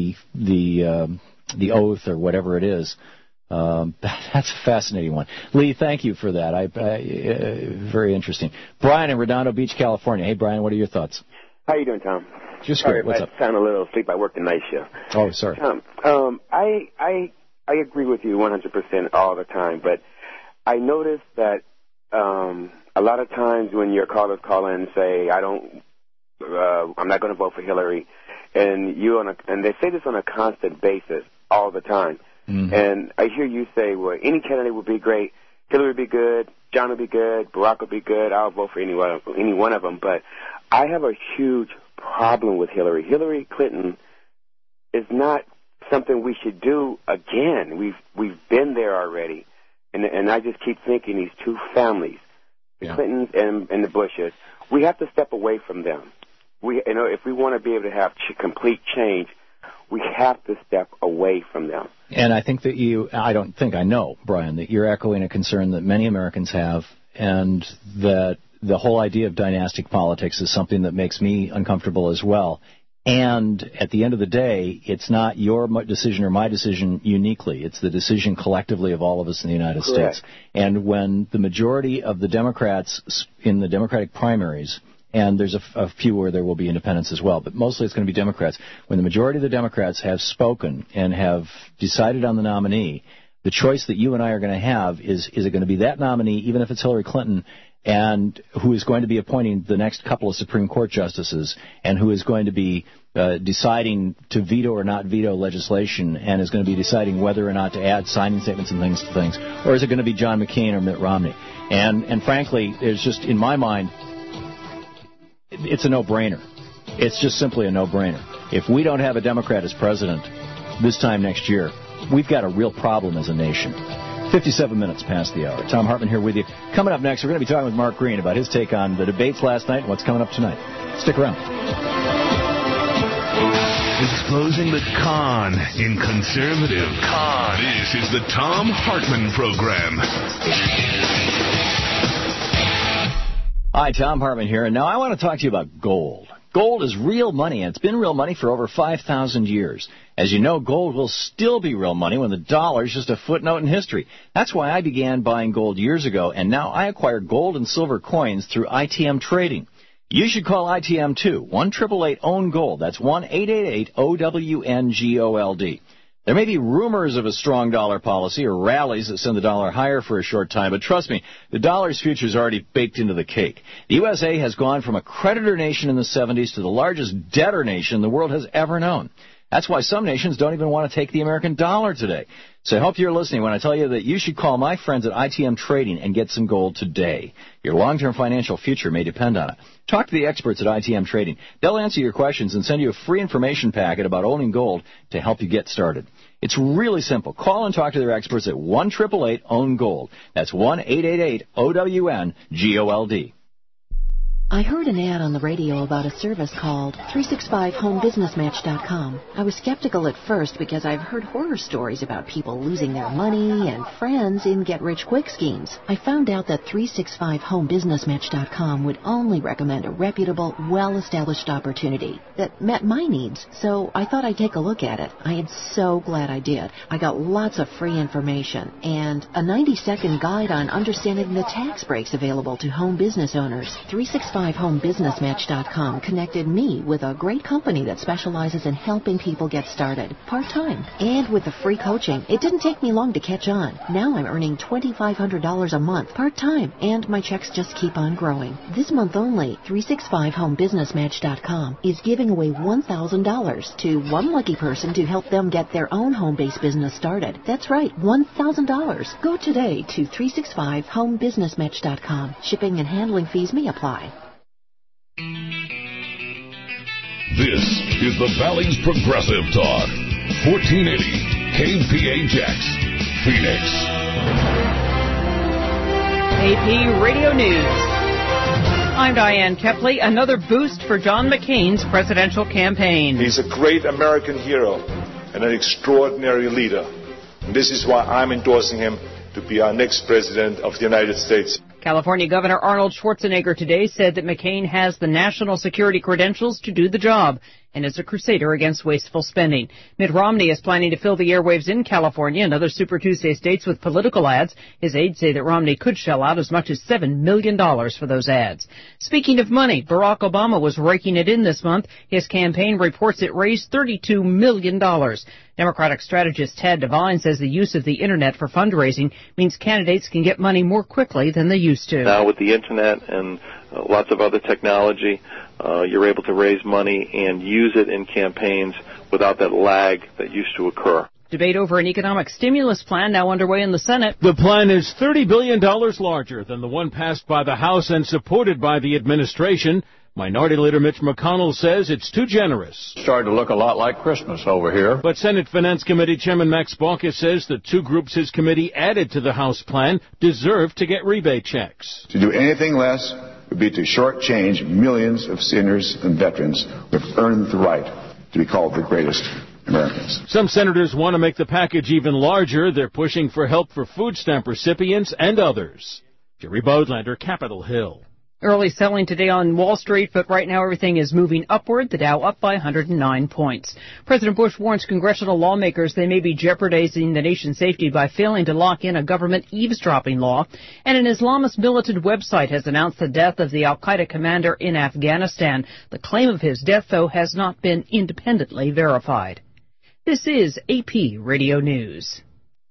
the oath or whatever it is. That's a fascinating one. Lee, thank you for that. Very interesting. Brian in Redondo Beach, California. Hey, Brian, what are your thoughts? How you doing, Tom? Just great. What's up? I sound a little asleep. I work the night shift. Oh, sorry. I agree with you 100% all the time, but I notice that a lot of times when your callers call in and say, I'm not going to vote for Hillary, and they say this on a constant basis all the time. Mm-hmm. And I hear you say, well, any candidate would be great. Hillary would be good. John would be good. Barack would be good. I'll vote for any one of them. But I have a huge problem with Hillary. Hillary Clinton is not something we should do again. We've been there already. And I just keep thinking these two families, the Clintons and the Bushes, we have to step away from them. If we want to be able to have complete change, we have to step away from them. And I think that I know, Brian, that you're echoing a concern that many Americans have, and that the whole idea of dynastic politics is something that makes me uncomfortable as well. And at the end of the day, it's not your decision or my decision uniquely. It's the decision collectively of all of us in the United States. And when the majority of the Democrats in the Democratic primaries, and there's a few where there will be independents as well, but mostly it's going to be Democrats. When the majority of the Democrats have spoken and have decided on the nominee, the choice that you and I are going to have is it going to be that nominee, even if it's Hillary Clinton, and who is going to be appointing the next couple of Supreme Court justices, and who is going to be deciding to veto or not veto legislation, and is going to be deciding whether or not to add signing statements and things to things, or is it going to be John McCain or Mitt Romney? And frankly, it's just, in my mind, it's a no-brainer. It's just simply a no-brainer. If we don't have a Democrat as president this time next year, we've got a real problem as a nation. 57 minutes past the hour. Tom Hartman here with you. Coming up next, we're going to be talking with Mark Green about his take on the debates last night and what's coming up tonight. Stick around. Exposing the con in conservative. This is the Tom Hartman Program. Hi, Tom Hartman here, and now I want to talk to you about gold. Gold is real money, and it's been real money for over 5,000 years. As you know, gold will still be real money when the dollar is just a footnote in history. That's why I began buying gold years ago, and now I acquire gold and silver coins through ITM Trading. You should call ITM too. 1-888-OWN-GOLD. That's 1-888-OWN-GOLD. There may be rumors of a strong dollar policy or rallies that send the dollar higher for a short time, but trust me, the dollar's future is already baked into the cake. The USA has gone from a creditor nation in the 70s to the largest debtor nation the world has ever known. That's why some nations don't even want to take the American dollar today. So I hope you're listening when I tell you that you should call my friends at ITM Trading and get some gold today. Your long-term financial future may depend on it. Talk to the experts at ITM Trading. They'll answer your questions and send you a free information packet about owning gold to help you get started. It's really simple. Call and talk to their experts at 1-888-OWN-GOLD. That's 1-888-OWN-GOLD. I heard an ad on the radio about a service called 365homebusinessmatch.com. I was skeptical at first because I've heard horror stories about people losing their money and friends in get-rich-quick schemes. I found out that 365homebusinessmatch.com would only recommend a reputable, well-established opportunity that met my needs, so I thought I'd take a look at it. I am so glad I did. I got lots of free information and a 90-second guide on understanding the tax breaks available to home business owners. 365homebusinessmatch.com connected me with a great company that specializes in helping people get started part-time. And with the free coaching, it didn't take me long to catch on. Now I'm earning $2,500 a month part-time, and my checks just keep on growing. This month only, 365homebusinessmatch.com is giving away $1,000 to one lucky person to help them get their own home-based business started. That's right, $1,000. Go today to 365homebusinessmatch.com. Shipping and handling fees may apply. This is the Valley's Progressive Talk. 1480 KPHX, Phoenix. AP Radio News. I'm Diane Kepley. Another boost for John McCain's presidential campaign. He's a great American hero and an extraordinary leader. And this is why I'm endorsing him to be our next president of the United States. California Governor Arnold Schwarzenegger today said that McCain has the national security credentials to do the job and is a crusader against wasteful spending. Mitt Romney is planning to fill the airwaves in California and other Super Tuesday states with political ads. His aides say that Romney could shell out as much as $7 million for those ads. Speaking of money, Barack Obama was raking it in this month. His campaign reports it raised $32 million. Democratic strategist Tad Devine says the use of the Internet for fundraising means candidates can get money more quickly than they used to. Now with the Internet and lots of other technology, you're able to raise money and use it in campaigns without that lag that used to occur. Debate over an economic stimulus plan now underway in the Senate. The plan is $30 billion larger than the one passed by the House and supported by the administration. Minority Leader Mitch McConnell says it's too generous. Starting to look a lot like Christmas over here. But Senate Finance Committee Chairman Max Baucus says the two groups his committee added to the House plan deserve to get rebate checks. To do anything less would be to shortchange millions of seniors and veterans who have earned the right to be called the greatest Americans. Some senators want to make the package even larger. They're pushing for help for food stamp recipients and others. Jerry Bodlander, Capitol Hill. Early selling today on Wall Street, but right now everything is moving upward, the Dow up by 109 points. President Bush warns congressional lawmakers they may be jeopardizing the nation's safety by failing to lock in a government eavesdropping law. And an Islamist militant website has announced the death of the al-Qaeda commander in Afghanistan. The claim of his death, though, has not been independently verified. This is AP Radio News.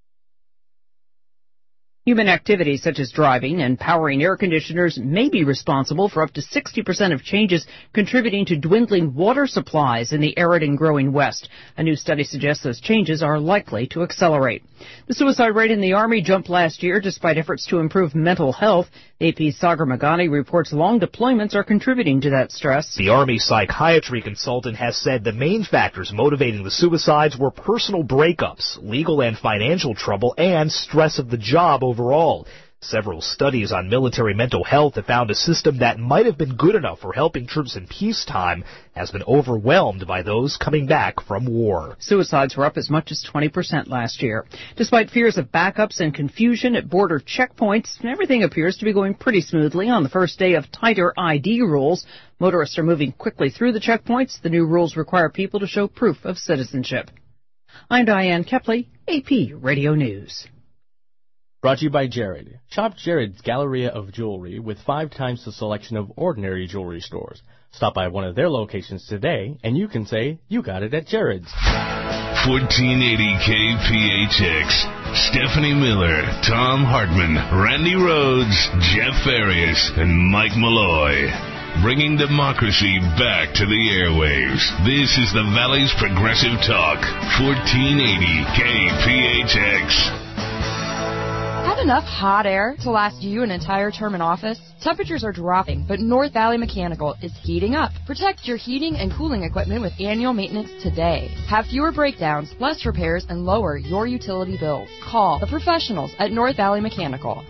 Human activities such as driving and powering air conditioners may be responsible for up to 60% of changes contributing to dwindling water supplies in the arid and growing West. A new study suggests those changes are likely to accelerate. The suicide rate in the Army jumped last year despite efforts to improve mental health. AP's Sagar Magani reports long deployments are contributing to that stress. The Army psychiatry consultant has said the main factors motivating the suicides were personal breakups, legal and financial trouble, and stress of the job overall. Several studies on military mental health have found a system that might have been good enough for helping troops in peacetime has been overwhelmed by those coming back from war. Suicides were up as much as 20% last year. Despite fears of backups and confusion at border checkpoints, everything appears to be going pretty smoothly on the first day of tighter ID rules. Motorists are moving quickly through the checkpoints. The new rules require people to show proof of citizenship. I'm Diane Kepley, AP Radio News. Brought to you by Jared. Shop Jared's Galleria of Jewelry with 5 times the selection of ordinary jewelry stores. Stop by one of their locations today, and you can say you got it at Jared's. 1480 KPHX. Stephanie Miller, Tom Hartman, Randy Rhodes, Jeff Farias, and Mike Malloy. Bringing democracy back to the airwaves. This is the Valley's Progressive Talk. 1480 KPHX. Have enough hot air to last you an entire term in office? Temperatures are dropping, but North Valley Mechanical is heating up. Protect your heating and cooling equipment with annual maintenance today. Have fewer breakdowns, less repairs, and lower your utility bills. Call the professionals at North Valley Mechanical,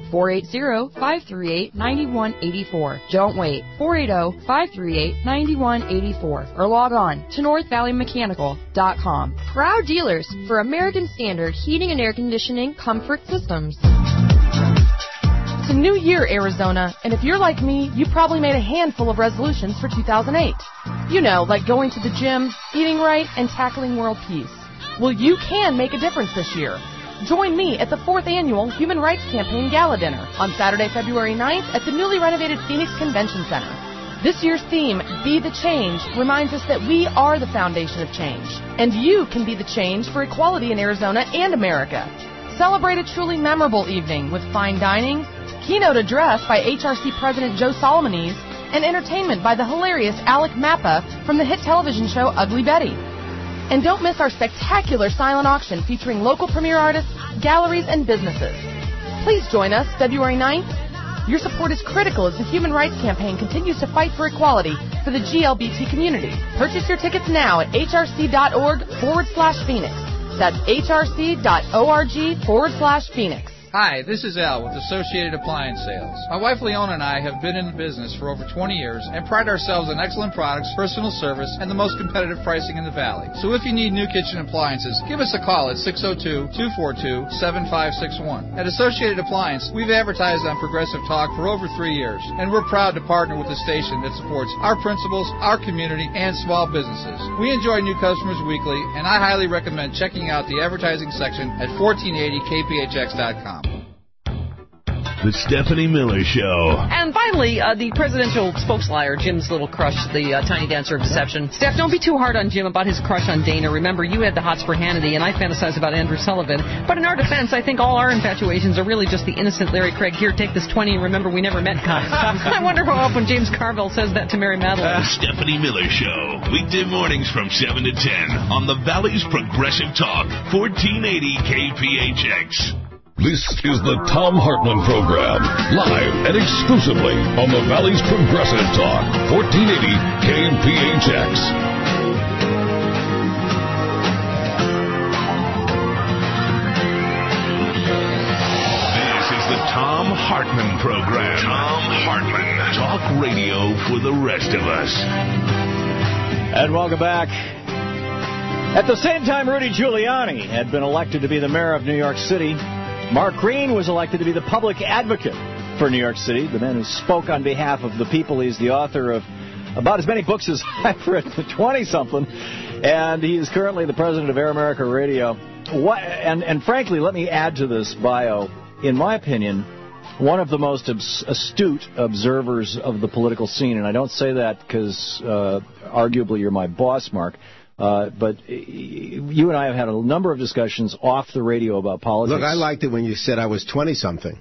480-538-9184. Don't wait, 480-538-9184. Or log on to northvalleymechanical.com. Proud dealers for American Standard Heating and Air Conditioning Comfort Systems. It's a new year, Arizona, and if you're like me, you probably made a handful of resolutions for 2008. You know, like going to the gym, eating right, and tackling world peace. Well, you can make a difference this year. Join me at the 4th Annual Human Rights Campaign Gala Dinner on Saturday, February 9th at the newly renovated Phoenix Convention Center. This year's theme, Be the Change, reminds us that we are the foundation of change, and you can be the change for equality in Arizona and America. Celebrate a truly memorable evening with fine dining, keynote address by HRC President Joe Solomonese, and entertainment by the hilarious Alec Mappa from the hit television show Ugly Betty. And don't miss our spectacular silent auction featuring local premier artists, galleries, and businesses. Please join us February 9th. Your support is critical as the Human Rights Campaign continues to fight for equality for the GLBT community. Purchase your tickets now at hrc.org/Phoenix. That's hrc.org/Phoenix. Hi, this is Al with Associated Appliance Sales. My wife Leona and I have been in the business for over 20 years and pride ourselves on excellent products, personal service, and the most competitive pricing in the Valley. So if you need new kitchen appliances, give us a call at 602-242-7561. At Associated Appliance, we've advertised on Progressive Talk for over 3 years, and we're proud to partner with a station that supports our principals, our community, and small businesses. We enjoy new customers weekly, and I highly recommend checking out the advertising section at 1480kphx.com. The Stephanie Miller Show. And finally, the presidential spokesliar, Jim's little crush, the tiny dancer of deception. Steph, don't be too hard on Jim about his crush on Dana. Remember, you had the hots for Hannity, and I fantasize about Andrew Sullivan. But in our defense, I think all our infatuations are really just the innocent Larry Craig, here, take this 20 and remember we never met kind. I wonder how often James Carville says that to Mary Madeline. The Stephanie Miller Show. Weekday mornings from 7 to 10 on the Valley's Progressive Talk, 1480 KPHX. This is the Tom Hartman Program, live and exclusively on the Valley's Progressive Talk, 1480 KPHX. This is the Tom Hartman Program. Tom Hartman. Talk radio for the rest of us. And welcome back. At the same time, Rudy Giuliani had been elected to be the mayor of New York City. Mark Green was elected to be the public advocate for New York City, the man who spoke on behalf of the people. He's the author of about as many books as I've written, 20-something, and he is currently the president of Air America Radio. And frankly, let me add to this bio, in my opinion, one of the most astute observers of the political scene, and I don't say that because arguably you're my boss, Mark. But you and I have had a number of discussions off the radio about politics. Look, I liked it when you said I was 20-something.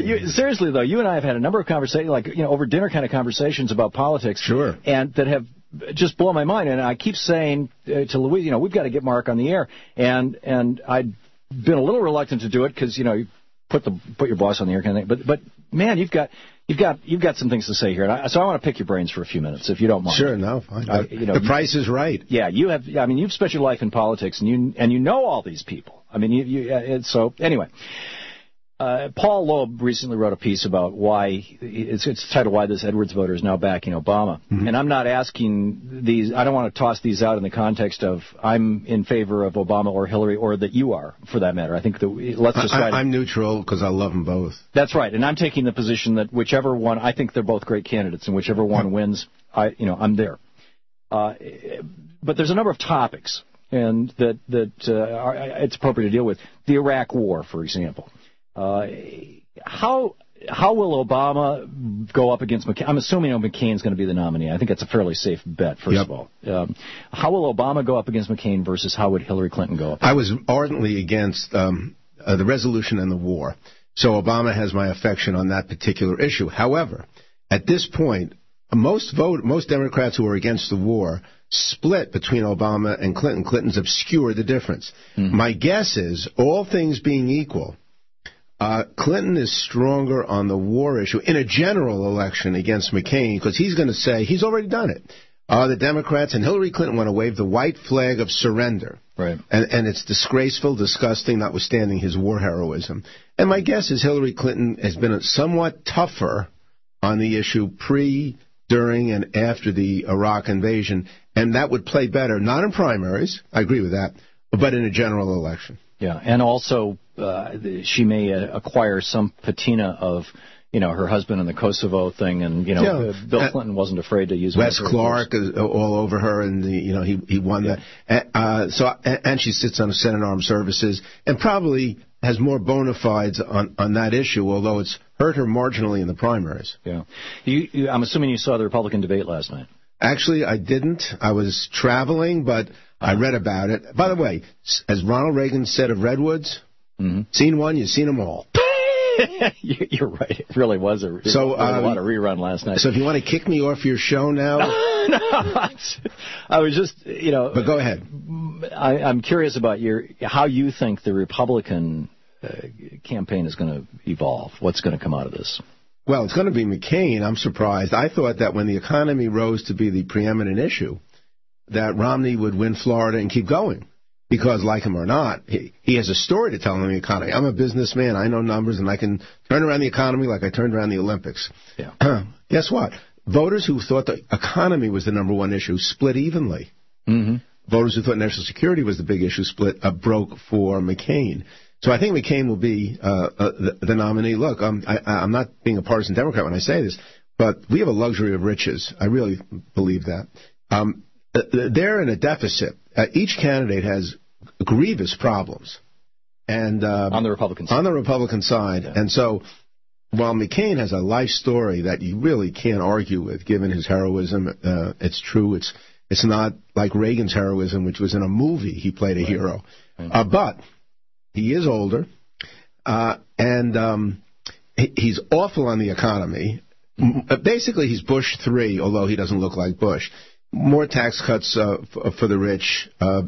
Seriously, though, you and I have had a number of conversations, like, over dinner kind of conversations about politics. Sure. And that have just blow my mind. And I keep saying to Louise, we've got to get Mark on the air. And I'd been a little reluctant to do it because, you put your boss on the air kind of thing. But man, you've got some things to say here. So I want to pick your brains for a few minutes, if you don't mind. Sure, no, fine. The price is right. Yeah, you've spent your life in politics, and you know all these people. I mean, so anyway. Paul Loeb recently wrote a piece about why it's titled "Why This Edwards Voter is Now Backing Obama," and I'm not asking these. I don't want to toss these out in the context of I'm in favor of Obama or Hillary, or that you are, for that matter. I think that let's just. I'm neutral because I love them both. That's right, and I'm taking the position that whichever one, I think they're both great candidates, and whichever one wins, I'm there. But there's a number of topics, and that it's appropriate to deal with. The Iraq War, for example. How will Obama go up against McCain? I'm assuming McCain's going to be the nominee. I think that's a fairly safe bet, first of all. How will Obama go up against McCain versus how would Hillary Clinton go up? I was ardently against the resolution and the war, so Obama has my affection on that particular issue. However, at this point, most Democrats who are against the war split between Obama and Clinton. Clinton's obscured the difference. My guess is, all things being equal, Clinton is stronger on the war issue in a general election against McCain because he's going to say he's already done it. The Democrats and Hillary Clinton want to wave the white flag of surrender. Right. And it's disgraceful, disgusting, notwithstanding his war heroism. And my guess is Hillary Clinton has been somewhat tougher on the issue pre, during, and after the Iraq invasion, and that would play better, not in primaries, I agree with that, but in a general election. Yeah, and also she may acquire some patina of, her husband in the Kosovo thing, and Bill Clinton wasn't afraid to use Wes Clark is all over her, and he won that. And she sits on the Senate Armed Services, and probably has more bona fides on that issue, although it's hurt her marginally in the primaries. Yeah, I'm assuming you saw the Republican debate last night. Actually, I didn't. I was traveling, but I read about it. By the way, as Ronald Reagan said of Redwoods, seen one, you've seen them all. You're right. It really was a lot of rerun last night. So if you want to kick me off your show now. No, I was just, But go ahead. I'm curious about how you think the Republican campaign is going to evolve. What's going to come out of this? Well, it's going to be McCain. I'm surprised. I thought that when the economy rose to be the preeminent issue, that Romney would win Florida and keep going. Because, like him or not, he has a story to tell on the economy. I'm a businessman. I know numbers, and I can turn around the economy like I turned around the Olympics. Yeah. Guess what? Voters who thought the economy was the number one issue split evenly. Voters who thought national security was the big issue broke for McCain. So I think McCain will be the nominee. Look, I'm not being a partisan Democrat when I say this, but we have a luxury of riches. I really believe that. They're in a deficit. Each candidate has grievous problems, and on the Republican side. Yeah. And so, while McCain has a life story that you really can't argue with, given his heroism, it's true. It's not like Reagan's heroism, which was in a movie. He played a hero, but he is older, and he's awful on the economy. Basically, he's Bush 3, although he doesn't look like Bush. More tax cuts for the rich,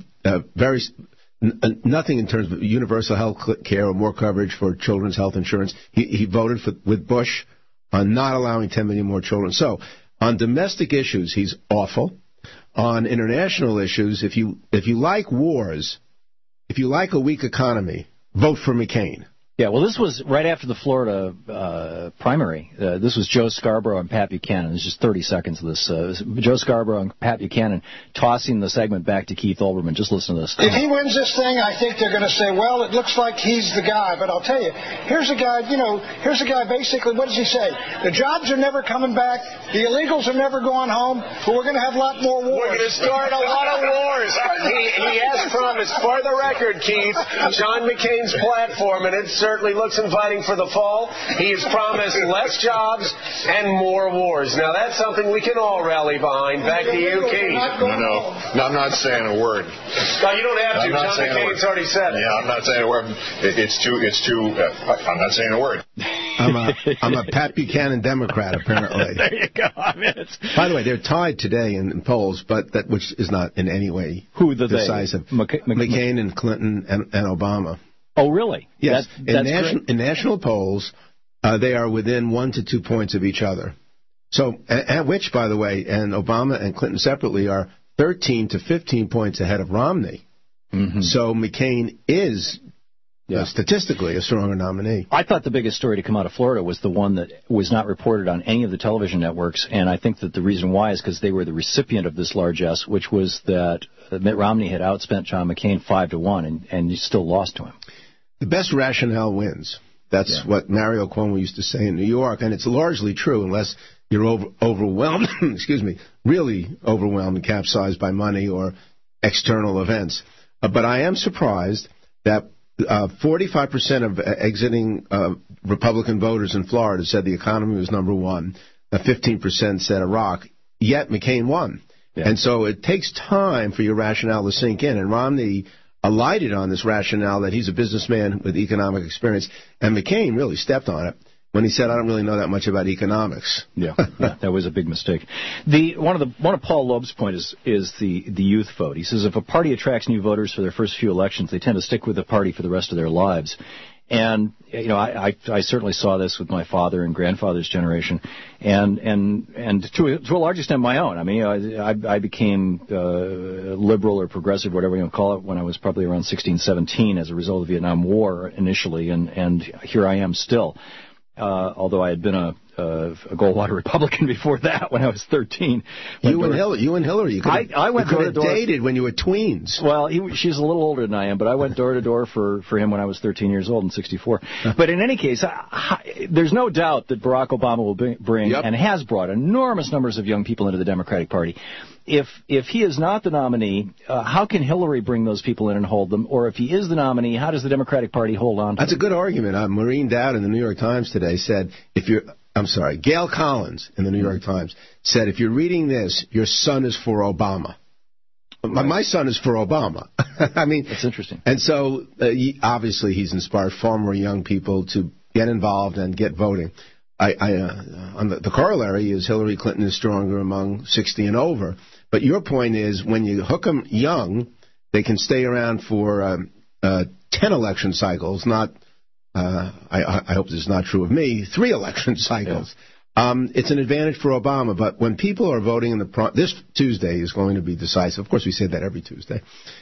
nothing in terms of universal health care or more coverage for children's health insurance. He voted with Bush on not allowing 10 million more children. So on domestic issues, he's awful. On international issues, if you like wars, if you like a weak economy, vote for McCain. Yeah, well, this was right after the Florida primary. This was Joe Scarborough and Pat Buchanan. It's just 30 seconds of this. Joe Scarborough and Pat Buchanan tossing the segment back to Keith Olbermann. Just listen to this. If he wins this thing, I think they're going to say, well, it looks like he's the guy. But I'll tell you, here's a guy basically, what does he say? The jobs are never coming back. The illegals are never going home. But we're going to have a lot more wars. We're going to start a lot of wars. He has promised, for the record, Keith, John McCain's platform, and it's certainly looks inviting for the fall. He has promised less jobs and more wars. Now, that's something we can all rally behind. Back to you, Keith. No, I'm not saying a word. No, you don't have to. John McCain's already said it. Yeah, I'm not saying a word. It's too. I'm not saying a word. I'm a Pat Buchanan Democrat, apparently. There you go. I mean, by the way, they're tied today in polls, but which is not in any way decisive. McCain and Clinton and Obama. Oh, really? Yes. That's in national polls, they are within 1 to 2 points of each other. So, which, by the way, and Obama and Clinton separately are 13 to 15 points ahead of Romney. Mm-hmm. So McCain is statistically a stronger nominee. I thought the biggest story to come out of Florida was the one that was not reported on any of the television networks, and I think that the reason why is because they were the recipient of this largesse, which was that Mitt Romney had outspent John McCain 5-1, and you still lost to him. The best rationale wins. That's what Mario Cuomo used to say in New York, and it's largely true unless you're overwhelmed, really overwhelmed and capsized by money or external events. But I am surprised that 45% of exiting Republican voters in Florida said the economy was number one. 15% said Iraq. Yet McCain won. Yeah. And so it takes time for your rationale to sink in. And Romney alighted on this rationale that he's a businessman with economic experience. And McCain really stepped on it when he said, I don't really know that much about economics. Yeah, that was a big mistake. One of Paul Loeb's points is the youth vote. He says if a party attracts new voters for their first few elections, they tend to stick with the party for the rest of their lives. And, you know, I certainly saw this with my father and grandfather's generation, and to a large extent my own. I mean, I became liberal or progressive, whatever you want to call it, when I was probably around 16, 17 as a result of the Vietnam War initially, and here I am still. Although I had been a Goldwater Republican before that when I was 13. You and Hillary. I went door to door. Dated when you were tweens. Well, she's a little older than I am, but I went door to door for him when I was 13 years old in '64. But in any case, there's no doubt that Barack Obama will bring and has brought enormous numbers of young people into the Democratic Party. If he is not the nominee, how can Hillary bring those people in and hold them? Or if he is the nominee, how does the Democratic Party hold on to That's them? a good argument. Maureen Dowd in the New York Times today said, Gail Collins in the New York Times said, if you're reading this, your son is for Obama. Right. My son is for Obama. I mean, that's interesting. And so, obviously, he's inspired far more young people to get involved and get voting. The corollary is Hillary Clinton is stronger among 60 and over. But your point is, when you hook them young, they can stay around for 10 election cycles, not, I hope this is not true of me, 3 election cycles. Yeah. It's an advantage for Obama, but when people are voting in this Tuesday is going to be decisive. Of course, we say that every Tuesday.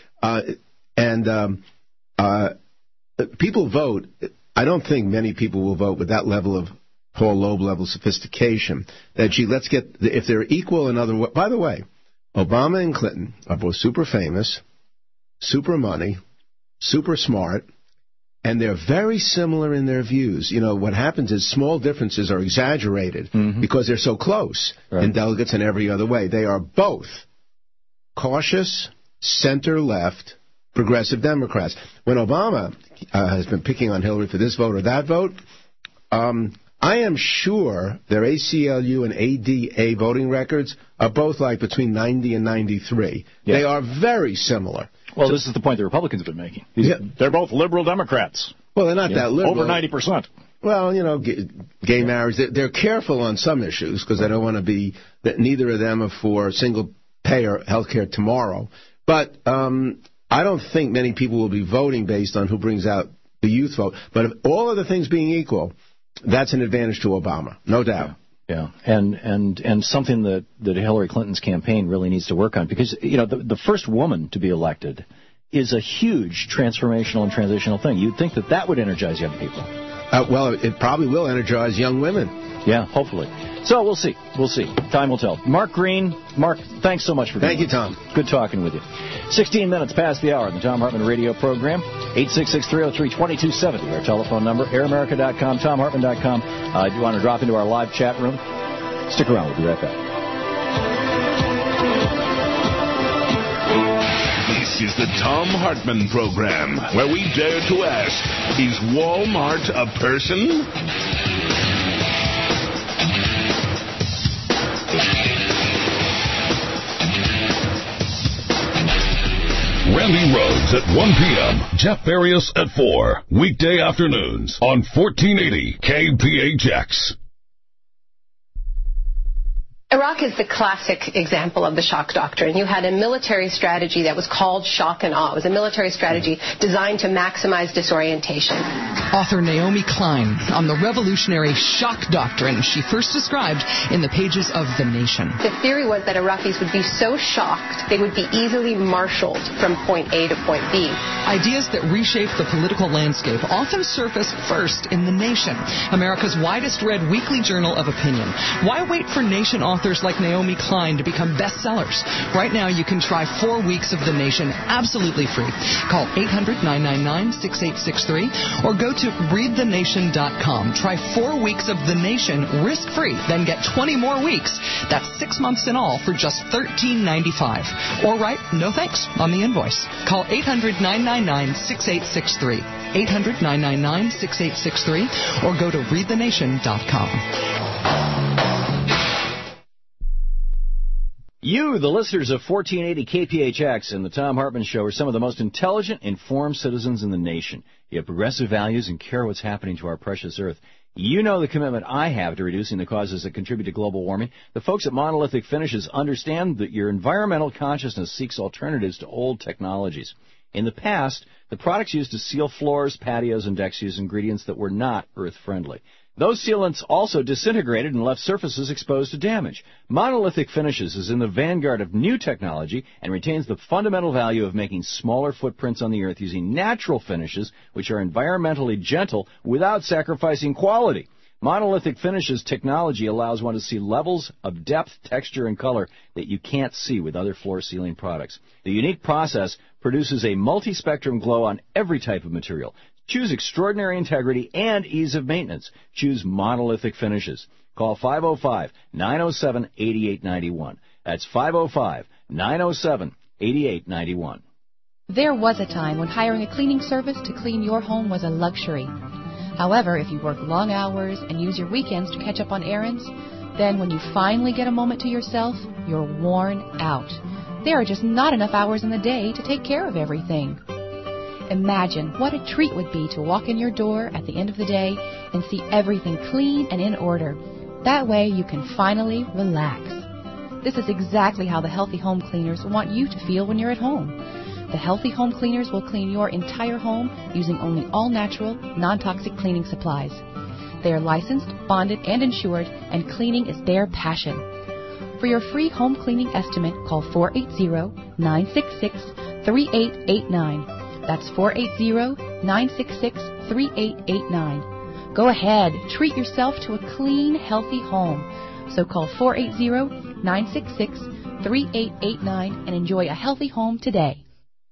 People vote. I don't think many people will vote with that level of Paul Loeb level sophistication. That, let's get, if they're equal in other ways. By the way, Obama and Clinton are both super famous, super money, super smart, and they're very similar in their views. You know, what happens is small differences are exaggerated because they're so close in delegates and every other way. They are both cautious, center-left, progressive Democrats. When Obama has been picking on Hillary for this vote or that vote, I am sure their ACLU and ADA voting records are both like between 90 and 93. Yeah. They are very similar. Well, this is the point the Republicans have been making. They're both liberal Democrats. Well, they're not that liberal. Over 90%. Well, you know, gay marriage, they're careful on some issues because they don't want to be, that neither of them are for single-payer health care tomorrow. But I don't think many people will be voting based on who brings out the youth vote. But if all other things being equal, that's an advantage to Obama, no doubt. Yeah. And something that Hillary Clinton's campaign really needs to work on, because, you know, the first woman to be elected is a huge transformational and transitional thing. You'd think that would energize young people. Well, it probably will energize young women. Yeah, hopefully. So we'll see. We'll see. Time will tell. Mark Green. Mark, thanks so much for being Thank you, Tom. Good talking with you. 16 minutes past the hour in the Thom Hartmann Radio program. 866-303-2270, our telephone number. AirAmerica.com, TomHartmann.com. If you want to drop into our live chat room, stick around. We'll be right back. This is the Thom Hartmann program, where we dare to ask, is Walmart a person? Randy Rhodes at 1 p.m. Jeff Farias at 4. Weekday afternoons on 1480 KPHX. Iraq is the classic example of the shock doctrine. You had a military strategy that was called shock and awe. It was a military strategy designed to maximize disorientation. Author Naomi Klein on the revolutionary shock doctrine she first described in the pages of The Nation. The theory was that Iraqis would be so shocked they would be easily marshaled from point A to point B. Ideas that reshape the political landscape often surface first in The Nation, America's widest read weekly journal of opinion. Why wait for Nation authors like Naomi Klein to become bestsellers? Right now, you can try 4 weeks of The Nation absolutely free. Call 800-999-6863 or go to readthenation.com. Try 4 weeks of The Nation risk-free, then get 20 more weeks. That's 6 months in all for just $13.95. Or write no thanks on the invoice. Call 800-999-6863. 800-999-6863 or go to readthenation.com. You, the listeners of 1480 KPHX and the Tom Hartman Show, are some of the most intelligent, informed citizens in the nation. You have progressive values and care what's happening to our precious earth. You know the commitment I have to reducing the causes that contribute to global warming. The folks at Monolithic Finishes understand that your environmental consciousness seeks alternatives to old technologies. In the past, the products used to seal floors, patios, and decks used ingredients that were not earth-friendly. Those sealants also disintegrated and left surfaces exposed to damage. Monolithic Finishes is in the vanguard of new technology and retains the fundamental value of making smaller footprints on the earth using natural finishes, which are environmentally gentle without sacrificing quality. Monolithic Finishes technology allows one to see levels of depth, texture, and color that you can't see with other floor sealing products. The unique process produces a multi-spectrum glow on every type of material. Choose extraordinary integrity and ease of maintenance. Choose Monolithic Finishes. Call 505-907-8891. That's 505-907-8891. There was a time when hiring a cleaning service to clean your home was a luxury. However, if you work long hours and use your weekends to catch up on errands, then when you finally get a moment to yourself, you're worn out. There are just not enough hours in the day to take care of everything. Imagine what a treat it would be to walk in your door at the end of the day and see everything clean and in order. That way you can finally relax. This is exactly how the Healthy Home Cleaners want you to feel when you're at home. The Healthy Home Cleaners will clean your entire home using only all-natural, non-toxic cleaning supplies. They are licensed, bonded, and insured, and cleaning is their passion. For your free home cleaning estimate, call 480-966-3889. That's 480-966-3889. Go ahead, treat yourself to a clean, healthy home. So call 480-966-3889 and enjoy a healthy home today.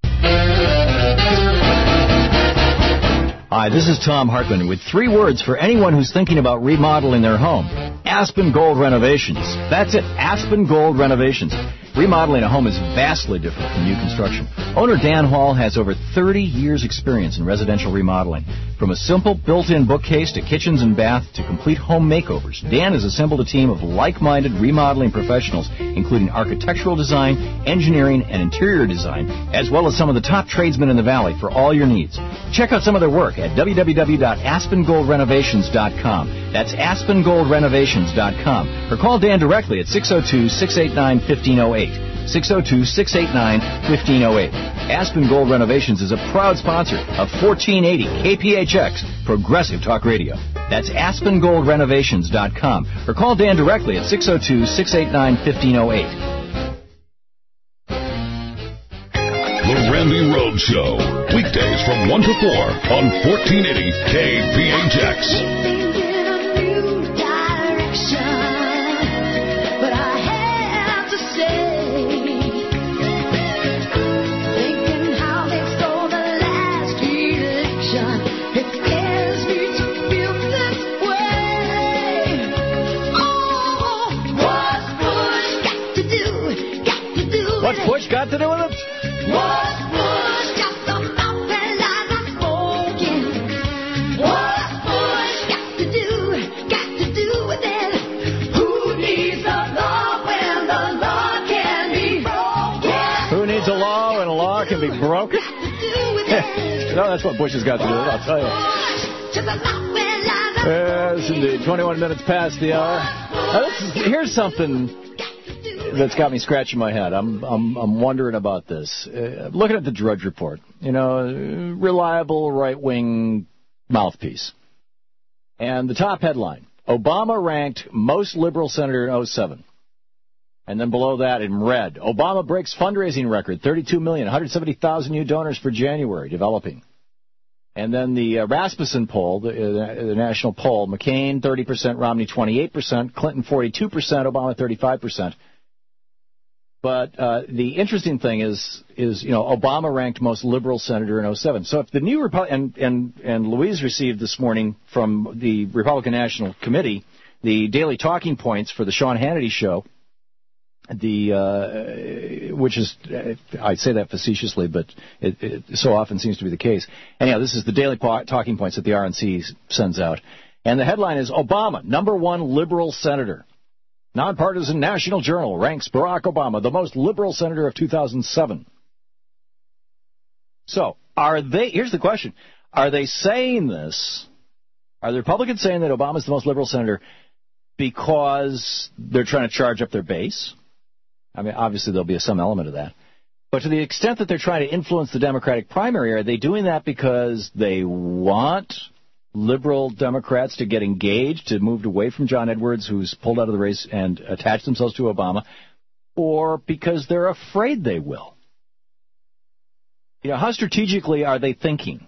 Hi, this is Tom Hartman with 3 words for anyone who's thinking about remodeling their home. Aspen Gold Renovations. That's it, Aspen Gold Renovations. Remodeling a home is vastly different from new construction. Owner Dan Hall has over 30 years' experience in residential remodeling. From a simple built-in bookcase to kitchens and bath to complete home makeovers, Dan has assembled a team of like-minded remodeling professionals, including architectural design, engineering, and interior design, as well as some of the top tradesmen in the Valley for all your needs. Check out some of their work at www.aspengoldrenovations.com. That's aspengoldrenovations.com. Or call Dan directly at 602-689-1508. 602-689-1508. Aspen Gold Renovations is a proud sponsor of 1480 KPHX, Progressive Talk Radio. That's aspengoldrenovations.com. Or call Dan directly at 602-689-1508. The Randy Rhodes Show, weekdays from 1 to 4 on 1480 KPHX. What's Bush got to do with it? What's Bush got the mouth and eyes are smoking? What's Bush got to do with it? Who needs a law when the law can be broken? Who needs a law when a law can be broken? No, that's what Bush has got to do, I'll tell you. Yes, indeed. 21 minutes past the hour. Here's something that's got me scratching my head. I'm wondering about this. Looking at the Drudge Report, reliable right-wing mouthpiece. And the top headline, Obama ranked most liberal senator in 2007. And then below that in red, Obama breaks fundraising record, 32 million, 170,000 new donors for January, developing. And then the Rasmussen poll, the national poll, McCain 30%, Romney 28%, Clinton 42%, Obama 35%. But the interesting thing is Obama ranked most liberal senator in 2007. So if the new and Louise received this morning from the Republican National Committee the daily talking points for the Sean Hannity show. Which is, I say that facetiously, but it so often seems to be the case. Anyhow, this is the daily talking points that the RNC sends out. And the headline is, Obama, #1 liberal senator. Nonpartisan National Journal ranks Barack Obama the most liberal senator of 2007. So, here's the question. Are they saying this, are the Republicans saying that Obama's the most liberal senator because they're trying to charge up their base? I mean, obviously there'll be some element of that. But to the extent that they're trying to influence the Democratic primary, are they doing that because they want liberal Democrats to get engaged, to move away from John Edwards, who's pulled out of the race, and attach themselves to Obama, or because they're afraid they will? How strategically are they thinking?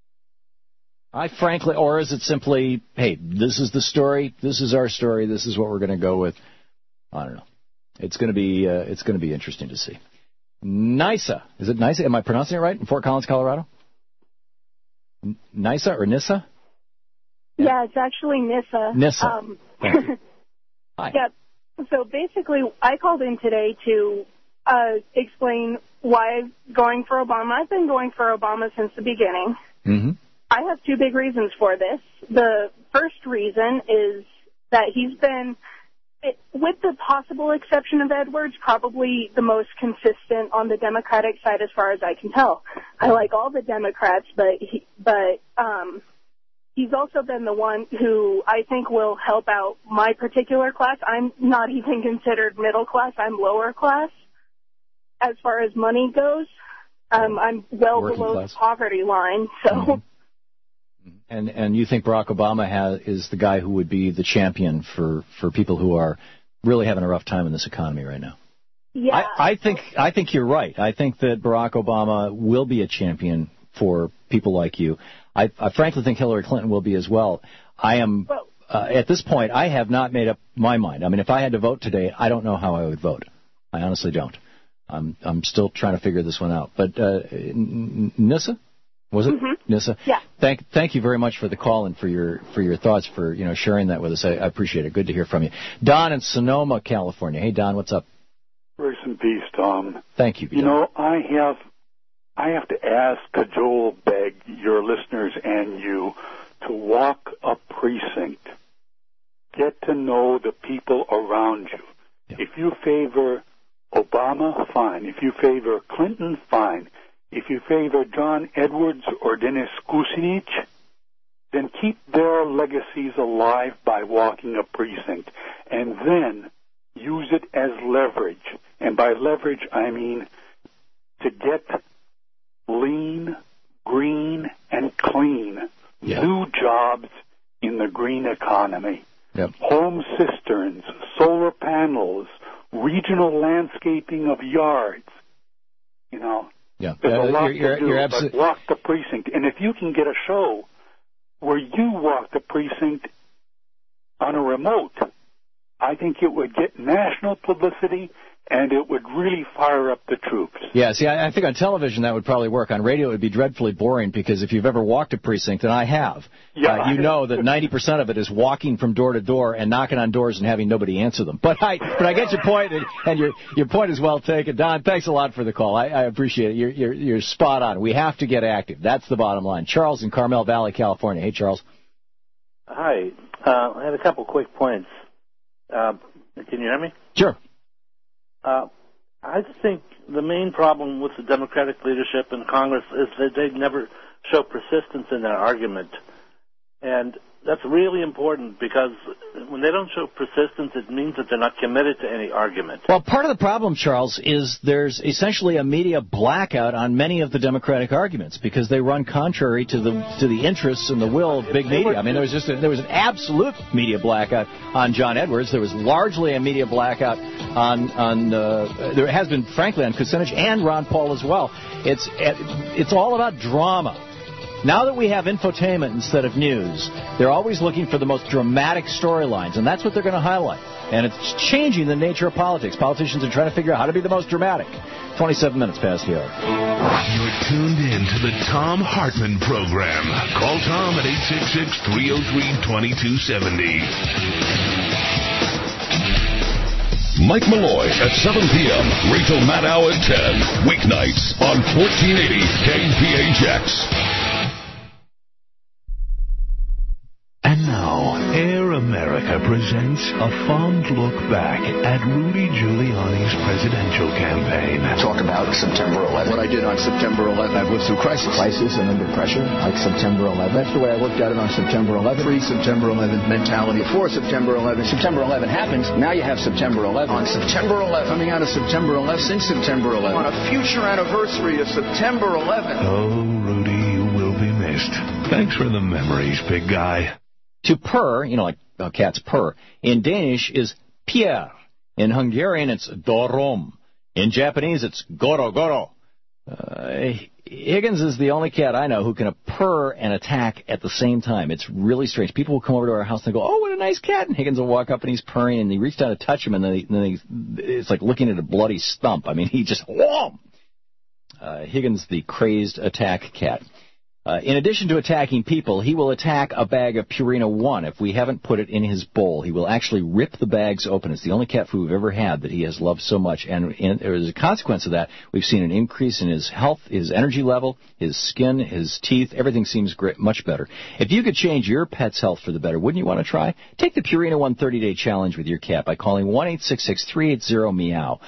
Or is it simply, hey, this is the story, this is our story, this is what we're going to go with? I don't know. It's going to be interesting to see. NISA. Is it NISA? Am I pronouncing it right? In Fort Collins, Colorado? NISA or NISA? Yeah, it's actually NISA. NISA. Hi. Yeah. So basically, I called in today to explain why I'm going for Obama. I've been going for Obama since the beginning. Mm-hmm. I have two big reasons for this. The first reason is that he's been, with the possible exception of Edwards, probably the most consistent on the Democratic side as far as I can tell. I like all the Democrats, but he's also been the one who I think will help out my particular class. I'm not even considered middle class. I'm lower class as far as money goes. I'm well below the poverty line, so... Mm-hmm. And you think Barack Obama is the guy who would be the champion for people who are really having a rough time in this economy right now? Yeah. I think you're right. I think that Barack Obama will be a champion for people like you. I frankly think Hillary Clinton will be as well. At this point, I have not made up my mind. I mean, if I had to vote today, I don't know how I would vote. I honestly don't. I'm still trying to figure this one out. But Nissa? Was it? Mm-hmm. Nissa? Yeah. Thank you very much for the call and for your thoughts, for sharing that with us. I appreciate it. Good to hear from you. Don in Sonoma, California. Hey, Don, what's up? Grace and peace, Tom. Thank you. Don. I have to ask, cajole, beg your listeners and you to walk a precinct. Get to know the people around you. Yeah. If you favor Obama, fine. If you favor Clinton, fine. If you favor John Edwards or Dennis Kucinich, then keep their legacies alive by walking a precinct, and then use it as leverage. And by leverage, I mean to get lean, green, and clean new jobs in the green economy. Yep. Home cisterns, solar panels, regional landscaping of yards, Yeah, there's a lot you're to do, absolutely. but walk the precinct. And if you can get a show where you walk the precinct on a remote, I think it would get national publicity and it would really fire up the troops. Yeah, see, I think on television that would probably work. On radio it would be dreadfully boring because if you've ever walked a precinct, and I have, you know that 90% of it is walking from door to door and knocking on doors and having nobody answer them. But I get your point, and your point is well taken. Don, thanks a lot for the call. I appreciate it. You're spot on. We have to get active. That's the bottom line. Charles in Carmel Valley, California. Hey, Charles. Hi. I have a couple quick points. Can you hear me? Sure. I think the main problem with the Democratic leadership in Congress is that they've never show persistence in their argument. And that's really important because when they don't show persistence, it means that they're not committed to any argument. Well, part of the problem, Charles, is there's essentially a media blackout on many of the Democratic arguments because they run contrary to the interests and the will of big media. I mean, there was an absolute media blackout on John Edwards. There was largely a media blackout on there has been, frankly, on Kucinich and Ron Paul as well. It's all about drama. Now that we have infotainment instead of news, they're always looking for the most dramatic storylines, and that's what they're going to highlight. And it's changing the nature of politics. Politicians are trying to figure out how to be the most dramatic. 27 minutes past the hour. You're tuned in to the Thom Hartmann Program. Call Tom at 866-303-2270. Mike Malloy at 7 p.m. Rachel Maddow at 10. Weeknights on 1480 KPHX. And now, Air America presents a fond look back at Rudy Giuliani's presidential campaign. Talk about September 11th. What I did on September 11th, I've lived through crisis and under pressure, like September 11th. That's the way I looked at it on September 11th. Pre-September 11th mentality. Before September 11th. September 11 happens. Now you have September 11. On September 11th, coming out of September 11th, since September 11th. On a future anniversary of September 11th. Oh, Rudy, you will be missed. Thanks for the memories, big guy. To purr, like cats purr, in Danish is Pierre. In Hungarian, it's Dorom. In Japanese, it's Goro Goro. Higgins is the only cat I know who can purr and attack at the same time. It's really strange. People will come over to our house and go, "Oh, what a nice cat!" And Higgins will walk up and he's purring, and he reached down to touch him, and then it's like looking at a bloody stump. I mean, he just wham! Higgins, the crazed attack cat. In addition to attacking people, he will attack a bag of Purina One if we haven't put it in his bowl. He will actually rip the bags open. It's the only cat food we've ever had that he has loved so much. And as a consequence of that, we've seen an increase in his health, his energy level, his skin, his teeth. Everything seems great, much better. If you could change your pet's health for the better, wouldn't you want to try? Take the Purina One 30-day challenge with your cat by calling 1-866-380-MEOW.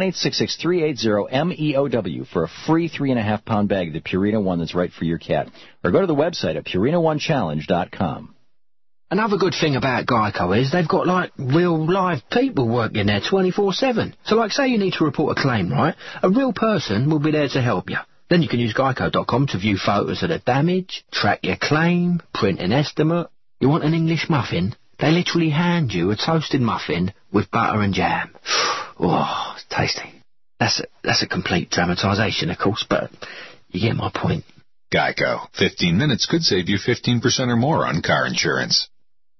1-866-380-MEOW for a free 3.5-pound bag of the Purina One that's right for your cat. Or go to the website at PurinaOneChallenge.com. Another good thing about Geico is they've got, real live people working there 24/7. So, say you need to report a claim, right? A real person will be there to help you. Then you can use Geico.com to view photos of the damage, track your claim, print an estimate. You want an English muffin? They literally hand you a toasted muffin with butter and jam. Oh, it's tasty. That's a complete dramatisation, of course, but you get my point. Geico. 15 minutes could save you 15% or more on car insurance.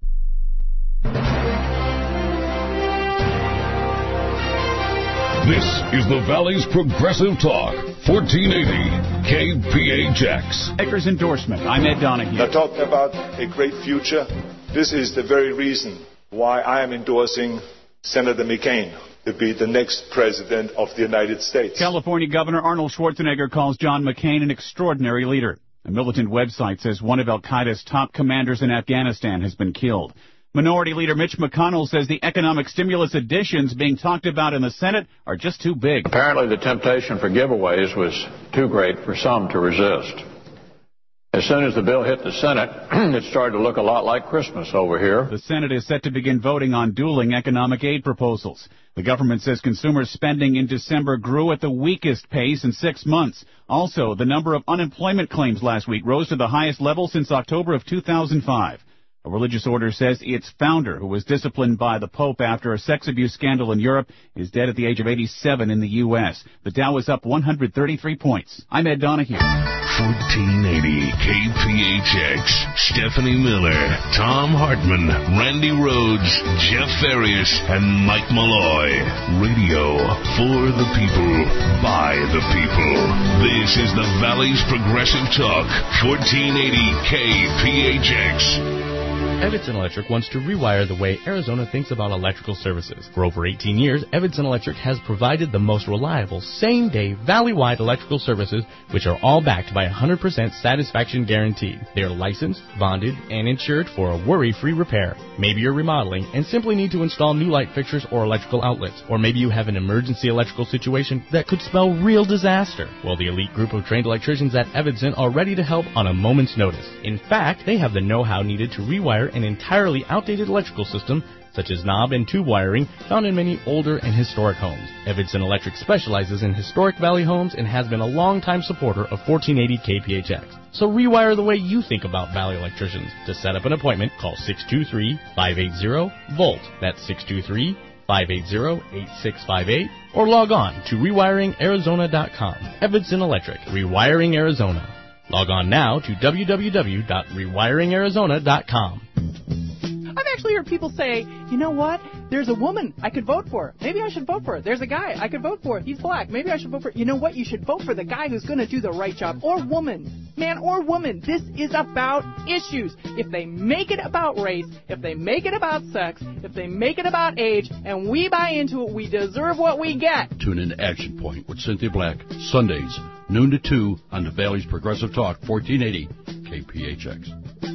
This is the Valley's Progressive Talk, 1480 KPHX. Baker's endorsement. I'm Ed Donahue. Now, talking about a great future, this is the very reason why I am endorsing Senator McCain to be the next president of the United States. California Governor Arnold Schwarzenegger calls John McCain an extraordinary leader. A militant website says one of al-Qaeda's top commanders in Afghanistan has been killed. Minority Leader Mitch McConnell says the economic stimulus additions being talked about in the Senate are just too big. Apparently the temptation for giveaways was too great for some to resist. As soon as the bill hit the Senate, it started to look a lot like Christmas over here. The Senate is set to begin voting on dueling economic aid proposals. The government says consumer spending in December grew at the weakest pace in 6 months. Also, the number of unemployment claims last week rose to the highest level since October of 2005. A religious order says its founder, who was disciplined by the Pope after a sex abuse scandal in Europe, is dead at the age of 87 in the U.S. The Dow is up 133 points. I'm Ed Donahue. 1480 KPHX, Stephanie Miller, Thom Hartmann, Randy Rhodes, Jeff Farias, and Mike Malloy. Radio for the people, by the people. This is the Valley's Progressive Talk, 1480 KPHX. Evanston Electric wants to rewire the way Arizona thinks about electrical services. For over 18 years, Evanston Electric has provided the most reliable, same-day, valley-wide electrical services, which are all backed by a 100% satisfaction guarantee. They are licensed, bonded, and insured for a worry-free repair. Maybe you're remodeling and simply need to install new light fixtures or electrical outlets. Or maybe you have an emergency electrical situation that could spell real disaster. Well, the elite group of trained electricians at Evanston are ready to help on a moment's notice. In fact, they have the know-how needed to rewire an entirely outdated electrical system, such as knob and tube wiring, found in many older and historic homes. Evanston Electric specializes in historic valley homes and has been a longtime supporter of 1480 KPHX. So rewire the way you think about valley electricians. To set up an appointment, call 623-580-VOLT. That's 623-580-8658. Or log on to rewiringarizona.com. Evanston Electric, Rewiring Arizona. Log on now to www.rewiringarizona.com. I've actually heard people say, you know what, there's a woman, I could vote for her. Maybe I should vote for her. There's a guy, I could vote for. He's black. Maybe I should vote for. You know what, you should vote for the guy who's going to do the right job. Or woman. Man or woman. This is about issues. If they make it about race, if they make it about sex, if they make it about age, and we buy into it, we deserve what we get. Tune in to Action Point with Cynthia Black, Sundays, noon to 2 on the Valley's Progressive Talk, 1480 KPHX.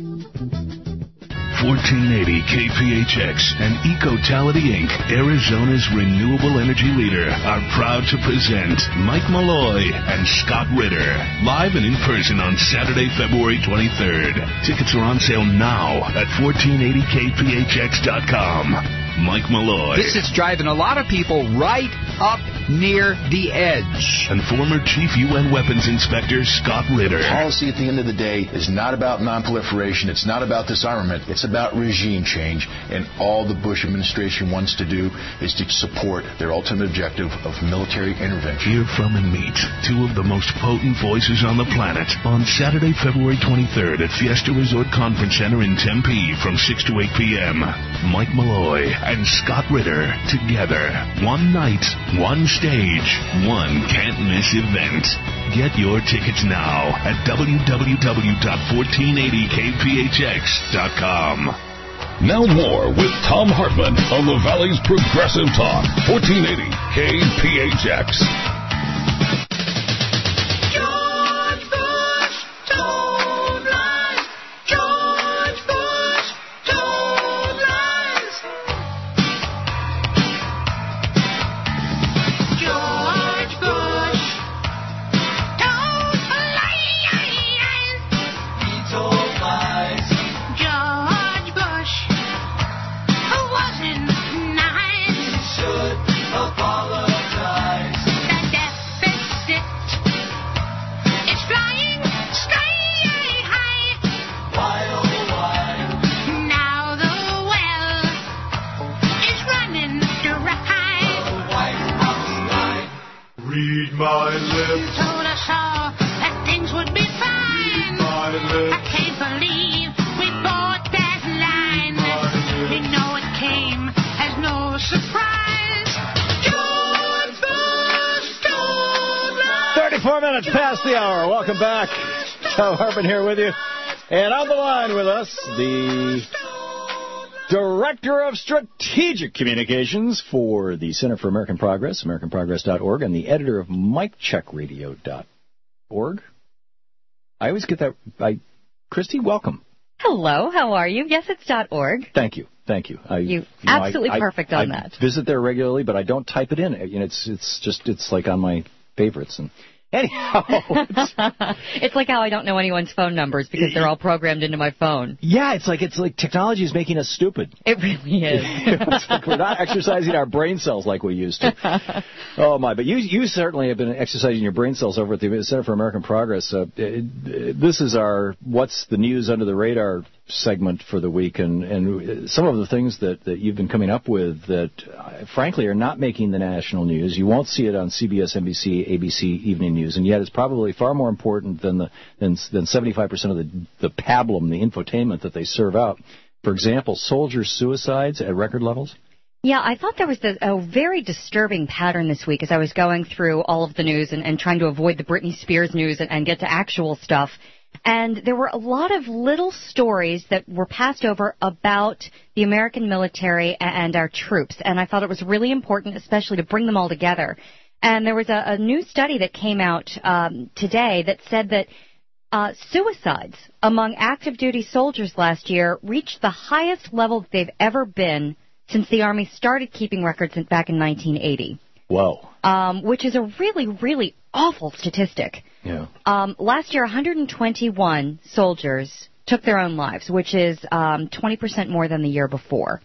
1480 KPHX and Ecotality Inc., Arizona's renewable energy leader, are proud to present Mike Malloy and Scott Ritter, live and in person on Saturday, February 23rd. Tickets are on sale now at 1480kphx.com. Mike Malloy. This is driving a lot of people right up near the edge. And former Chief UN Weapons Inspector Scott Ritter. Policy at the end of the day is not about nonproliferation. It's not about disarmament. It's about regime change. And all the Bush administration wants to do is to support their ultimate objective of military intervention. Hear from and meet two of the most potent voices on the planet on Saturday, February 23rd at Fiesta Resort Conference Center in Tempe from 6 to 8 p.m. Mike Malloy and Scott Ritter together. One night, one stage, one can't-miss event. Get your tickets now at www.1480kphx.com. Now more with Tom Hartman on the Valley's Progressive Talk, 1480 KPHX. Welcome back. Tom Hartman here with you. And on the line with us, the Director of Strategic Communications for the Center for American Progress, AmericanProgress.org, and the editor of MikeCheckRadio.org. I always get that. Christy, welcome. Hello, how are you? Yes, it's .org. Thank you. You're absolutely perfect on that. I visit there regularly, but I don't type it in. You know, it's like on my favorites. And anyhow, it's like how I don't know anyone's phone numbers because they're all programmed into my phone. Yeah, it's like technology is making us stupid. It really is. It's like we're not exercising our brain cells like we used to. Oh my! But you certainly have been exercising your brain cells over at the Center for American Progress. This is our What's the News Under the Radar segment for the week, and some of the things that you've been coming up with that, frankly, are not making the national news. You won't see it on CBS, NBC, ABC Evening News, and yet it's probably far more important than 75% of the pablum, the infotainment that they serve out. For example, soldier suicides at record levels. Yeah, I thought there was a very disturbing pattern this week as I was going through all of the news and trying to avoid the Britney Spears news and get to actual stuff. And there were a lot of little stories that were passed over about the American military and our troops. And I thought it was really important, especially to bring them all together. And there was a new study that came out today that said that suicides among active duty soldiers last year reached the highest level they've ever been since the Army started keeping records back in 1980. Whoa. Which is a really, really awful statistic. Yeah. Last year, 121 soldiers took their own lives, which is 20% more than the year before.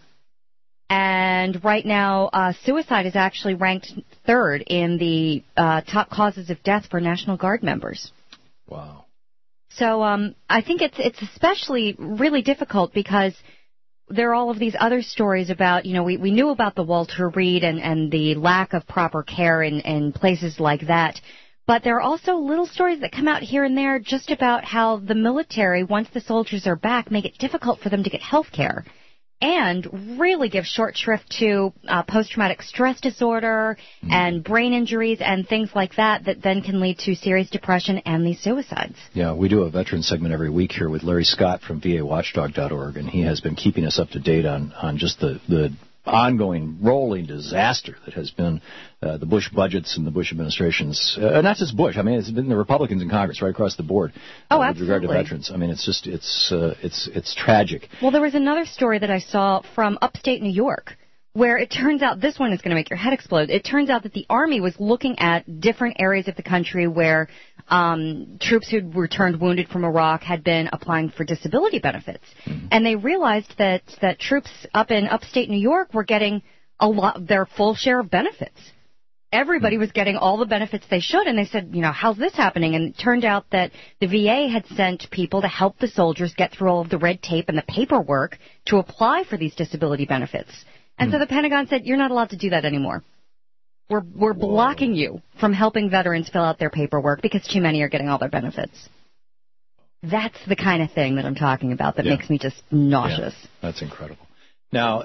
And right now, suicide is actually ranked third in the top causes of death for National Guard members. Wow. So I think it's especially really difficult because there are all of these other stories about, we knew about the Walter Reed and the lack of proper care in places like that. But there are also little stories that come out here and there just about how the military, once the soldiers are back, make it difficult for them to get health care and really give short shrift to post-traumatic stress disorder and brain injuries and things like that then can lead to serious depression and these suicides. Yeah, we do a veteran segment every week here with Larry Scott from VAWatchdog.org, and he has been keeping us up to date on just the ongoing rolling disaster that has been the Bush budgets and the Bush administrations. Not just Bush. I mean, it's been the Republicans in Congress right across the board with regard to veterans. I mean, it's just it's tragic. Well, there was another story that I saw from upstate New York where it turns out, this one is going to make your head explode, it turns out that the Army was looking at different areas of the country where troops who'd returned wounded from Iraq had been applying for disability benefits. And they realized that troops up in upstate New York were getting their full share of benefits. Everybody was getting all the benefits they should, and they said, how's this happening? And it turned out that the VA had sent people to help the soldiers get through all of the red tape and the paperwork to apply for these disability benefits. And so the Pentagon said, you're not allowed to do that anymore. We're blocking you from helping veterans fill out their paperwork because too many are getting all their benefits. That's the kind of thing that I'm talking about that makes me just nauseous. Yeah, that's incredible. Now,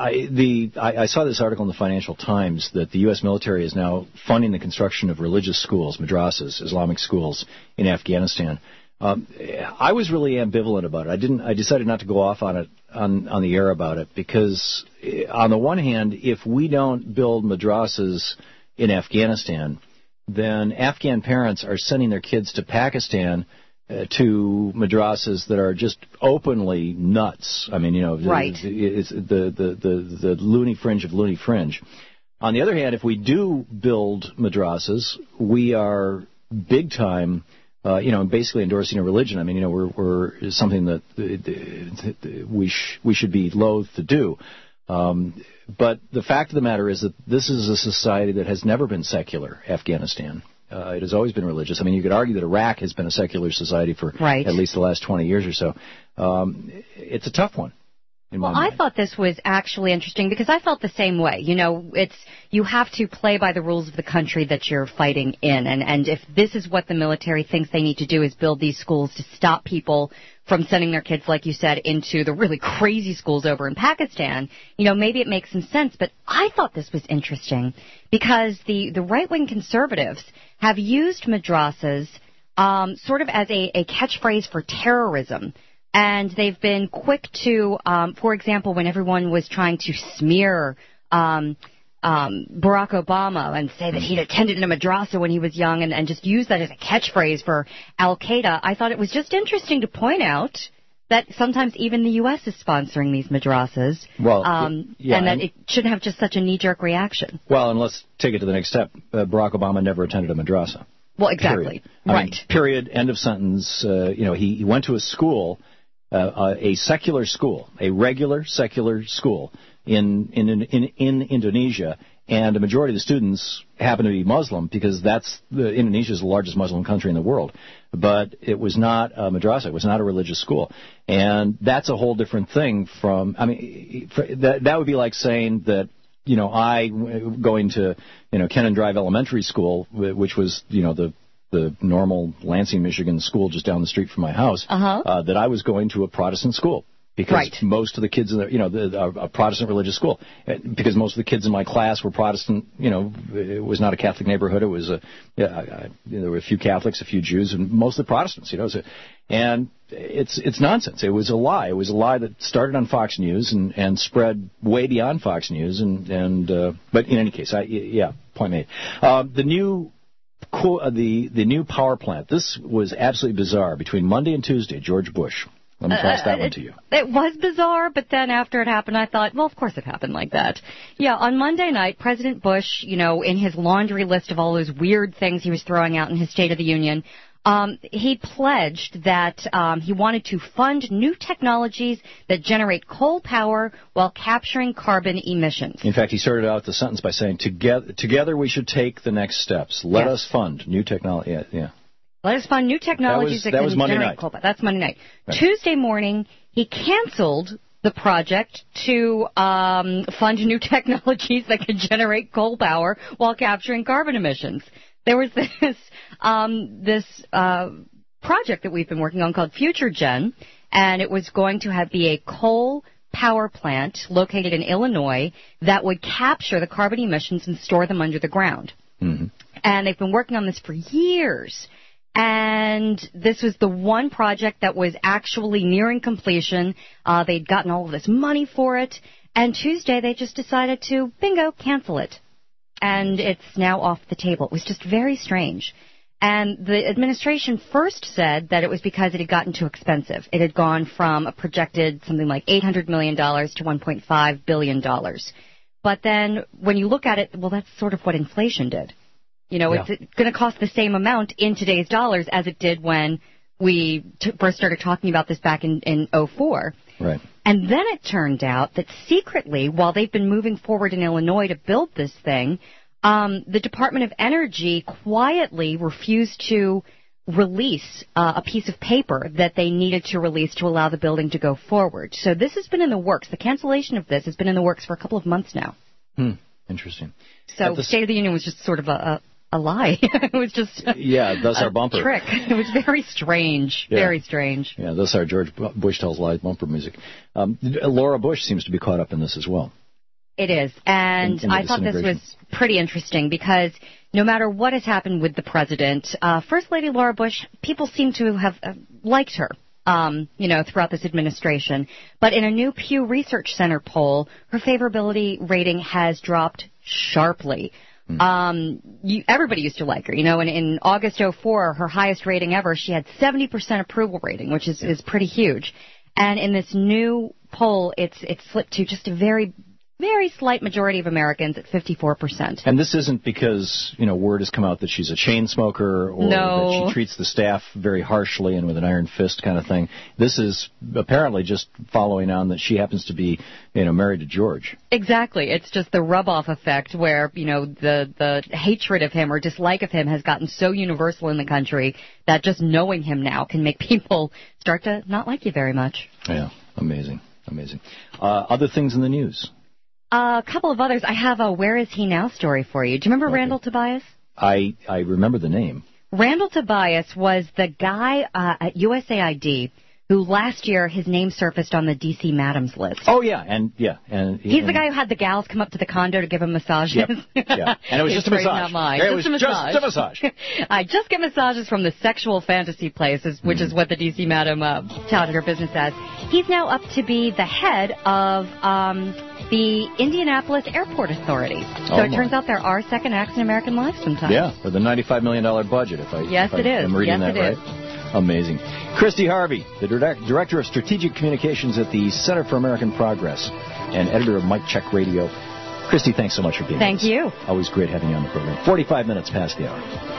I saw this article in the Financial Times that the U.S. military is now funding the construction of religious schools, madrasas, Islamic schools in Afghanistan. I was really ambivalent about it. I decided not to go off on it on the air about it because, on the one hand, if we don't build madrasas in Afghanistan, then Afghan parents are sending their kids to Pakistan to madrasas that are just openly nuts. I mean, right. It's the loony fringe of loony fringe. On the other hand, if we do build madrasas, we are big time. Basically endorsing a religion. I mean, we're something that we should be loath to do. But the fact of the matter is that this is a society that has never been secular, Afghanistan. It has always been religious. I mean, you could argue that Iraq has been a secular society for at least the last 20 years or so. It's a tough one. Well, I thought this was actually interesting because I felt the same way. You have to play by the rules of the country that you're fighting in. And if this is what the military thinks they need to do is build these schools to stop people from sending their kids, like you said, into the really crazy schools over in Pakistan, maybe it makes some sense. But I thought this was interesting because the right-wing conservatives have used madrasas sort of as a catchphrase for terrorism. And they've been quick to, for example, when everyone was trying to smear Barack Obama and say that he'd attended a madrasa when he was young and just use that as a catchphrase for al-Qaeda, I thought it was just interesting to point out that sometimes even the U.S. is sponsoring these madrasas, and that it shouldn't have just such a knee-jerk reaction. Well, and let's take it to the next step. Barack Obama never attended a madrasa. Well, exactly. Period. Right. I mean, period. End of sentence. He went to a school, a secular school, a regular secular school in Indonesia, and a majority of the students happen to be Muslim because Indonesia is the largest Muslim country in the world. But it was not a madrasa. It was not a religious school. And that's a whole different thing from, that would be like saying that, I going to, Kennan Drive Elementary School, which was, the normal Lansing, Michigan school just down the street from my house, that I was going to a Protestant school. because most of the kids in a Protestant religious school, because most of the kids in my class were Protestant. It was not a Catholic neighborhood. It was there were a few Catholics, a few Jews, and mostly Protestants. And it's nonsense. It was a lie. It was a lie that started on Fox News and spread way beyond Fox News. But in any case, point made. The new power plant. This was absolutely bizarre. Between Monday and Tuesday, George Bush. Let me pass that one to you. It was bizarre, but then after it happened, I thought, well, of course it happened like that. Yeah, on Monday night, President Bush, in his laundry list of all those weird things he was throwing out in his State of the Union, he pledged that he wanted to fund new technologies that generate coal power while capturing carbon emissions. In fact, he started out the sentence by saying, together we should take the next steps. Let us fund new technology. Yeah. Let us fund new technologies that can generate coal power. That's Monday night. Right. Tuesday morning, he canceled the project to fund new technologies that can generate coal power while capturing carbon emissions. There was this project that we've been working on called FutureGen, and it was going to be a coal power plant located in Illinois that would capture the carbon emissions and store them under the ground. Mm-hmm. And they've been working on this for years. And this was the one project that was actually nearing completion. They'd gotten all of this money for it. And Tuesday they just decided to, bingo, cancel it. And it's now off the table. It was just very strange. And the administration first said that it was because it had gotten too expensive. It had gone from a projected something like $800 million to $1.5 billion. But then when you look at it, well, that's sort of what inflation did. It's going to cost the same amount in today's dollars as it did when we first started talking about this back in 2004. Right. And then it turned out that secretly, while they've been moving forward in Illinois to build this thing, the Department of Energy quietly refused to release a piece of paper that they needed to release to allow the building to go forward. So this has been in the works. The cancellation of this has been in the works for a couple of months now. Interesting. So the State of the Union was just sort of a lie. It was just thus our bumper trick. It was very strange. Very strange. Yeah, thus our George Bush Tells Lies bumper music. Laura Bush seems to be caught up in this as well. It is, and I thought this was pretty interesting because no matter what has happened with the president, First Lady Laura Bush, people seem to have liked her. Throughout this administration. But in a new Pew Research Center poll, her favorability rating has dropped sharply. Everybody used to like her. In August 2004, her highest rating ever, she had 70% approval rating, which is pretty huge. And in this new poll, it's slipped to just a very, very slight majority of Americans at 54%. And this isn't because, word has come out that she's a chain smoker or that she treats the staff very harshly and with an iron fist kind of thing. This is apparently just following on that she happens to be, married to George. Exactly. It's just the rub-off effect where, the hatred of him or dislike of him has gotten so universal in the country that just knowing him now can make people start to not like you very much. Yeah. Amazing. Other things in the news? A couple of others. I have a Where Is He Now story for you. Do you remember Randall Tobias? I remember the name. Randall Tobias was the guy at USAID who last year his name surfaced on the D.C. Madams list. Oh, yeah. And he's the guy who had the gals come up to the condo to give him massages. Yep. Yeah. And it was just a massage. Not mine. It was just a massage. I just get massages from the sexual fantasy places, which is what the D.C. Madam touted her business as. He's now up to be the head of the Indianapolis Airport Authority. So it turns out there are second acts in American life sometimes. Yeah, with a $95 million budget, if I'm reading that right. Amazing. Christy Harvey, the Director of Strategic Communications at the Center for American Progress and editor of Mike Check Radio. Christy, thanks so much for being with us. Thank you. Always great having you on the program. 45 minutes past the hour.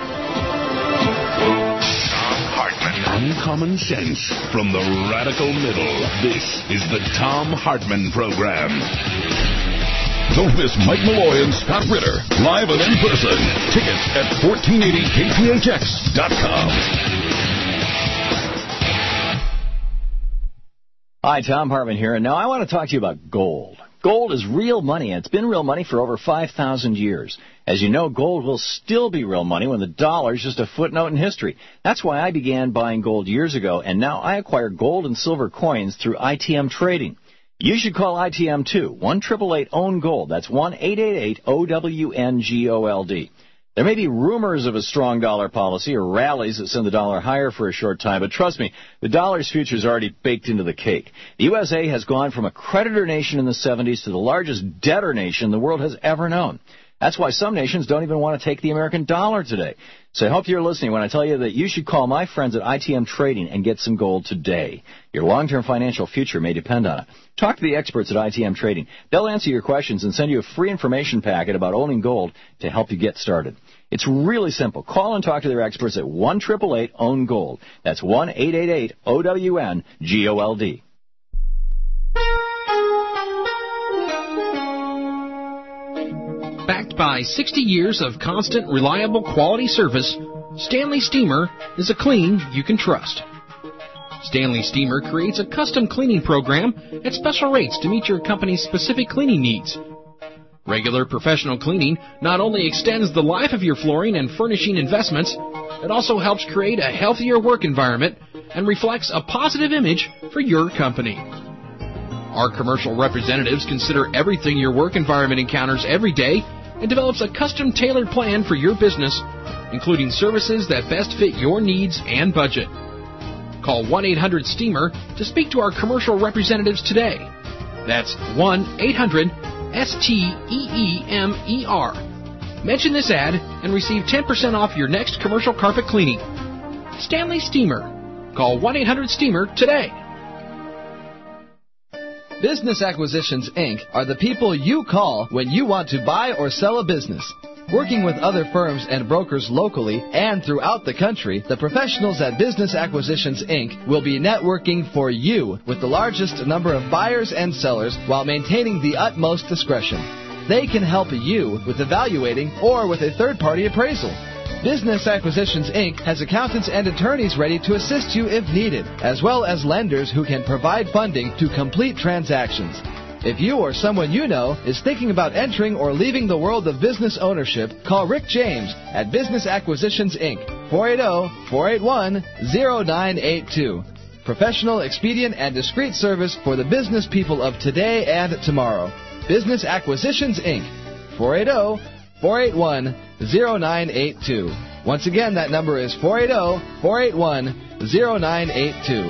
Uncommon sense from the radical middle. This is the Thom Hartmann Program. Don't miss Mike Malloy and Scott Ritter, live and in person. Tickets at 1480kphx.com. Hi, Thom Hartmann here, and now I want to talk to you about gold. Gold is real money, and it's been real money for over 5,000 years. As you know, gold will still be real money when the dollar is just a footnote in history. That's why I began buying gold years ago, and now I acquire gold and silver coins through ITM Trading. You should call ITM too. 1-888-OWN-GOLD. That's 1-888-OWN-GOLD. There may be rumors of a strong dollar policy or rallies that send the dollar higher for a short time, but trust me, the dollar's future is already baked into the cake. The USA has gone from a creditor nation in the 70s to the largest debtor nation the world has ever known. That's why some nations don't even want to take the American dollar today. So I hope you're listening when I tell you that you should call my friends at ITM Trading and get some gold today. Your long-term financial future may depend on it. Talk to the experts at ITM Trading. They'll answer your questions and send you a free information packet about owning gold to help you get started. It's really simple. Call and talk to their experts at 1-888-OWN-GOLD. That's 1-888-OWN-GOLD. Backed by 60 years of constant, reliable quality service, Stanley Steamer is a clean you can trust. Stanley Steamer creates a custom cleaning program at special rates to meet your company's specific cleaning needs. Regular professional cleaning not only extends the life of your flooring and furnishing investments, it also helps create a healthier work environment and reflects a positive image for your company. Our commercial representatives consider everything your work environment encounters every day and develops a custom tailored plan for your business, including services that best fit your needs and budget. Call 1-800-STEAMER to speak to our commercial representatives today. That's 1-800-STEEMER. Mention this ad and receive 10% off your next commercial carpet cleaning. Stanley Steamer. Call 1-800-STEAMER today. Business Acquisitions, Inc. are the people you call when you want to buy or sell a business. Working with other firms and brokers locally and throughout the country, the professionals at Business Acquisitions, Inc. will be networking for you with the largest number of buyers and sellers while maintaining the utmost discretion. They can help you with evaluating or with a third-party appraisal. Business Acquisitions, Inc. has accountants and attorneys ready to assist you if needed, as well as lenders who can provide funding to complete transactions. If you or someone you know is thinking about entering or leaving the world of business ownership, call Rick James at Business Acquisitions, Inc. 480-481-0982. Professional, expedient, and discreet service for the business people of today and tomorrow. Business Acquisitions, Inc. 480-481-0982. Once again, that number is 480-481-0982.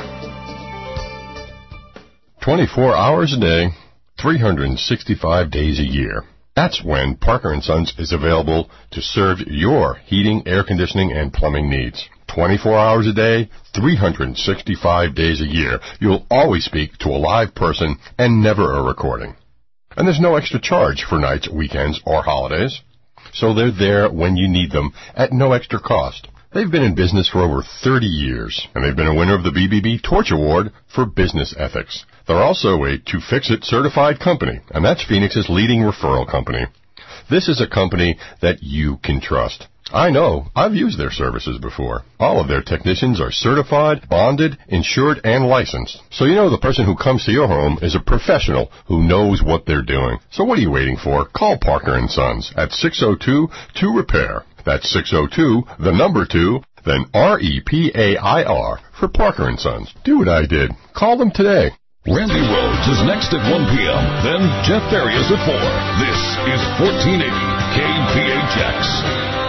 24 hours a day, 365 days a year. That's when Parker & Sons is available to serve your heating, air conditioning, and plumbing needs. 24 hours a day, 365 days a year. You'll always speak to a live person and never a recording. And there's no extra charge for nights, weekends, or holidays. So they're there when you need them at no extra cost. They've been in business for over 30 years, and they've been a winner of the BBB Torch Award for Business Ethics. They're also a To Fix It certified company, and that's Phoenix's leading referral company. This is a company that you can trust. I know. I've used their services before. All of their technicians are certified, bonded, insured, and licensed. So you know the person who comes to your home is a professional who knows what they're doing. So what are you waiting for? Call Parker & Sons at 602-2REPAIR. That's 602, 2, then REPAIR for Parker & Sons. Do what I did. Call them today. Randy Rhodes is next at 1 p.m. Then Jeff Farias at 4. This is 1480 KPHX.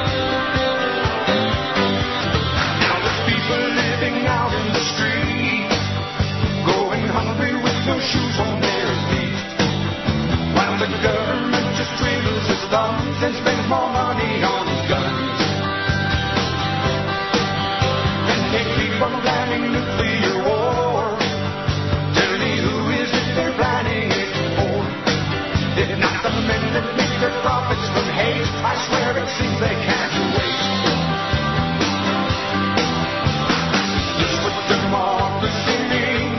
Shoes on their feet, while the government just twiddles its thumbs and spends more money on guns. And they keep on planning nuclear war. Tell me who is it they're planning it for? If not the men that make their profits from hate, I swear it seems they can't wait. Just what democracy means.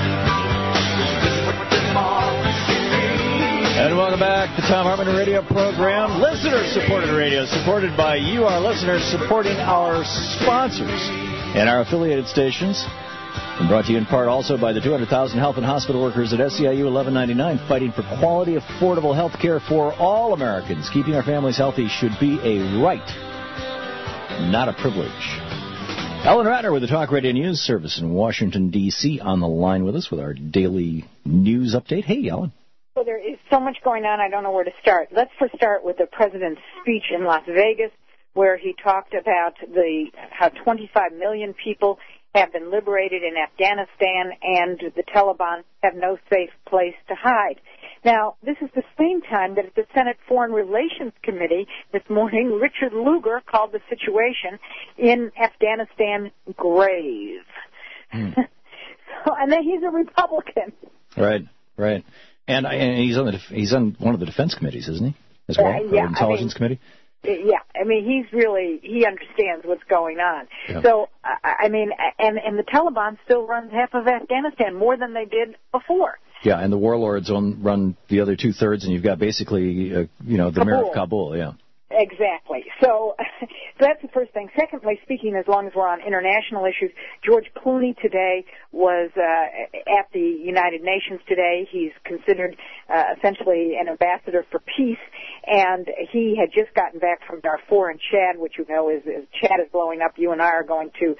And welcome back to the Tom Hartman Radio program. Listener-supported radio, supported by you, our listeners, supporting our sponsors and our affiliated stations. And brought to you in part also by the 200,000 health and hospital workers at SEIU 1199 fighting for quality, affordable health care for all Americans. Keeping our families healthy should be a right, not a privilege. Ellen Ratner with the Talk Radio News Service in Washington, D.C. on the line with us with our daily news update. Hey, Ellen. Well, there is so much going on, I don't know where to start. Let's first start with the president's speech in Las Vegas, where he talked about how 25 million people have been liberated in Afghanistan and the Taliban have no safe place to hide. Now, this is the same time that at the Senate Foreign Relations Committee this morning, Richard Lugar called the situation in Afghanistan grave. And then he's a Republican. Right. And he's on one of the defense committees, isn't he? As well, yeah, or intelligence committee. Yeah, I mean, he understands what's going on. Yeah. So, I mean, and the Taliban still runs half of Afghanistan, more than they did before. Yeah, and the warlords run the other 2/3, and you've got basically, the mayor of Kabul, yeah. Exactly. So that's the first thing. Secondly, speaking as long as we're on international issues, George Clooney today was at the United Nations today. He's considered essentially an ambassador for peace, and he had just gotten back from Darfur and Chad, which you know is Chad is blowing up. You and I are going to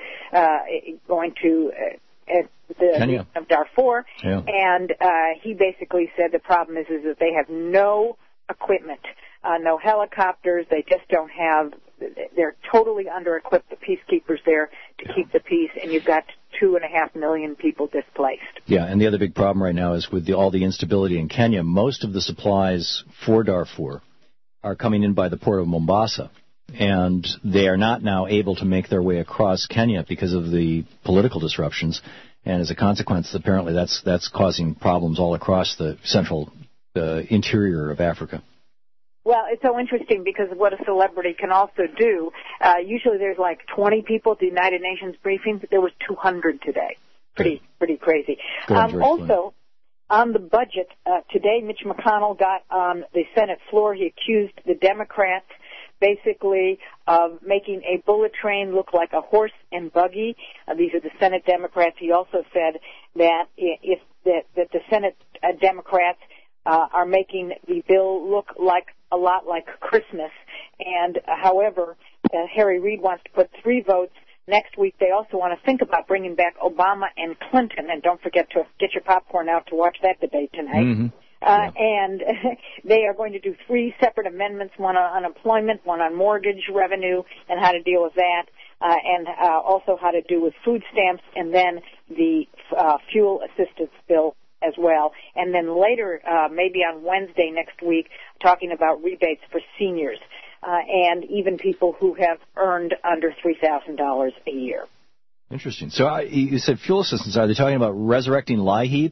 the region of Darfur, and he basically said the problem is that they have no equipment. No helicopters. They just don't have. They're totally under-equipped. The peacekeepers there to keep the peace, and you've got 2.5 million people displaced. Yeah, and the other big problem right now is with all the instability in Kenya. Most of the supplies for Darfur are coming in by the port of Mombasa, and they are not now able to make their way across Kenya because of the political disruptions. And as a consequence, apparently that's causing problems all across the central interior of Africa. Well, it's so interesting because of what a celebrity can also do. Usually there's like 20 people at the United Nations briefings, but there was 200 today. Pretty crazy. Also, on the budget, today Mitch McConnell got on the Senate floor. He accused the Democrats basically of making a bullet train look like a horse and buggy. These are the Senate Democrats. He also said that that the Senate Democrats are making the bill look a lot like Christmas. And however, Harry Reid wants to put 3 votes. Next week, they also want to think about bringing back Obama and Clinton. And don't forget to get your popcorn out to watch that debate tonight. Mm-hmm. And they are going to do 3 separate amendments, one on unemployment, one on mortgage revenue and how to deal with that, and also how to do with food stamps, and then the fuel assistance bill as well. And then later, maybe on Wednesday next week, talking about rebates for seniors and even people who have earned under $3,000 a year. Interesting. So you said fuel assistance. Are they talking about resurrecting LIHEAP?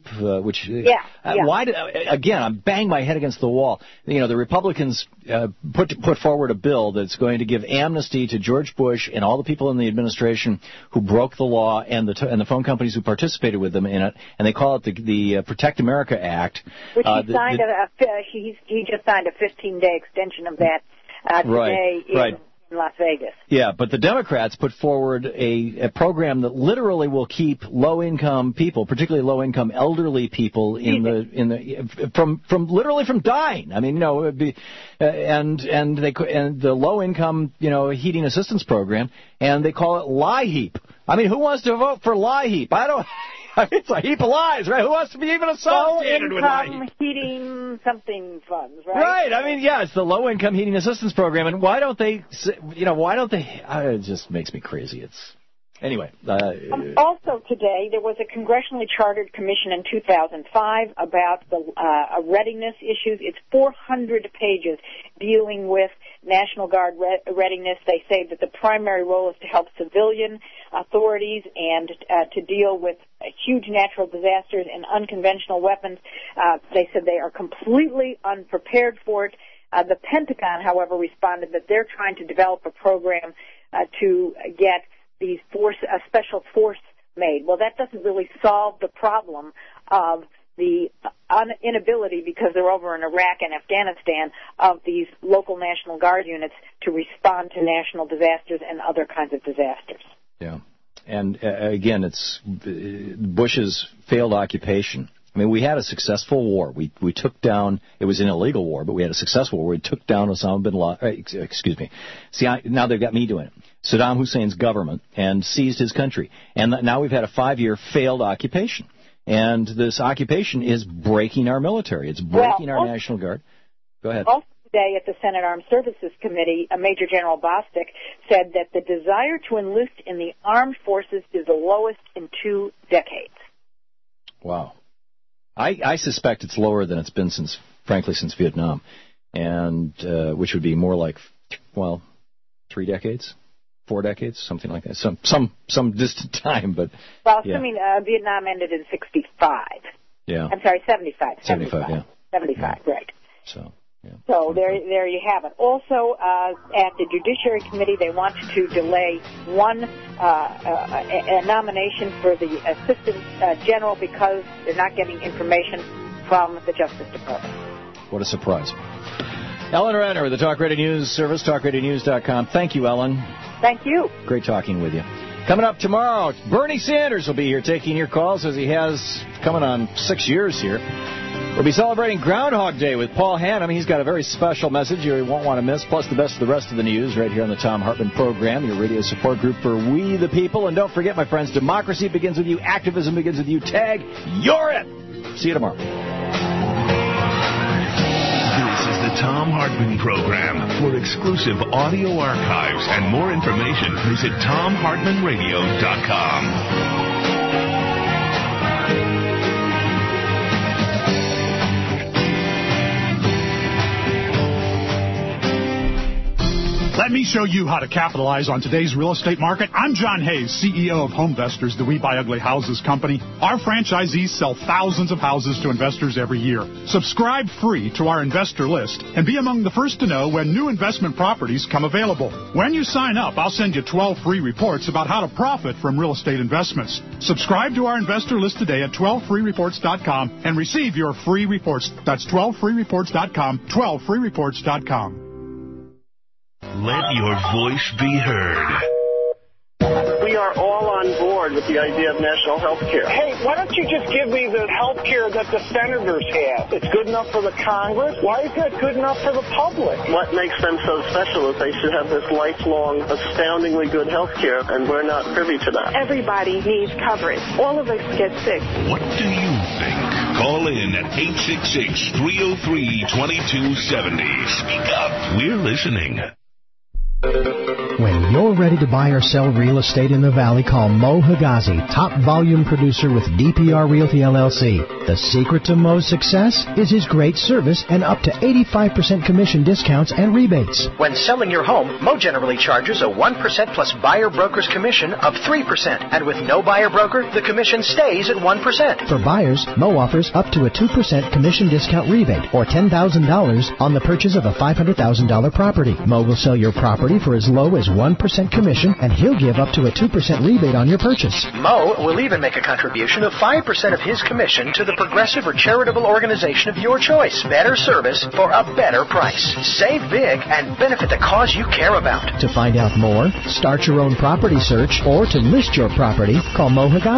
Why? Again, I'm banging my head against the wall. You know, the Republicans put forward a bill that's going to give amnesty to George Bush and all the people in the administration who broke the law and the phone companies who participated with them in it, and they call it the Protect America Act. Which he signed he just signed a 15-day extension of that today in Las Vegas. Yeah, but the Democrats put forward a program that literally will keep low-income people, particularly low-income elderly people, from dying. I mean, you know, and the low-income, you know, heating assistance program, and they call it LIHEAP. I mean, who wants to vote for LIHEAP? I don't. It's a heap of lies, right? Who wants to be even associated with LIHEAP? Low-income heating something funds, right? Right. I mean, yeah, it's the low-income heating assistance program, and why don't they? It just makes me crazy. Anyway. Also today, there was a congressionally chartered commission in 2005 about the readiness issues. It's 400 pages dealing with National Guard readiness. They say that the primary role is to help civilian authorities and to deal with huge natural disasters and unconventional weapons. They said they are completely unprepared for it. The Pentagon, however, responded that they're trying to develop a program to get these special force made. Well, that doesn't really solve the problem of the inability, because they're over in Iraq and Afghanistan, of these local National Guard units to respond to national disasters and other kinds of disasters. Yeah. And again, it's Bush's failed occupation. I mean, we had a successful war. We took down, it was an illegal war, but we had a successful war. We took down Osama bin Laden, excuse me. See, now they've got me doing it. Saddam Hussein's government, and seized his country. And now we've had a 5-year failed occupation. And this occupation is breaking our military. It's breaking our National Guard. Go ahead. Also today at the Senate Armed Services Committee, Major General Bostic said that the desire to enlist in the armed forces is the lowest in 2 decades. Wow. I suspect it's lower than it's been since Vietnam, and which would be more like, 3 decades, 4 decades, something like that. Some distant time, but assuming Vietnam ended in 65. Yeah. I'm sorry, 75. 75, yeah. 75, right. So. Yeah. So there you have it. Also, at the Judiciary Committee, they want to delay a nomination for the Assistant General because they're not getting information from the Justice Department. What a surprise. Ellen Renner with the Talk Radio News Service, talkradionews.com. Thank you, Ellen. Thank you. Great talking with you. Coming up tomorrow, Bernie Sanders will be here taking your calls, as he has coming on 6 years here. We'll be celebrating Groundhog Day with Paul Hannum. He's got a very special message you won't want to miss, plus the best of the rest of the news right here on the Thom Hartmann program, your radio support group for We the People. And don't forget, my friends, democracy begins with you, activism begins with you. Tag, you're it! See you tomorrow. This is the Thom Hartmann program. For exclusive audio archives and more information, visit ThomHartmannRadio.com. Let me show you how to capitalize on today's real estate market. I'm John Hayes, CEO of Homevestors, the We Buy Ugly Houses company. Our franchisees sell thousands of houses to investors every year. Subscribe free to our investor list and be among the first to know when new investment properties come available. When you sign up, I'll send you 12 free reports about how to profit from real estate investments. Subscribe to our investor list today at 12freereports.com and receive your free reports. That's 12freereports.com, 12freereports.com. Let your voice be heard. We are all on board with the idea of national health care. Hey, why don't you just give me the health care that the senators have? It's good enough for the Congress. Why is that good enough for the public? What makes them so special is they should have this lifelong, astoundingly good health care, and we're not privy to that. Everybody needs coverage. All of us get sick. What do you think? Call in at 866-303-2270. Speak up. We're listening. When you're ready to buy or sell real estate in the Valley, call Mo Higazi, top volume producer with DPR Realty LLC. The secret to Mo's success is his great service and up to 85% commission discounts and rebates. When selling your home, Mo generally charges a 1% plus buyer broker's commission of 3%. And with no buyer broker, the commission stays at 1%. For buyers, Mo offers up to a 2% commission discount rebate or $10,000 on the purchase of a $500,000 property. Mo will sell your property for as low as 1% commission, and he'll give up to a 2% rebate on your purchase. Mo will even make a contribution of 5% of his commission to the progressive or charitable organization of your choice. Better service for a better price. Save big and benefit the cause you care about. To find out more, start your own property search, or to list your property, call Mo Higazi.